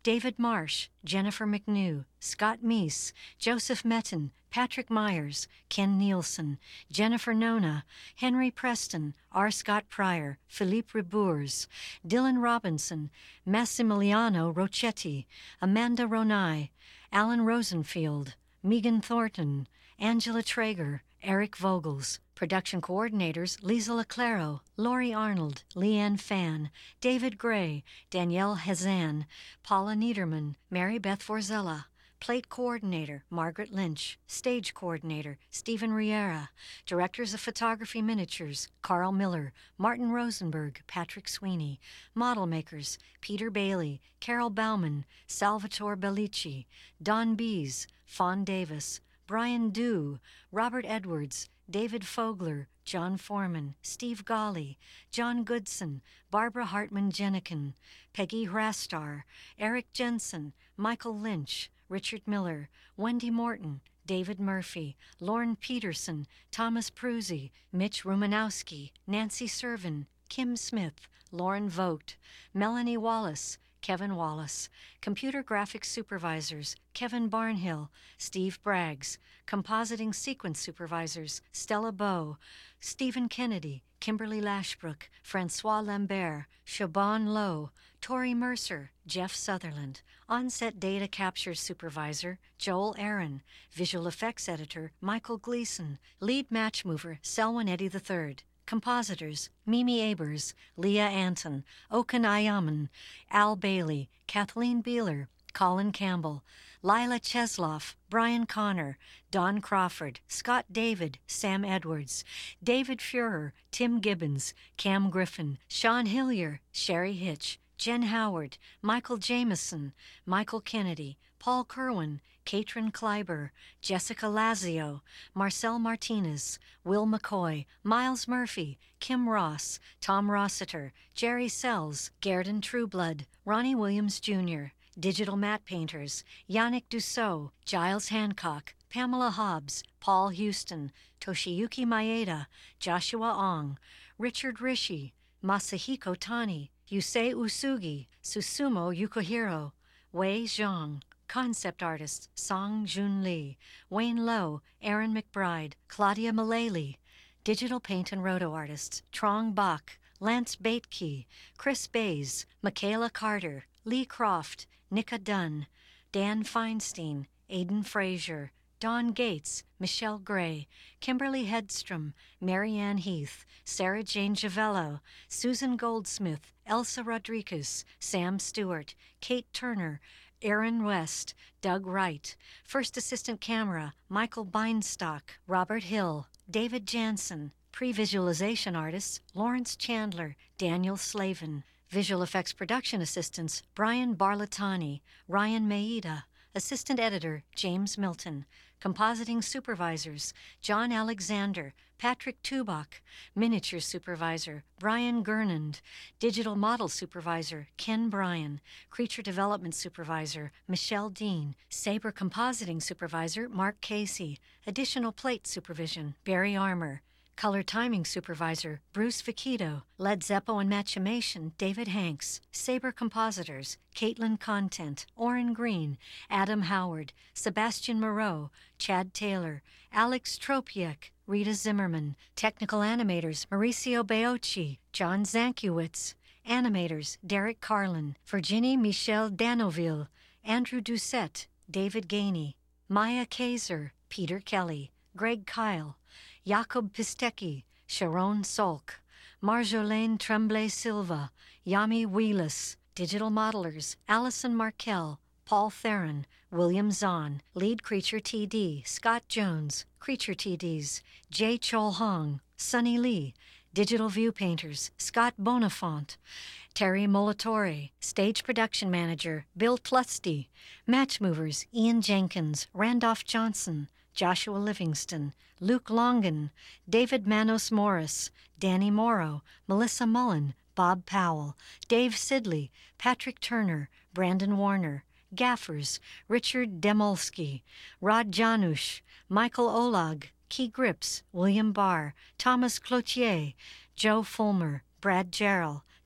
David Marsh, Jennifer McNew, Scott Meese, Joseph Metten, Patrick Myers, Ken Nielsen, Jennifer Nona, Henry Preston, R. Scott Pryor, Philippe Rebours, Dylan Robinson, Massimiliano Rocchetti, Amanda Ronai, Alan Rosenfield, Megan Thornton, Angela Traeger, Eric Vogels. Production coordinators Lisa Leclaro, Laurie Arnold, Leanne Fan, David Gray, Danielle Hazan, Paula Niederman, Mary Beth Forzella. Plate coordinator Margaret Lynch. Stage coordinator Stephen Riera. Directors of photography miniatures Carl Miller, Martin Rosenberg, Patrick Sweeney. Model makers Peter Bailey, Carol Bauman, Salvatore Bellici, Don Bees, Fawn Davis, Brian Dew, Robert Edwards, David Fogler, John Foreman, Steve Golly, John Goodson, Barbara Hartman-Jenikin, Peggy Hrastar, Eric Jensen, Michael Lynch, Richard Miller, Wendy Morton, David Murphy, Lauren Peterson, Thomas Prusi, Mitch Rumanowski, Nancy Servin, Kim Smith, Lauren Vogt, Melanie Wallace, Kevin Wallace. Computer graphics supervisors Kevin Barnhill, Steve Braggs. Compositing sequence supervisors Stella Bow, Stephen Kennedy, Kimberly Lashbrook, Francois Lambert, Siobhan Lowe, Tori Mercer, Jeff Sutherland. On-set data capture supervisor Joel Aaron. Visual effects editor Michael Gleason. Lead match mover Selwyn Eddy the third. Compositors Mimi Abers, Leah Anton, Okan Ayaman, Al Bailey, Kathleen Beeler, Colin Campbell, Lila Chesloff, Brian Connor, Don Crawford, Scott David, Sam Edwards, David Fuhrer, Tim Gibbons, Cam Griffin, Sean Hillier, Sherry Hitch, Jen Howard, Michael Jameson, Michael Kennedy, Paul Kerwin, Katrin Kleiber, Jessica Lazio, Marcel Martinez, Will McCoy, Miles Murphy, Kim Ross, Tom Rossiter, Jerry Sells, Gerdon Trueblood, Ronnie Williams Junior, Digital Matte Painters, Yannick Dussault, Giles Hancock, Pamela Hobbs, Paul Houston, Toshiyuki Maeda, Joshua Ong, Richard Rishi, Masahiko Tani, Yusei Usugi, Susumu Yukohiro, Wei Zhang. Concept artists Song Jun Lee, Wayne Lowe, Aaron McBride, Claudia Mullally. Digital paint and roto artists Trong Bach, Lance Batekey, Chris Bays, Michaela Carter, Lee Croft, Nika Dunn, Dan Feinstein, Aidan Frazier, Dawn Gates, Michelle Gray, Kimberly Hedstrom, Marianne Heath, Sarah Jane Giavello, Susan Goldsmith, Elsa Rodriguez, Sam Stewart, Kate Turner, Aaron West, Doug Wright. First Assistant Camera, Michael Beinstock, Robert Hill, David Jansen. Pre-visualization artists, Lawrence Chandler, Daniel Slavin. Visual effects production assistants, Brian Barlatani, Ryan Maeda. Assistant editor, James Milton. Compositing supervisors, John Alexander, Patrick Tubach. Miniature supervisor, Brian Gernand. Digital model supervisor, Ken Bryan. Creature development supervisor, Michelle Dean. Saber compositing supervisor, Mark Casey. Additional plate supervision, Barry Armour. Color timing supervisor, Bruce Viquito. Led Zeppo and Machination, David Hanks. Saber compositors, Caitlin Content, Orrin Green, Adam Howard, Sebastian Moreau, Chad Taylor, Alex Tropiek, Rita Zimmerman. Technical animators, Mauricio Beocci, John Zankiewicz. Animators, Derek Carlin, Virginie Michelle Danoville, Andrew Doucette, David Gainey, Maya Kaiser, Peter Kelly, Greg Kyle, Jakob Pistecki, Sharon Salk, Marjolaine Tremblay Silva, Yami Wheelis. Digital modelers, Allison Markell, Paul Theron, William Zahn. Lead Creature T D, Scott Jones. Creature T Ds, Jay Chol Hong, Sunny Lee. Digital view painters, Scott Bonifant. Terry Molatore. Stage production manager, Bill Tlusty. Match movers, Ian Jenkins, Randolph Johnson, Joshua Livingston, Luke Longan, David Manos Morris, Danny Morrow, Melissa Mullen, Bob Powell, Dave Sidley, Patrick Turner, Brandon Warner. Gaffers, Richard Demolsky, Rod Janusz, Michael Olag, Key Grips, William Barr, Thomas Cloutier, Joe Fulmer, Brad Jarrell,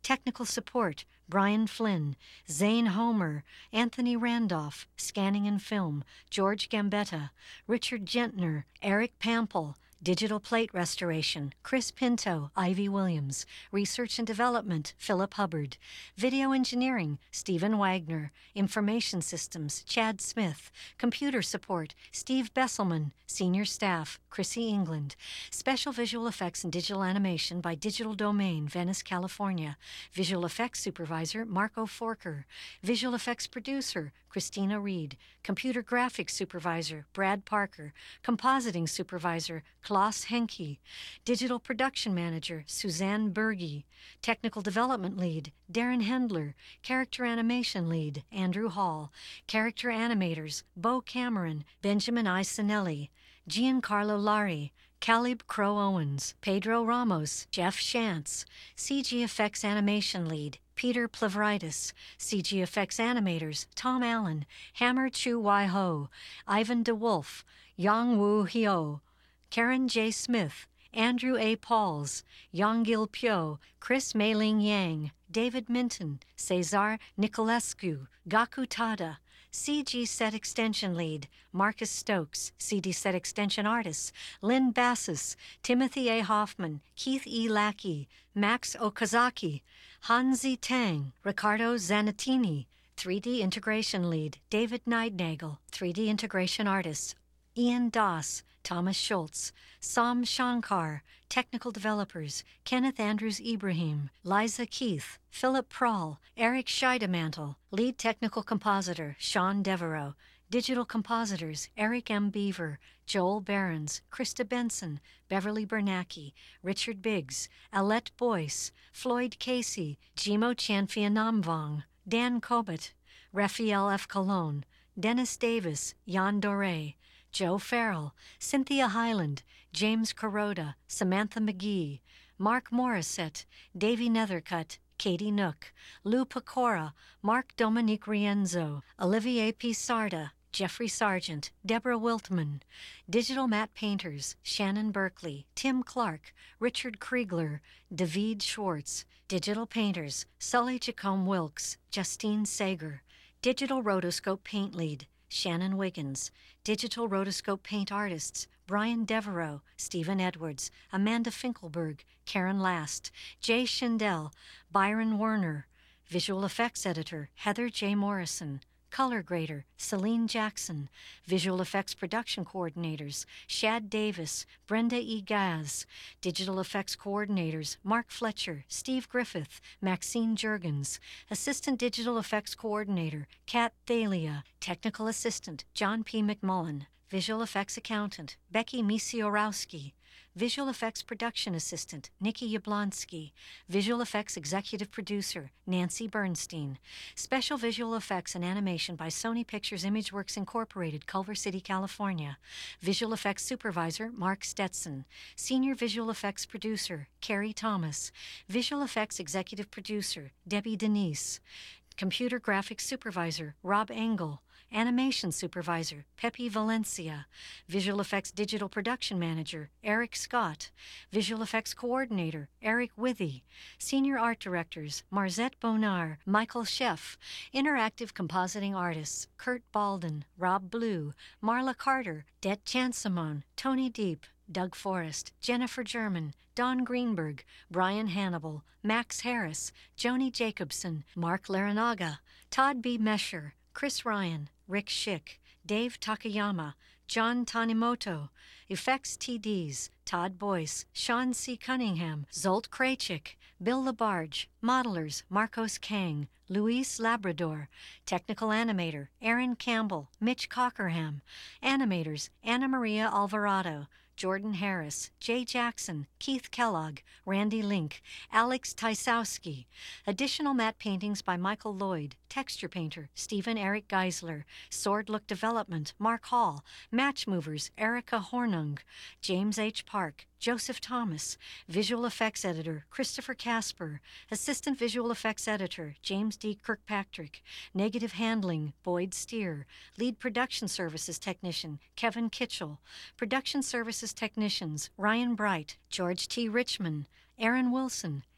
Technical support, Brian Flynn. Zane Homer, Anthony Randolph. Scanning and film, George Gambetta. Richard Gentner, Eric Pample. Digital plate restoration, Chris Pinto, Ivy Williams. Research and development, Philip Hubbard. Video engineering, Stephen Wagner. Information systems, Chad Smith. Computer support, Steve Besselman. Senior staff, Chrissy England. Special visual effects and digital animation by Digital Domain, Venice, California. Visual effects supervisor, Marco Forker. Visual effects producer, Christina Reed. Computer graphics supervisor, Brad Parker. Compositing supervisor, Klaus Henke. Digital production manager, Suzanne Berge. Technical development lead, Darren Hendler. Character animation lead, Andrew Hall. Character animators, Bo Cameron, Benjamin I. Sinelli. Giancarlo Lari. Caleb Crow Owens, Pedro Ramos, Jeff Shantz. C G Effects Animation Lead, Peter Plavritis. C G Effects Animators, Tom Allen, Hammer Chu Wai Ho, Ivan DeWolf, Yang Woo Hyo, Karen J. Smith, Andrew A. Pauls, Yonggil Pyo, Chris Mei-Ling Yang, David Minton, Cesar Nicolescu, Gaku Tada. C G Set Extension Lead, Marcus Stokes. C D Set Extension Artists, Lynn Bassis, Timothy A. Hoffman, Keith E. Lackey, Max Okazaki, Hanzi Tang, Ricardo Zanatini. three D Integration Lead, David Neidnagel. three D Integration Artists, Ian Doss, Thomas Schultz. Sam Shankar. Technical Developers, Kenneth Andrews Ibrahim, Liza Keith, Philip Prahl, Eric Scheidemantel. Lead Technical Compositor, Sean Devereaux. Digital Compositors, Eric M. Beaver, Joel Behrens, Krista Benson, Beverly Bernacki, Richard Biggs, Alette Boyce, Floyd Casey, Jimo Chanfianamvong, Dan Cobbett, Raphael F. Colon, Dennis Davis, Jan Doré, Joe Farrell, Cynthia Hyland, James Kuroda, Samantha McGee, Mark Morissette, Davey Nethercutt, Katie Nook, Lou Pecora, Mark Dominique Rienzo, Olivier P. Sarda, Jeffrey Sargent, Deborah Wiltman. Digital matte painters, Shannon Berkeley, Tim Clark, Richard Kriegler, David Schwartz. Digital painters, Sully Jacome Wilkes, Justine Sager. Digital rotoscope paint lead, Shannon Wiggins. Digital rotoscope paint artists, Brian Devereaux, Stephen Edwards, Amanda Finkelberg, Karen Last, Jay Schindel, Byron Werner. Visual effects editor, Heather J. Morrison. Color grader, Celine Jackson. Visual effects production coordinators, Shad Davis, Brenda E. Gaz. Digital effects coordinators, Mark Fletcher, Steve Griffith, Maxine Jurgens. Assistant digital effects coordinator, Kat Thalia. Technical assistant, John P. McMullen. Visual effects accountant, Becky Misiorowski. Visual effects production assistant, Nikki Yablonsky. Visual effects executive producer, Nancy Bernstein. Special visual effects and animation by Sony Pictures Imageworks Incorporated, Culver City, California. Visual effects supervisor, Mark Stetson. Senior visual effects producer, Carrie Thomas. Visual effects executive producer, Debbie Denise. Computer graphics supervisor, Rob Engel. Animation supervisor, Pepe Valencia. Visual effects digital production manager, Eric Scott. Visual effects coordinator, Eric Withy. Senior art directors, Marzette Bonar, Michael Sheff. Interactive compositing artists, Kurt Balden, Rob Blue, Marla Carter, Det Chansamon, Tony Deep, Doug Forrest, Jennifer German, Don Greenberg, Brian Hannibal, Max Harris, Joni Jacobson, Mark Larinaga, Todd B. Mesher, Chris Ryan, Rick Schick, Dave Takayama, John Tanimoto. Effects T Ds, Todd Boyce, Sean C. Cunningham, Zolt Krajcik, Bill Labarge. Modelers, Marcos Kang, Luis Labrador. Technical animator, Aaron Campbell, Mitch Cockerham. Animators, Anna Maria Alvarado, Jordan Harris, Jay Jackson, Keith Kellogg, Randy Link, Alex Tysowski. Additional matte paintings by Michael Lloyd, texture painter, Stephen Eric Geisler, Sword Look Development, Mark Hall, Match Movers, Erica Hornung, James H. Park, Joseph Thomas. Visual effects editor, Christopher Casper. Assistant visual effects editor, James D. Kirkpatrick. Negative handling, Boyd Steer. Lead production services technician, Kevin Kitchell. Production services technicians, Ryan Bright, George T. Richmond, Aaron Wilson,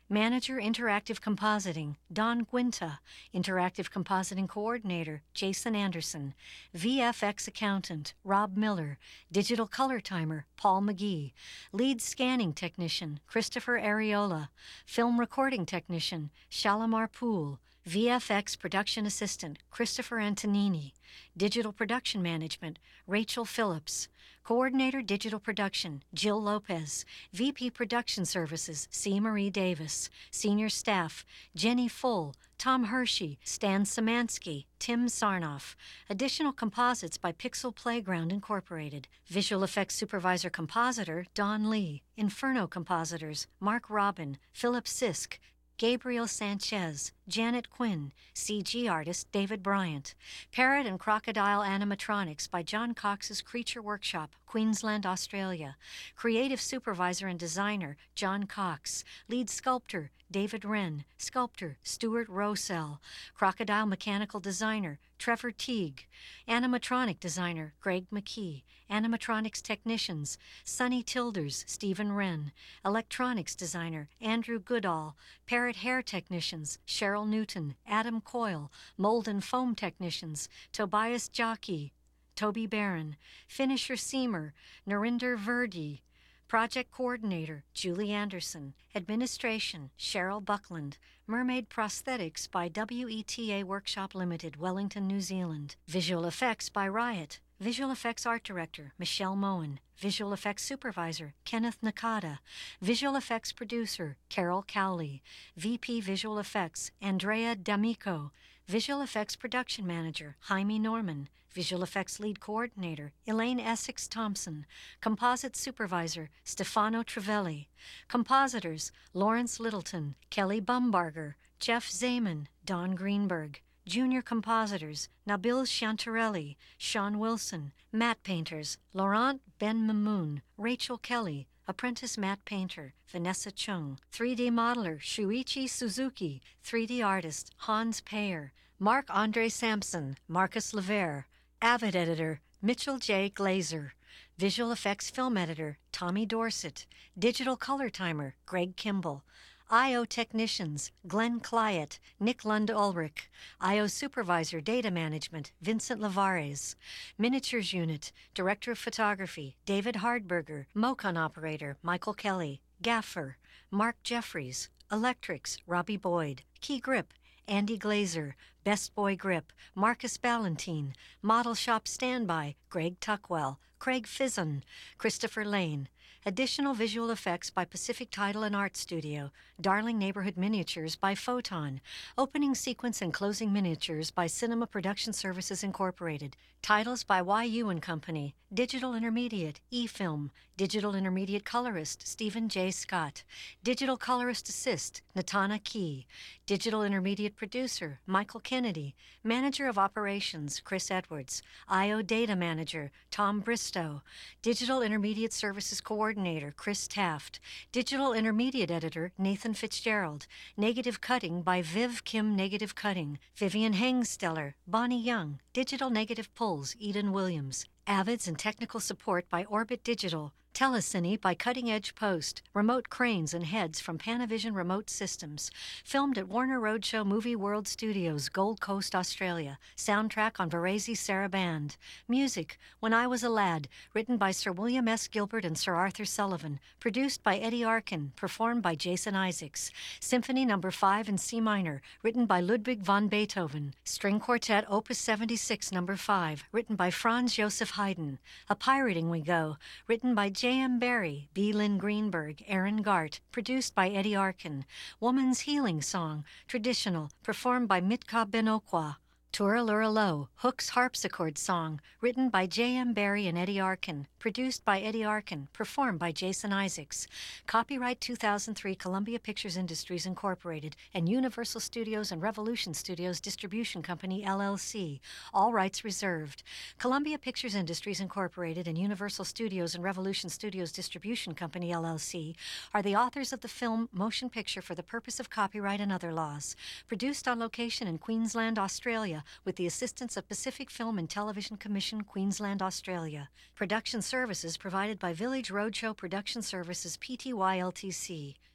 Manager Interactive Compositing, Don Guinta. Interactive Compositing Coordinator, Jason Anderson. V F X Accountant, Rob Miller. Digital Color Timer, Paul McGee. Lead Scanning Technician, Christopher Areola. Film Recording Technician, Shalimar Poole. V F X Production Assistant, Christopher Antonini. Digital Production Management, Rachel Phillips. Coordinator Digital Production, Jill Lopez. V P Production Services, C. Marie Davis. Senior Staff, Jenny Full, Tom Hershey, Stan Szymanski, Tim Sarnoff. Additional composites by Pixel Playground Incorporated. Visual Effects Supervisor Compositor, Don Lee. Inferno Compositors, Mark Robin, Philip Sisk, Gabriel Sanchez, Janet Quinn, C G artist David Bryant. Parrot and Crocodile Animatronics by John Cox's Creature Workshop, Queensland, Australia. Creative Supervisor and Designer, John Cox. Lead Sculptor, David Wren. Sculptor, Stuart Rosell. Crocodile Mechanical Designer, Trevor Teague. Animatronic Designer, Greg McKee. Animatronics Technicians, Sonny Tilders, Stephen Wren. Electronics Designer, Andrew Goodall. Parrot Hair Technicians, Cheryl Newton, Adam Coyle. Mold and Foam Technicians, Tobias Jockey, Toby Barron. Finisher Seamer, Narinder Verdi. Project Coordinator, Julie Anderson. Administration, Cheryl Buckland. Mermaid Prosthetics by W E T A Workshop Limited, Wellington, New Zealand. Visual Effects by Riot. Visual Effects Art Director, Michelle Moen. Visual Effects Supervisor, Kenneth Nakata. Visual Effects Producer, Carol Cowley. V P Visual Effects, Andrea D'Amico. Visual Effects Production Manager, Jaime Norman. Visual Effects Lead Coordinator, Elaine Essex Thompson. Composite Supervisor, Stefano Trivelli. Compositors, Lawrence Littleton, Kelly Bumbarger, Jeff Zayman, Don Greenberg. Junior Compositors, Nabil Chantarelli, Sean Wilson. Matte Painters, Laurent Ben Mamoun, Rachel Kelly. Apprentice Matte Painter, Vanessa Chung. three D Modeler, Shuichi Suzuki. three D Artist, Hans Payer. Marc-Andre Sampson, Marcus Levere. Avid Editor, Mitchell J. Glazer. Visual Effects Film Editor, Tommy Dorset. Digital Color Timer, Greg Kimball. I O Technicians, Glenn Clyett, Nick Lund Ulrich. I O Supervisor Data Management, Vincent Lavares. Miniatures Unit, Director of Photography, David Hardberger. Mocon Operator, Michael Kelly. Gaffer, Mark Jeffries. Electrics, Robbie Boyd. Key Grip, Andy Glazer. Best Boy Grip, Marcus Ballantine. Model Shop Standby, Greg Tuckwell. Craig Fizzon. Christopher Lane. Additional visual effects by Pacific Title and Art Studio. Darling Neighborhood Miniatures by Photon. Opening sequence and closing miniatures by Cinema Production Services Incorporated. Titles by Y U and Company. Digital Intermediate, E-Film. Digital Intermediate Colorist, Stephen J. Scott. Digital Colorist Assist, Natana Key. Digital Intermediate Producer, Michael Kennedy. Manager of Operations, Chris Edwards. I O Data Manager, Tom Bristow. Digital Intermediate Services Coordinator, Chris Taft. Digital Intermediate Editor, Nathan Fitzgerald. Negative Cutting by Viv Kim Negative Cutting. Vivian Hengsteller, Bonnie Young. Digital Negative Pulls, Eden Williams. Avids and technical support by Orbit Digital. Telecine by Cutting Edge Post. Remote cranes and heads from Panavision Remote Systems. Filmed at Warner Roadshow Movie World Studios, Gold Coast, Australia. Soundtrack on Varese Sarah Band. Music, When I Was a Lad, written by Sir William S. Gilbert and Sir Arthur Sullivan. Produced by Eddie Arkin, performed by Jason Isaacs. Symphony Number five in C minor, written by Ludwig von Beethoven. String Quartet Opus seventy-six Number five, written by Franz Joseph Haydn. A Pirating We Go, written by J M Barry, B. Lynn Greenberg, Aaron Gart, produced by Eddie Arkin. Woman's Healing Song, traditional, performed by Mitka Benokwa. Turaluralo, Hook's Harpsichord Song, written by J M Barry and Eddie Arkin, produced by Eddie Arkin, performed by Jason Isaacs. Copyright two thousand three Columbia Pictures Industries Incorporated and Universal Studios and Revolution Studios Distribution Company, L L C. All rights reserved. Columbia Pictures Industries Incorporated and Universal Studios and Revolution Studios Distribution Company, L L C, are the authors of the film Motion Picture for the purpose of copyright and other laws. Produced on location in Queensland, Australia, with the assistance of Pacific Film and Television Commission, Queensland, Australia. Production services provided by Village Roadshow Production Services Pty Ltd.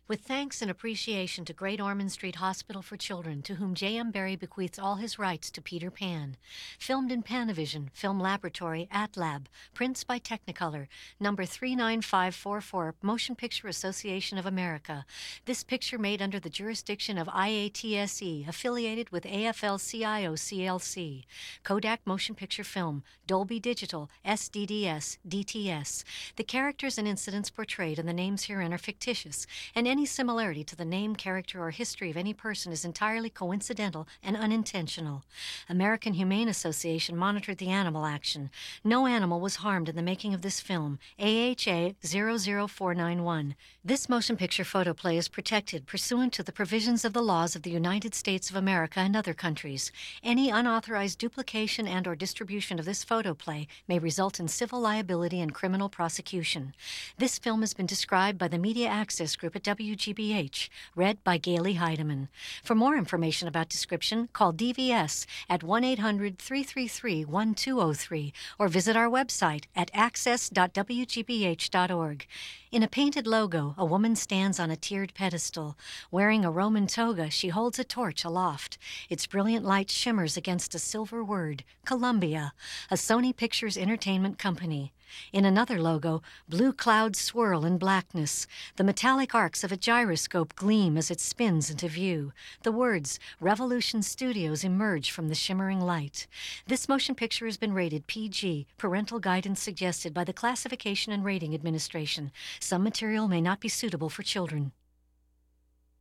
With thanks and appreciation to Great Ormond Street Hospital for Children, to whom J M. Barrie bequeaths all his rights to Peter Pan. Filmed in Panavision, Film Laboratory, AtLab, prints by Technicolor, number three nine five four four, Motion Picture Association of America. This picture made under the jurisdiction of I A T S E, affiliated with A F L C I O C L C. Kodak Motion Picture Film, Dolby Digital, S D D S, D T S. The characters and incidents portrayed and the names herein are fictitious, and any similarity to the name, character, or history of any person is entirely coincidental and unintentional. American Humane Association monitored the animal action. No animal was harmed in the making of this film. A H A zero zero four nine one. This motion picture photoplay is protected pursuant to the provisions of the laws of the United States of America and other countries. Any unauthorized duplication and or distribution of this photoplay may result in civil liability and criminal prosecution. This film has been described by the Media Access Group at W G B H, read by Gailey Heidemann. For more information about description, call D V S at one eight hundred, three three three, one two zero three or visit our website at access dot w g b h dot org. In a painted logo, a woman stands on a tiered pedestal. Wearing a Roman toga, she holds a torch aloft. Its brilliant light shimmers against a silver word, Columbia, a Sony Pictures Entertainment company. In another logo, blue clouds swirl in blackness. The metallic arcs of a gyroscope gleam as it spins into view. The words, Revolution Studios, emerge from the shimmering light. This motion picture has been rated P G, parental guidance suggested by the Classification and Rating Administration. Some material may not be suitable for children.